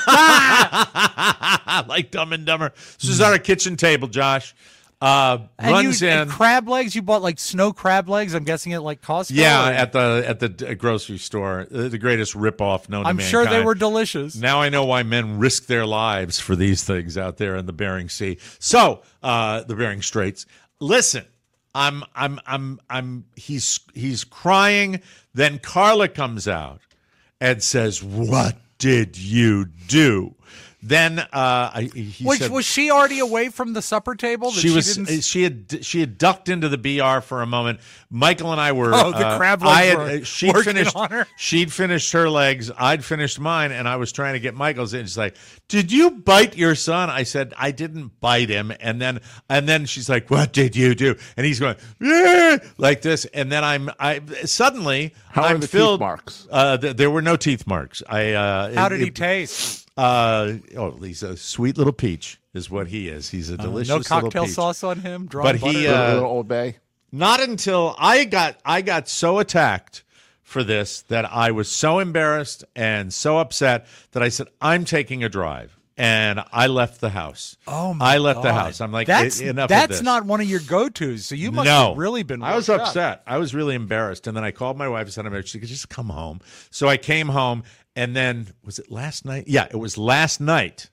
Speaker 5: like Dumb and Dumber. This is our kitchen table, Josh. Uh,
Speaker 7: And
Speaker 5: runs
Speaker 7: you,
Speaker 5: in.
Speaker 7: and crab legs? You bought like snow crab legs? I'm guessing at like Costco?
Speaker 5: Yeah,
Speaker 7: or-
Speaker 5: at the at the d- grocery store, uh, the greatest ripoff known
Speaker 7: I'm
Speaker 5: to
Speaker 7: sure they
Speaker 5: mankind.
Speaker 7: were delicious.
Speaker 5: Now I know why men risk their lives for these things out there in the Bering Sea. So, uh, the Bering Straits. Listen, I'm, I'm, I'm, I'm. He's, he's crying. Then Carla comes out and says, "What did you do?" Then, uh, I, he
Speaker 7: Which,
Speaker 5: said,
Speaker 7: was she already away from the supper table? That
Speaker 5: she was
Speaker 7: didn't...
Speaker 5: she had she had ducked into the B R for a moment. Michael and I were
Speaker 7: Oh, the
Speaker 5: uh,
Speaker 7: crab
Speaker 5: I
Speaker 7: legs
Speaker 5: had,
Speaker 7: were
Speaker 5: uh, she'd
Speaker 7: working
Speaker 5: finished
Speaker 7: on her?
Speaker 5: she'd finished her legs, I'd finished mine, and I was trying to get Michael's in. She's like, "Did you bite your son?" I said, "I didn't bite him." And then and then she's like, "What did you do?" And he's going, "Yeah," like this. And then I'm I suddenly
Speaker 4: How are
Speaker 5: I'm
Speaker 4: the teeth
Speaker 5: filled
Speaker 4: marks?
Speaker 5: Uh, th- there were no teeth marks. I uh,
Speaker 7: How
Speaker 5: it-
Speaker 7: did he
Speaker 5: it-
Speaker 7: taste?
Speaker 5: Uh, oh, he's a sweet little peach, is what he is. He's a delicious
Speaker 7: Uh, no
Speaker 5: little
Speaker 7: cocktail
Speaker 5: peach.
Speaker 7: sauce on him? Drawn
Speaker 5: But
Speaker 7: butter?
Speaker 5: he,
Speaker 4: A
Speaker 5: uh,
Speaker 4: little Old Bay.
Speaker 5: Not until I got I got so attacked for this that I was so embarrassed and so upset that I said, "I'm taking a drive." And I left the house.
Speaker 7: Oh my
Speaker 5: I left the
Speaker 7: God.
Speaker 5: house. I'm like,
Speaker 7: that's,
Speaker 5: "E- enough
Speaker 7: that's
Speaker 5: of this.
Speaker 7: not one of your go-tos, so you must
Speaker 5: no.
Speaker 7: have really been
Speaker 5: I was
Speaker 7: worked up.
Speaker 5: upset. I was really embarrassed. And then I called my wife and said, "I'm she could just come home." So I came home, and then was it last night? Yeah, it was last night.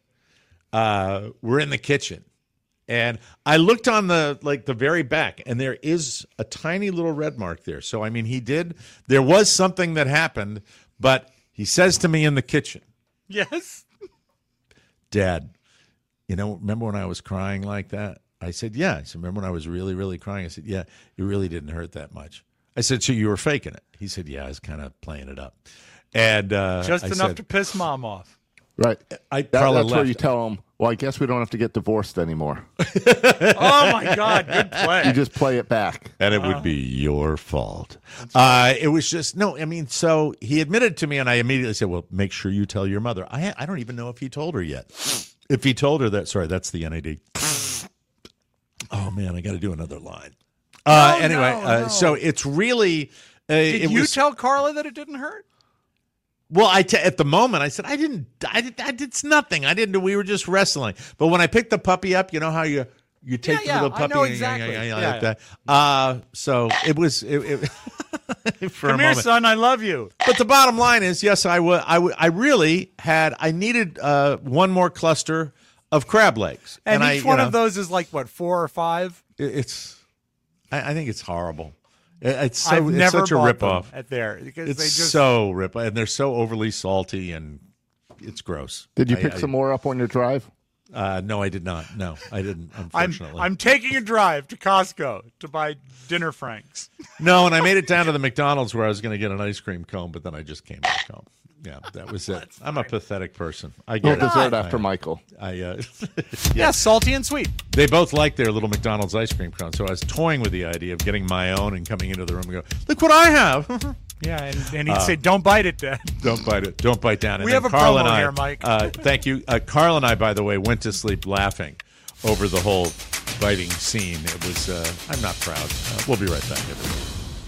Speaker 5: Uh, we're in the kitchen, and I looked on the like the very back, and there is a tiny little red mark there. So I mean, he did. There was something that happened, but he says to me in the kitchen,
Speaker 7: Yes.
Speaker 5: "Dad, you know, remember when I was crying like that?" I said, "Yeah." I said, "Remember when I was really, really crying?" I said, "Yeah, it really didn't hurt that much." I said, "So you were faking it?" He said, "Yeah, I was kind of playing it up." And uh,
Speaker 7: Just
Speaker 5: I
Speaker 7: enough
Speaker 5: said,
Speaker 7: to piss mom off.
Speaker 4: Right.
Speaker 5: I,
Speaker 4: That-
Speaker 5: Carla
Speaker 4: that's where
Speaker 5: left.
Speaker 4: you tell them, well, I guess we don't have to get divorced anymore.
Speaker 7: Oh, my God. Good play.
Speaker 4: You just play it back.
Speaker 5: And it would be your fault. Uh, it was just, no, I mean, so he admitted to me, and I immediately said, "Well, make sure you tell your mother." I I don't even know if he told her yet. If he told her that, sorry, that's the N A D. Oh, man, I got to do another line. Uh,
Speaker 7: No,
Speaker 5: anyway,
Speaker 7: no,
Speaker 5: uh,
Speaker 7: no.
Speaker 5: so it's really. Uh,
Speaker 7: Did
Speaker 5: it
Speaker 7: you
Speaker 5: was,
Speaker 7: tell Carla that it didn't hurt?
Speaker 5: Well, I t- at the moment I said I didn't. I did. I did it's nothing. I didn't. We were just wrestling. But when I picked the puppy up, you know how you you take
Speaker 7: Yeah,
Speaker 5: the
Speaker 7: yeah,
Speaker 5: little
Speaker 7: I
Speaker 5: puppy.
Speaker 7: know
Speaker 5: and-
Speaker 7: exactly.
Speaker 5: Yeah, yeah, yeah,
Speaker 7: Yeah,
Speaker 5: like that. Uh, so it was. It, it, for
Speaker 7: Come
Speaker 5: a
Speaker 7: here,
Speaker 5: moment.
Speaker 7: son. I love you.
Speaker 5: But the bottom line is, yes, I would. I would. I really had. I needed uh, one more cluster of crab legs,
Speaker 7: And,
Speaker 5: I,
Speaker 7: each
Speaker 5: you
Speaker 7: one
Speaker 5: know,
Speaker 7: of those is like, what, four or five?
Speaker 5: it- It's. I, I think it's horrible. It- It's so.
Speaker 7: I've
Speaker 5: it's
Speaker 7: never
Speaker 5: such a
Speaker 7: bought them
Speaker 5: ripoff.
Speaker 7: at there because
Speaker 5: It's
Speaker 7: they just
Speaker 5: so rip, and they're so overly salty, and it's gross.
Speaker 4: Did you
Speaker 5: I-
Speaker 4: pick
Speaker 5: I-
Speaker 4: some more up on your drive?
Speaker 5: Uh, no, I did not. No, I didn't.
Speaker 7: I'm
Speaker 5: Unfortunately,
Speaker 7: I'm taking a drive to Costco to buy dinner franks.
Speaker 5: no, and I made it down to the McDonald's where I was going to get an ice cream cone, but then I just came back home. Yeah, that was it. I'm a pathetic person. I
Speaker 4: Well,
Speaker 5: get it.
Speaker 4: dessert
Speaker 5: I-
Speaker 4: after Michael.
Speaker 5: I uh,
Speaker 7: Yeah, salty and sweet.
Speaker 5: They both like their little McDonald's ice cream cone, so I was toying with the idea of getting my own and coming into the room and go, "Look what I have."
Speaker 7: Yeah, and, and he'd
Speaker 5: Uh,
Speaker 7: say, "Don't bite it, Dad."
Speaker 5: Don't bite it. Don't bite down. And
Speaker 7: We
Speaker 5: then
Speaker 7: have a
Speaker 5: Carl
Speaker 7: promo
Speaker 5: and I,
Speaker 7: here, Mike.
Speaker 5: Uh, thank you. Uh, Carl and I, by the way, went to sleep laughing over the whole biting scene. It was. Uh, I'm not proud. Uh, we'll be right back. Everybody.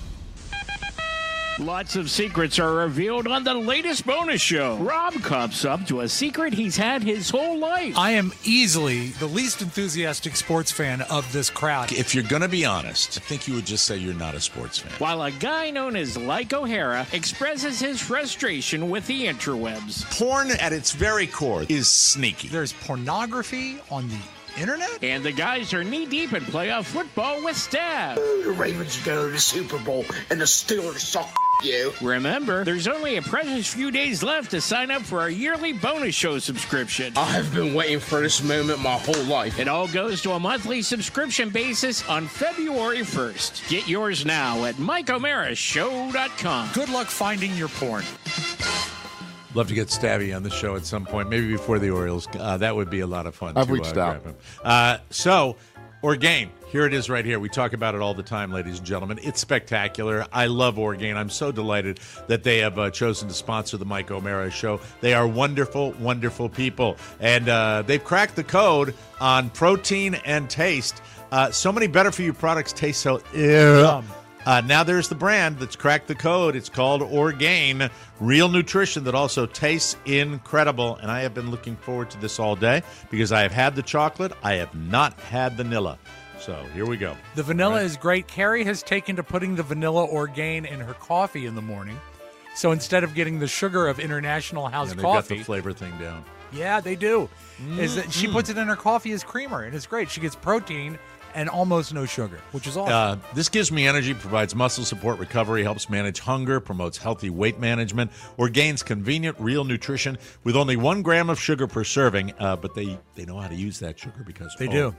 Speaker 13: Lots of secrets are revealed on the latest bonus show. Rob cops up to a secret he's had his whole life.
Speaker 7: I am easily the least enthusiastic sports fan of this crowd.
Speaker 14: If you're going to be honest, I think you would just say you're not a sports fan.
Speaker 13: While a guy known as Like O'Hara expresses his frustration with the interwebs.
Speaker 14: Porn at its very core is sneaky.
Speaker 7: There's pornography on the internet?
Speaker 13: And the guys are knee-deep in playoff football with Stab.
Speaker 15: The Ravens go to the Super Bowl and the Steelers suck you.
Speaker 13: Remember, there's only a precious few days left to sign up for our yearly bonus show subscription.
Speaker 15: I have been waiting for this moment my whole life.
Speaker 13: It all goes to a monthly subscription basis on February first. Get yours now at Mike O'Mara Show dot com.
Speaker 7: Good luck finding your porn.
Speaker 5: Love to get Stabby on the show at some point, maybe before the Orioles. Uh, that would be a lot of fun.
Speaker 4: I've
Speaker 5: to,
Speaker 4: reached
Speaker 5: uh,
Speaker 4: out.
Speaker 5: grab him. Uh, so, Orgain. Here it is right here. We talk about it all the time, ladies and gentlemen. It's spectacular. I love Orgain. I'm so delighted that they have uh, chosen to sponsor the Mike O'Mara Show. They are wonderful, wonderful people. And uh, they've cracked the code on protein and taste. Uh, so many better-for-you products taste so... Ugh. Uh, now there's the brand that's cracked the code. It's called Orgain, real nutrition that also tastes incredible. And I have been looking forward to this all day because I have had the chocolate. I have not had vanilla. So here we go.
Speaker 7: The vanilla
Speaker 5: Right.
Speaker 7: is great. Carrie has taken to putting the vanilla Orgain in her coffee in the morning. So instead of getting the sugar of International House
Speaker 5: Yeah, they've
Speaker 7: coffee,
Speaker 5: got the flavor thing down.
Speaker 7: yeah, they do. Is that she puts it in her coffee as creamer, and it's great. She gets protein and almost no sugar, which is awesome.
Speaker 5: Uh, this gives me energy, provides muscle support recovery, helps manage hunger, promotes healthy weight management, Orgain's convenient, real nutrition with only one gram of sugar per serving. Uh, but they, they know how to use that sugar because
Speaker 7: They
Speaker 5: oh,
Speaker 7: do.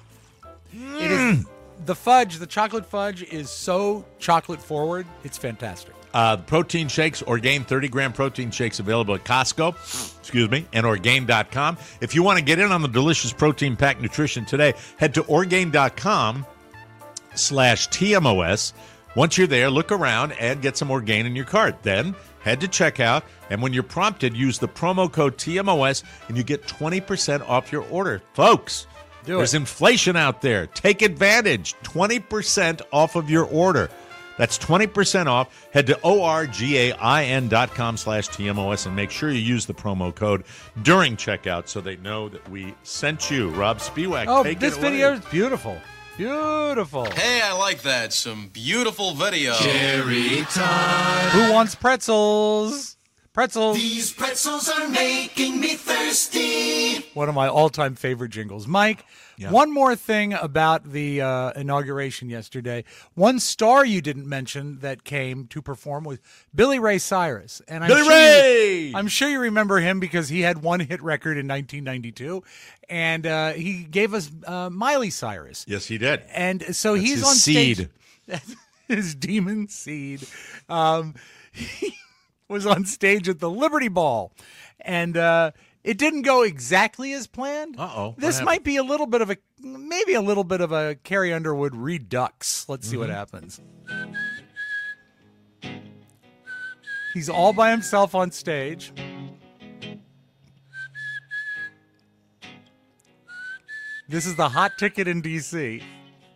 Speaker 7: It is the fudge, the chocolate fudge is so chocolate forward. It's fantastic.
Speaker 5: Uh, the protein shakes, Orgain thirty gram protein shakes available at Costco, excuse me, and Orgain dot com. If you want to get in on the delicious protein packed nutrition today, head to Orgain dot com slash T M O S. Once you're there, look around and get some Orgain in your cart. Then head to checkout, and when you're prompted, use the promo code T M O S, and you get twenty percent off your order. Folks,
Speaker 7: Do
Speaker 5: there's
Speaker 7: it.
Speaker 5: inflation out there. Take advantage. twenty percent off of your order. That's twenty percent off. Head to O-R-G-A-I-N dot com slash T-M-O-S and make sure you use the promo code during checkout so they know that we sent you. Rob Spiewak,
Speaker 7: Oh,
Speaker 5: take
Speaker 7: this
Speaker 5: it away.
Speaker 7: video is beautiful. Beautiful.
Speaker 16: Hey, I like that. Some beautiful video.
Speaker 7: Cherry time. Who wants pretzels? Pretzels.
Speaker 17: These pretzels are making me thirsty.
Speaker 7: One of my all-time favorite jingles. Mike,
Speaker 5: Yeah.
Speaker 7: one more thing about the uh, inauguration yesterday. One star you didn't mention that came to perform was Billy Ray Cyrus. And I'm
Speaker 5: Billy
Speaker 7: sure
Speaker 5: Ray!
Speaker 7: You, I'm sure you remember him because he had one hit record in nineteen ninety-two, and uh, he gave us uh, Miley Cyrus.
Speaker 5: Yes, he did.
Speaker 7: And so
Speaker 5: That's
Speaker 7: he's
Speaker 5: his
Speaker 7: on
Speaker 5: seed.
Speaker 7: stage. That's his demon seed. Um, he was on stage at the Liberty Ball, and uh, it didn't go exactly as planned.
Speaker 5: Uh-oh.
Speaker 7: This
Speaker 5: What
Speaker 7: might be a little bit of a, maybe a little bit of a Carrie Underwood redux. Let's see what
Speaker 5: Mhm.
Speaker 7: happens. He's all by himself on stage. This is the hot ticket in D C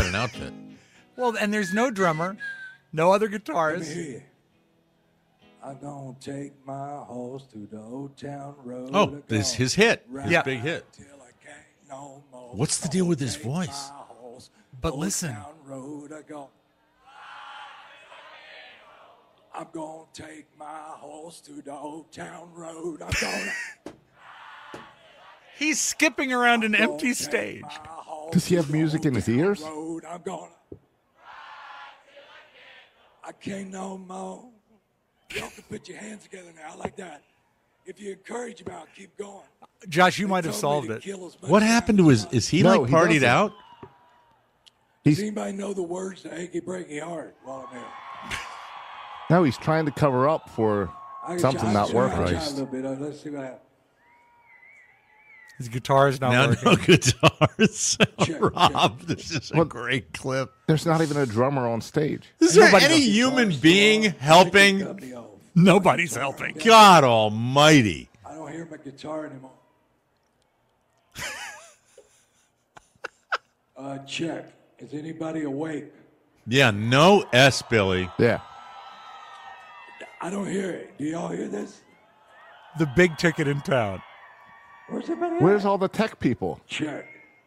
Speaker 5: an outfit.
Speaker 7: Well, and there's no drummer, no other guitars.
Speaker 18: I'm gonna take my horse to the old town road.
Speaker 5: Oh, this his hit, his
Speaker 7: Yeah.
Speaker 5: big hit.
Speaker 18: No more.
Speaker 5: What's the deal with his voice?
Speaker 7: But listen.
Speaker 18: Town road I go. I'm gonna take my horse to the old town road. I'm gonna.
Speaker 7: He's skipping around an empty stage.
Speaker 4: Does he have music in his ears?
Speaker 18: Road, I'm gonna. I can't no more. Y'all can put your hands together now like that. If you encourage him out, keep going.
Speaker 7: Josh, you might have solved it.
Speaker 5: What happened to his? Is he
Speaker 4: No,
Speaker 5: like
Speaker 4: he
Speaker 5: partied
Speaker 4: doesn't.
Speaker 5: out?
Speaker 18: Does anybody know the words to Achy Breaky Heart while I'm here?
Speaker 4: No, he's trying to cover up for
Speaker 18: I can
Speaker 4: something
Speaker 18: try-
Speaker 4: not
Speaker 18: I can try
Speaker 4: working.
Speaker 18: a little bit. Uh, Let's see what happens.
Speaker 7: His guitar is not
Speaker 5: Now
Speaker 7: working.
Speaker 5: no guitars.
Speaker 18: Check,
Speaker 5: Rob, this is a
Speaker 4: Well,
Speaker 5: great clip.
Speaker 4: There's not even a drummer on stage.
Speaker 5: Is there
Speaker 7: Nobody
Speaker 5: any
Speaker 7: knows.
Speaker 5: human being helping?
Speaker 7: Nobody's helping.
Speaker 5: God Almighty!
Speaker 18: I don't hear my guitar anymore. uh, check. Is anybody awake?
Speaker 5: Yeah, no S, Billy.
Speaker 4: Yeah.
Speaker 18: I don't hear it. Do y'all hear this?
Speaker 7: The big ticket in town.
Speaker 18: Where's everybody?
Speaker 4: Where's all the tech people?
Speaker 18: Check.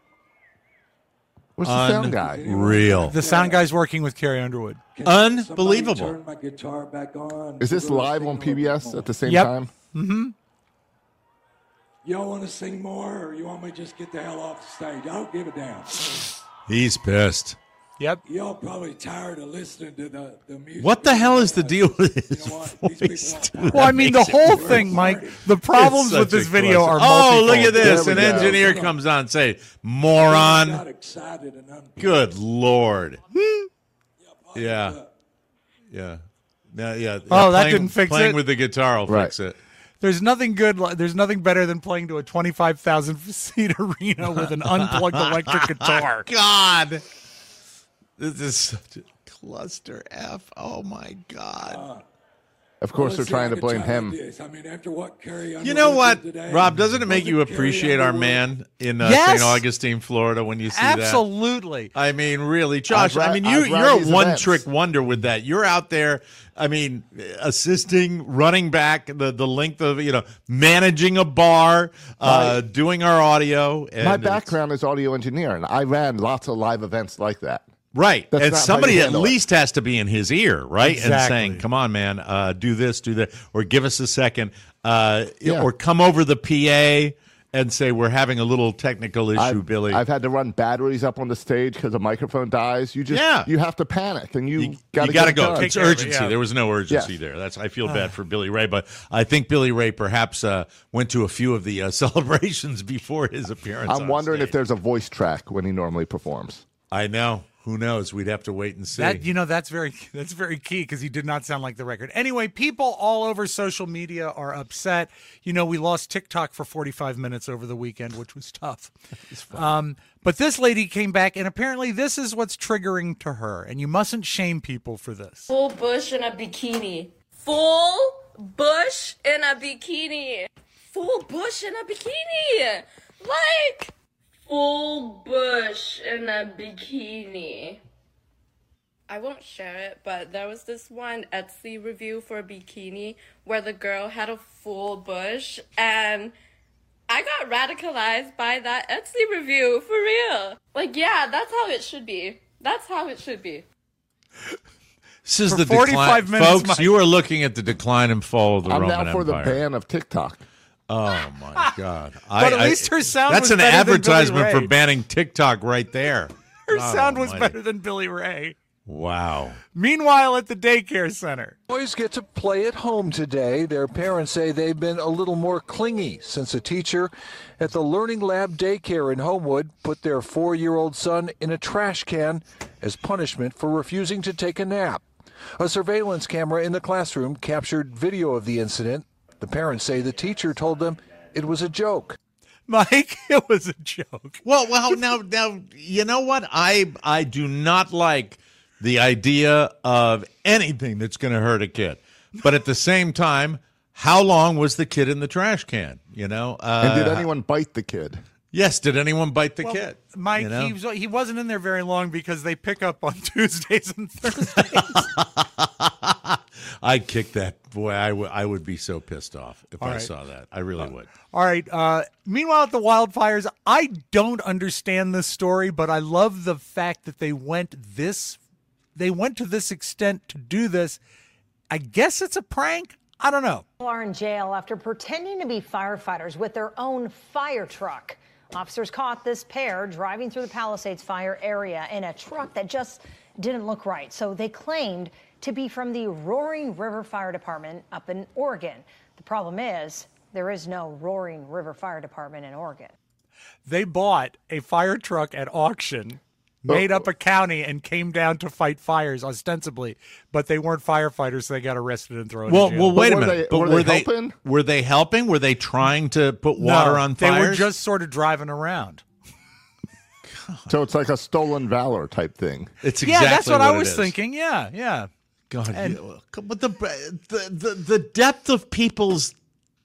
Speaker 4: Where's the sound guy?
Speaker 5: Unreal.
Speaker 7: The sound guy's working with Carrie Underwood.
Speaker 18: Can
Speaker 5: Unbelievable.
Speaker 18: somebody turn my guitar back on?
Speaker 4: Is this
Speaker 18: We're gonna
Speaker 4: live
Speaker 18: sing
Speaker 4: on
Speaker 18: a
Speaker 4: P B
Speaker 18: little
Speaker 4: S
Speaker 18: bit more.
Speaker 4: at the same
Speaker 7: Yep.
Speaker 4: time?
Speaker 7: Mm-hmm.
Speaker 18: Y'all want to sing more, or you want me to just get the hell off the stage? I don't give a damn.
Speaker 5: He's pissed.
Speaker 7: Yep.
Speaker 18: Y'all probably tired of listening to the, the music.
Speaker 5: What the hell is the deal with his
Speaker 18: You know what? These
Speaker 5: voice?
Speaker 18: people want-
Speaker 5: dude?
Speaker 7: Well, I
Speaker 5: That
Speaker 7: mean, the
Speaker 5: makes it
Speaker 7: whole
Speaker 5: worse.
Speaker 7: thing, Mike, the problems
Speaker 5: It's
Speaker 7: with
Speaker 5: such
Speaker 7: this
Speaker 5: a
Speaker 7: video are
Speaker 5: classic. Oh, look at
Speaker 7: multifold.
Speaker 5: this.
Speaker 4: There
Speaker 5: An
Speaker 4: we go.
Speaker 5: engineer comes on and say, moron.
Speaker 18: Got excited and unplugged.
Speaker 5: Good Lord. Yeah. Yeah. Yeah, yeah.
Speaker 7: Oh, that
Speaker 5: Playing-
Speaker 7: didn't fix
Speaker 5: Playing
Speaker 7: it?
Speaker 5: with the guitar will
Speaker 4: Right.
Speaker 5: fix it.
Speaker 7: There's nothing good. li- There's nothing better than playing to a twenty-five thousand seat arena with an unplugged electric guitar.
Speaker 5: God. This is such a cluster F. Oh, my God.
Speaker 4: Of course, they're
Speaker 18: Let's see,
Speaker 4: trying
Speaker 18: I
Speaker 4: to
Speaker 18: can
Speaker 4: blame
Speaker 18: try
Speaker 4: him.
Speaker 18: like this. I mean, after what Carrie
Speaker 5: You
Speaker 18: Underwood
Speaker 5: know
Speaker 18: did
Speaker 5: what,
Speaker 18: today,
Speaker 5: Rob? Doesn't it make
Speaker 18: wasn't
Speaker 5: you
Speaker 18: Carrie
Speaker 5: appreciate our
Speaker 18: Underwood-
Speaker 5: man in uh,
Speaker 7: Yes.
Speaker 5: Saint Augustine, Florida, when you see that?
Speaker 7: Absolutely.
Speaker 5: I mean, really, Josh.
Speaker 4: I'd ra-
Speaker 5: I mean, you,
Speaker 4: I'd
Speaker 5: you're
Speaker 4: rather
Speaker 5: a
Speaker 4: these
Speaker 5: one-trick
Speaker 4: events.
Speaker 5: wonder with that. You're out there. I mean, assisting, running back the, the length of you know, managing a bar, uh, doing our audio. And
Speaker 4: My
Speaker 5: it's-
Speaker 4: background is audio engineering. I ran lots of live events like that.
Speaker 5: Right.
Speaker 4: That's
Speaker 5: And
Speaker 4: not how
Speaker 5: somebody
Speaker 4: you
Speaker 5: at
Speaker 4: handle it.
Speaker 5: least has to be in his ear, right? And
Speaker 7: Exactly.
Speaker 5: saying, come on, man, uh, do this, do that, or give us a second, uh,
Speaker 4: Yeah.
Speaker 5: or come over the P A and say, we're having a little technical issue,
Speaker 4: I've,
Speaker 5: Billy.
Speaker 4: I've had to run batteries up on the stage because a microphone dies. You just
Speaker 5: Yeah.
Speaker 4: you have to panic and you,
Speaker 5: you
Speaker 4: got
Speaker 5: you gotta
Speaker 4: get it
Speaker 5: go.
Speaker 4: done.
Speaker 5: It's
Speaker 7: care of it,
Speaker 5: urgency.
Speaker 7: yeah.
Speaker 5: There was no urgency
Speaker 4: Yes.
Speaker 5: there. That's I feel bad for Billy Ray, but I think Billy Ray perhaps uh, went to a few of the uh, celebrations before his appearance.
Speaker 4: I'm
Speaker 5: on
Speaker 4: wondering if
Speaker 5: stage.
Speaker 4: there's a voice track when he normally performs.
Speaker 5: I know. Who knows? We'd have to wait and see.
Speaker 7: That you know that's very that's very key because he did not sound like the record. Anyway, people all over social media are upset. You know, we lost TikTok for forty-five minutes over the weekend, which was tough. Um, but this lady came back, and apparently this is what's triggering to her. And you mustn't shame people for this.
Speaker 19: Full bush in a bikini. Full bush in a bikini. Full bush in a bikini. Like full bush in a bikini. I won't share it, but there was this one Etsy review for a bikini where the girl had a full bush, and I got radicalized by that Etsy review, for real. Like, yeah, that's how it should be. That's how it should be.
Speaker 5: This is
Speaker 7: For
Speaker 5: the
Speaker 7: forty-five
Speaker 5: decline,
Speaker 7: minutes,
Speaker 5: folks.
Speaker 7: Mike.
Speaker 5: You are looking at the decline and fall of the
Speaker 4: I'm
Speaker 5: Roman
Speaker 4: now for
Speaker 5: Empire.
Speaker 4: the ban of TikTok.
Speaker 5: Oh my God!
Speaker 7: But at least her sound
Speaker 5: That's
Speaker 7: was
Speaker 5: an
Speaker 7: better than Billy
Speaker 5: advertisement
Speaker 7: Ray.
Speaker 5: for banning TikTok right there.
Speaker 7: Her
Speaker 5: God
Speaker 7: sound was
Speaker 5: almighty.
Speaker 7: better than Billy Ray.
Speaker 5: Wow.
Speaker 7: Meanwhile, at the daycare center,
Speaker 20: Boys get to play at home today. Their parents say they've been a little more clingy since a teacher at the Learning Lab daycare in Homewood put their four-year-old son in a trash can as punishment for refusing to take a nap. A surveillance camera in the classroom captured video of the incident. The parents say the teacher told them it was a joke.
Speaker 7: Mike, it was a joke.
Speaker 5: Well, well, now, now, you know what? I I do not like the idea of anything that's going to hurt a kid. But at the same time, how long was the kid in the trash can? You know, uh,
Speaker 4: And did anyone bite the kid?
Speaker 5: Yes. Did anyone bite the
Speaker 7: Well,
Speaker 5: kid?
Speaker 7: Mike,
Speaker 5: You know?
Speaker 7: he was he wasn't in there very long because they pick up on Tuesdays and Thursdays.
Speaker 5: I'd kick that. Boy, I would I would be so pissed off if
Speaker 7: All
Speaker 5: I
Speaker 7: right.
Speaker 5: saw that. I really would.
Speaker 7: All right. Uh, meanwhile, at the wildfires, I don't understand this story, but I love the fact that they went this, they went to this extent to do this. I guess it's a prank. I don't know.
Speaker 21: People are in jail after pretending to be firefighters with their own fire truck. Officers caught this pair driving through the Palisades fire area in a truck that just didn't look right. So they claimed to be from the Roaring River Fire Department up in Oregon. The problem is there is no Roaring River Fire Department in Oregon.
Speaker 7: They bought a fire truck at auction, made up a county, and came down to fight fires ostensibly, but they weren't firefighters, so they got arrested and thrown
Speaker 5: Well,
Speaker 7: in jail.
Speaker 5: well, wait a
Speaker 4: were
Speaker 5: minute.
Speaker 4: they-
Speaker 5: but
Speaker 4: were
Speaker 5: were
Speaker 4: they
Speaker 5: they
Speaker 4: helping?
Speaker 5: were they helping? Were they trying to put water
Speaker 7: No,
Speaker 5: on
Speaker 7: they
Speaker 5: fires?
Speaker 7: were just sort of driving around.
Speaker 4: So it's like a stolen valor type thing.
Speaker 5: It's exactly
Speaker 7: yeah, that's what, I
Speaker 5: it
Speaker 7: was
Speaker 5: is.
Speaker 7: thinking. Yeah, yeah.
Speaker 5: God,
Speaker 7: And-
Speaker 5: yeah, but the, the the the depth of people's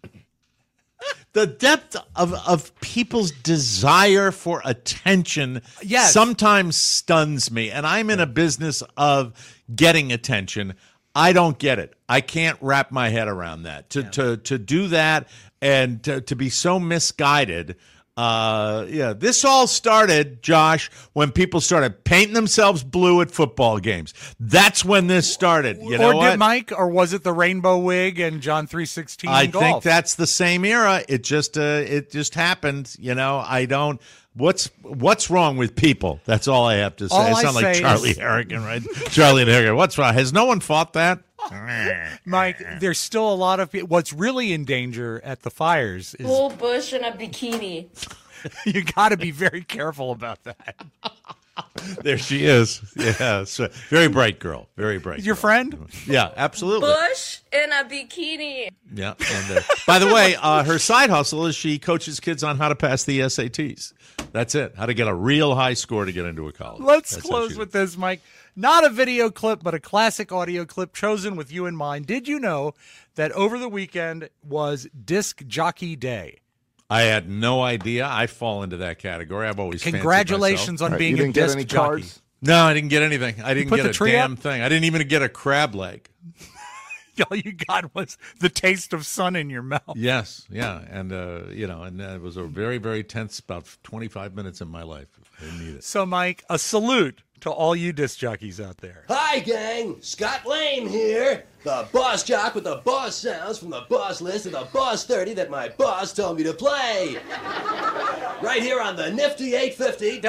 Speaker 5: the depth of of people's desire for attention
Speaker 7: Yes.
Speaker 5: sometimes stuns me, and I'm in a business of getting attention. I don't get it. I can't wrap my head around that. To to to do that and to, to be so misguided. Uh, yeah, this all started, Josh, when people started painting themselves blue at football games. That's when this started. You know
Speaker 7: or
Speaker 5: what?
Speaker 7: did Mike, or was it the rainbow wig and John three sixteen
Speaker 5: I
Speaker 7: golf?
Speaker 5: think that's the same era. It just uh, it just happened. You know, I don't. What's what's wrong with people? That's all I have to say.
Speaker 7: All
Speaker 5: I
Speaker 7: I
Speaker 5: sound like
Speaker 7: say
Speaker 5: Charlie
Speaker 7: is-
Speaker 5: Harrigan, right? Charlie Harrigan. What's wrong? Has no one fought that?
Speaker 7: Mike, there's still a lot of people. What's really in danger at the fires is
Speaker 19: Full bush in a bikini.
Speaker 7: you got to be very careful about that.
Speaker 5: There she is. Yeah, so, very bright girl. Very bright.
Speaker 7: Your
Speaker 5: girl.
Speaker 7: friend?
Speaker 5: Yeah, absolutely.
Speaker 19: Bush in a bikini.
Speaker 5: Yeah. And, uh, by the way, uh, her side hustle is she coaches kids on how to pass the S A Ts. That's it. How to get a real high score to get into a college.
Speaker 7: Let's
Speaker 5: That's how
Speaker 7: close
Speaker 5: she-
Speaker 7: with this, Mike. Not a video clip, but a classic audio clip chosen with you in mind. Did you know that over the weekend was Disc Jockey Day?
Speaker 5: I had no idea. I fall into that category. I've always fancied
Speaker 7: Congratulations
Speaker 5: myself.
Speaker 7: on
Speaker 4: Right,
Speaker 7: being
Speaker 4: you
Speaker 7: a
Speaker 4: didn't get
Speaker 7: disc
Speaker 4: any
Speaker 7: jockey.
Speaker 4: cards?
Speaker 5: No, I didn't get anything. I didn't
Speaker 7: put
Speaker 5: get
Speaker 7: the
Speaker 5: a
Speaker 7: tree
Speaker 5: damn
Speaker 7: up?
Speaker 5: thing. I didn't even get a crab leg.
Speaker 7: All you got was the taste of sun in your mouth.
Speaker 5: Yes, yeah, and uh, you know, and uh, it was a very, very tense about twenty-five minutes in my life. I didn't need it.
Speaker 7: So, Mike, a salute to all you disc jockeys out there.
Speaker 22: Hi, gang. Scott Lane here. The boss jock with the boss sounds from the boss list of the boss thirty that my boss told me to play. Right here on the nifty eight fifty.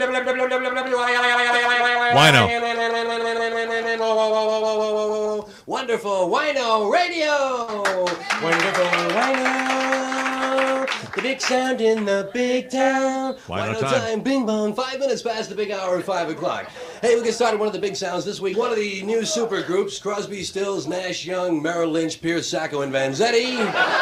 Speaker 5: Wino.
Speaker 22: Wonderful Wino Radio. Wonderful Wino. The big sound in the big town.
Speaker 5: Wino
Speaker 22: Wino
Speaker 5: time.
Speaker 22: time. Bing bong. Five minutes past the big hour of five o'clock. Hey, we get started one of the big sounds this week. One of the new super groups, Crosby, Stills, Nash, Young, Merrill Lynch, Pierce, Sacco, and Vanzetti.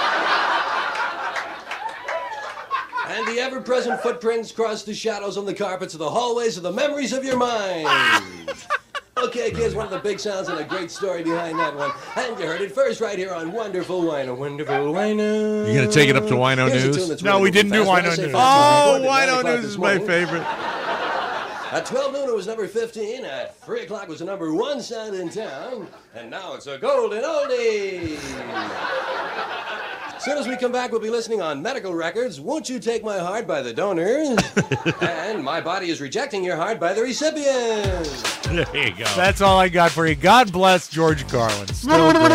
Speaker 22: And the ever-present footprints cross the shadows on the carpets of the hallways of the memories of your mind. Okay, kids, one of the big sounds and a great story behind that one. And you heard it first right here on Wonderful Wino. Wonderful Wino.
Speaker 5: You gonna take it up to Wino
Speaker 22: Here's a
Speaker 5: News?
Speaker 22: tune that's
Speaker 5: No,
Speaker 22: really
Speaker 5: we didn't do
Speaker 22: fast. When I
Speaker 5: Wino
Speaker 22: say
Speaker 5: News.
Speaker 22: fast,
Speaker 5: Oh,
Speaker 22: it's recorded at nine
Speaker 5: Wino
Speaker 22: o'clock
Speaker 5: News
Speaker 22: this
Speaker 5: is my
Speaker 22: morning.
Speaker 5: favorite.
Speaker 22: At twelve noon, it was number fifteen. At three o'clock was the number one sound in town. And now it's a golden oldie. As soon as we come back, we'll be listening on Medical Records. Won't You Take My Heart by the donors. And My Body is Rejecting Your Heart by the recipients.
Speaker 5: There you go.
Speaker 7: That's all I got for you. God bless George Carlin. Still great.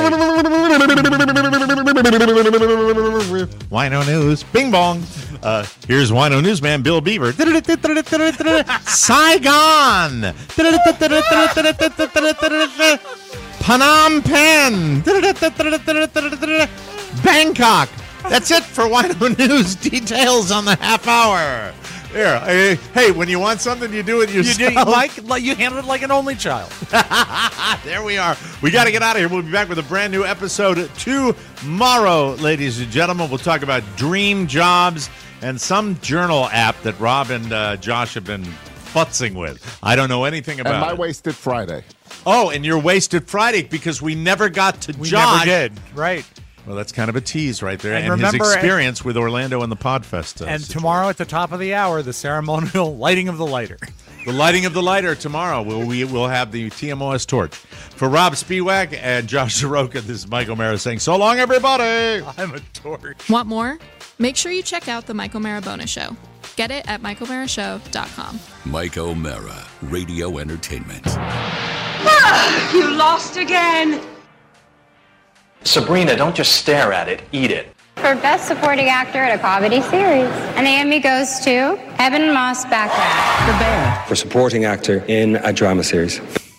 Speaker 5: Wino News. Bing bong. Uh, here's Wino Newsman Bill Beaver. Saigon. Phnom Penh. Bangkok. That's it for Wino News. Details on the half hour. Here, hey, hey, when you want something, you do it
Speaker 7: You,
Speaker 5: yourself.
Speaker 7: do, Mike, like, you handled it like an only child.
Speaker 5: There we are. We got to get out of here. We'll be back with a brand new episode tomorrow, ladies and gentlemen. We'll talk about dream jobs and some journal app that Rob and uh, Josh have been futzing with. I don't know anything about
Speaker 4: And my
Speaker 5: it.
Speaker 4: Wasted Friday.
Speaker 5: Oh, and your Wasted Friday because we never got to
Speaker 7: We
Speaker 5: Josh.
Speaker 7: never did. Right.
Speaker 5: Well, that's kind of a tease right there.
Speaker 7: And
Speaker 5: And,
Speaker 7: remember-
Speaker 5: his experience with Orlando and the Podfest. Uh,
Speaker 7: And
Speaker 5: situation.
Speaker 7: tomorrow at the top of the hour, the ceremonial lighting of the lighter.
Speaker 5: The lighting of the lighter tomorrow. We'll, we will have the T M O S torch. For Rob Spiewak and Josh Soroka, this is Mike O'Mara saying, so long, everybody.
Speaker 7: I'm a torch.
Speaker 3: Want more? Make sure you check out the Mike O'Mara Bonus Show. Get it at mike o'mara show dot com.
Speaker 2: Mike O'Mara, Radio Entertainment.
Speaker 6: Ah, you lost again.
Speaker 23: Sabrina, don't just stare at it, eat it.
Speaker 12: For Best Supporting Actor at a Comedy Series. And the Emmy goes to Evan Moss Backrack.
Speaker 6: The Bear.
Speaker 24: For supporting actor in a drama series.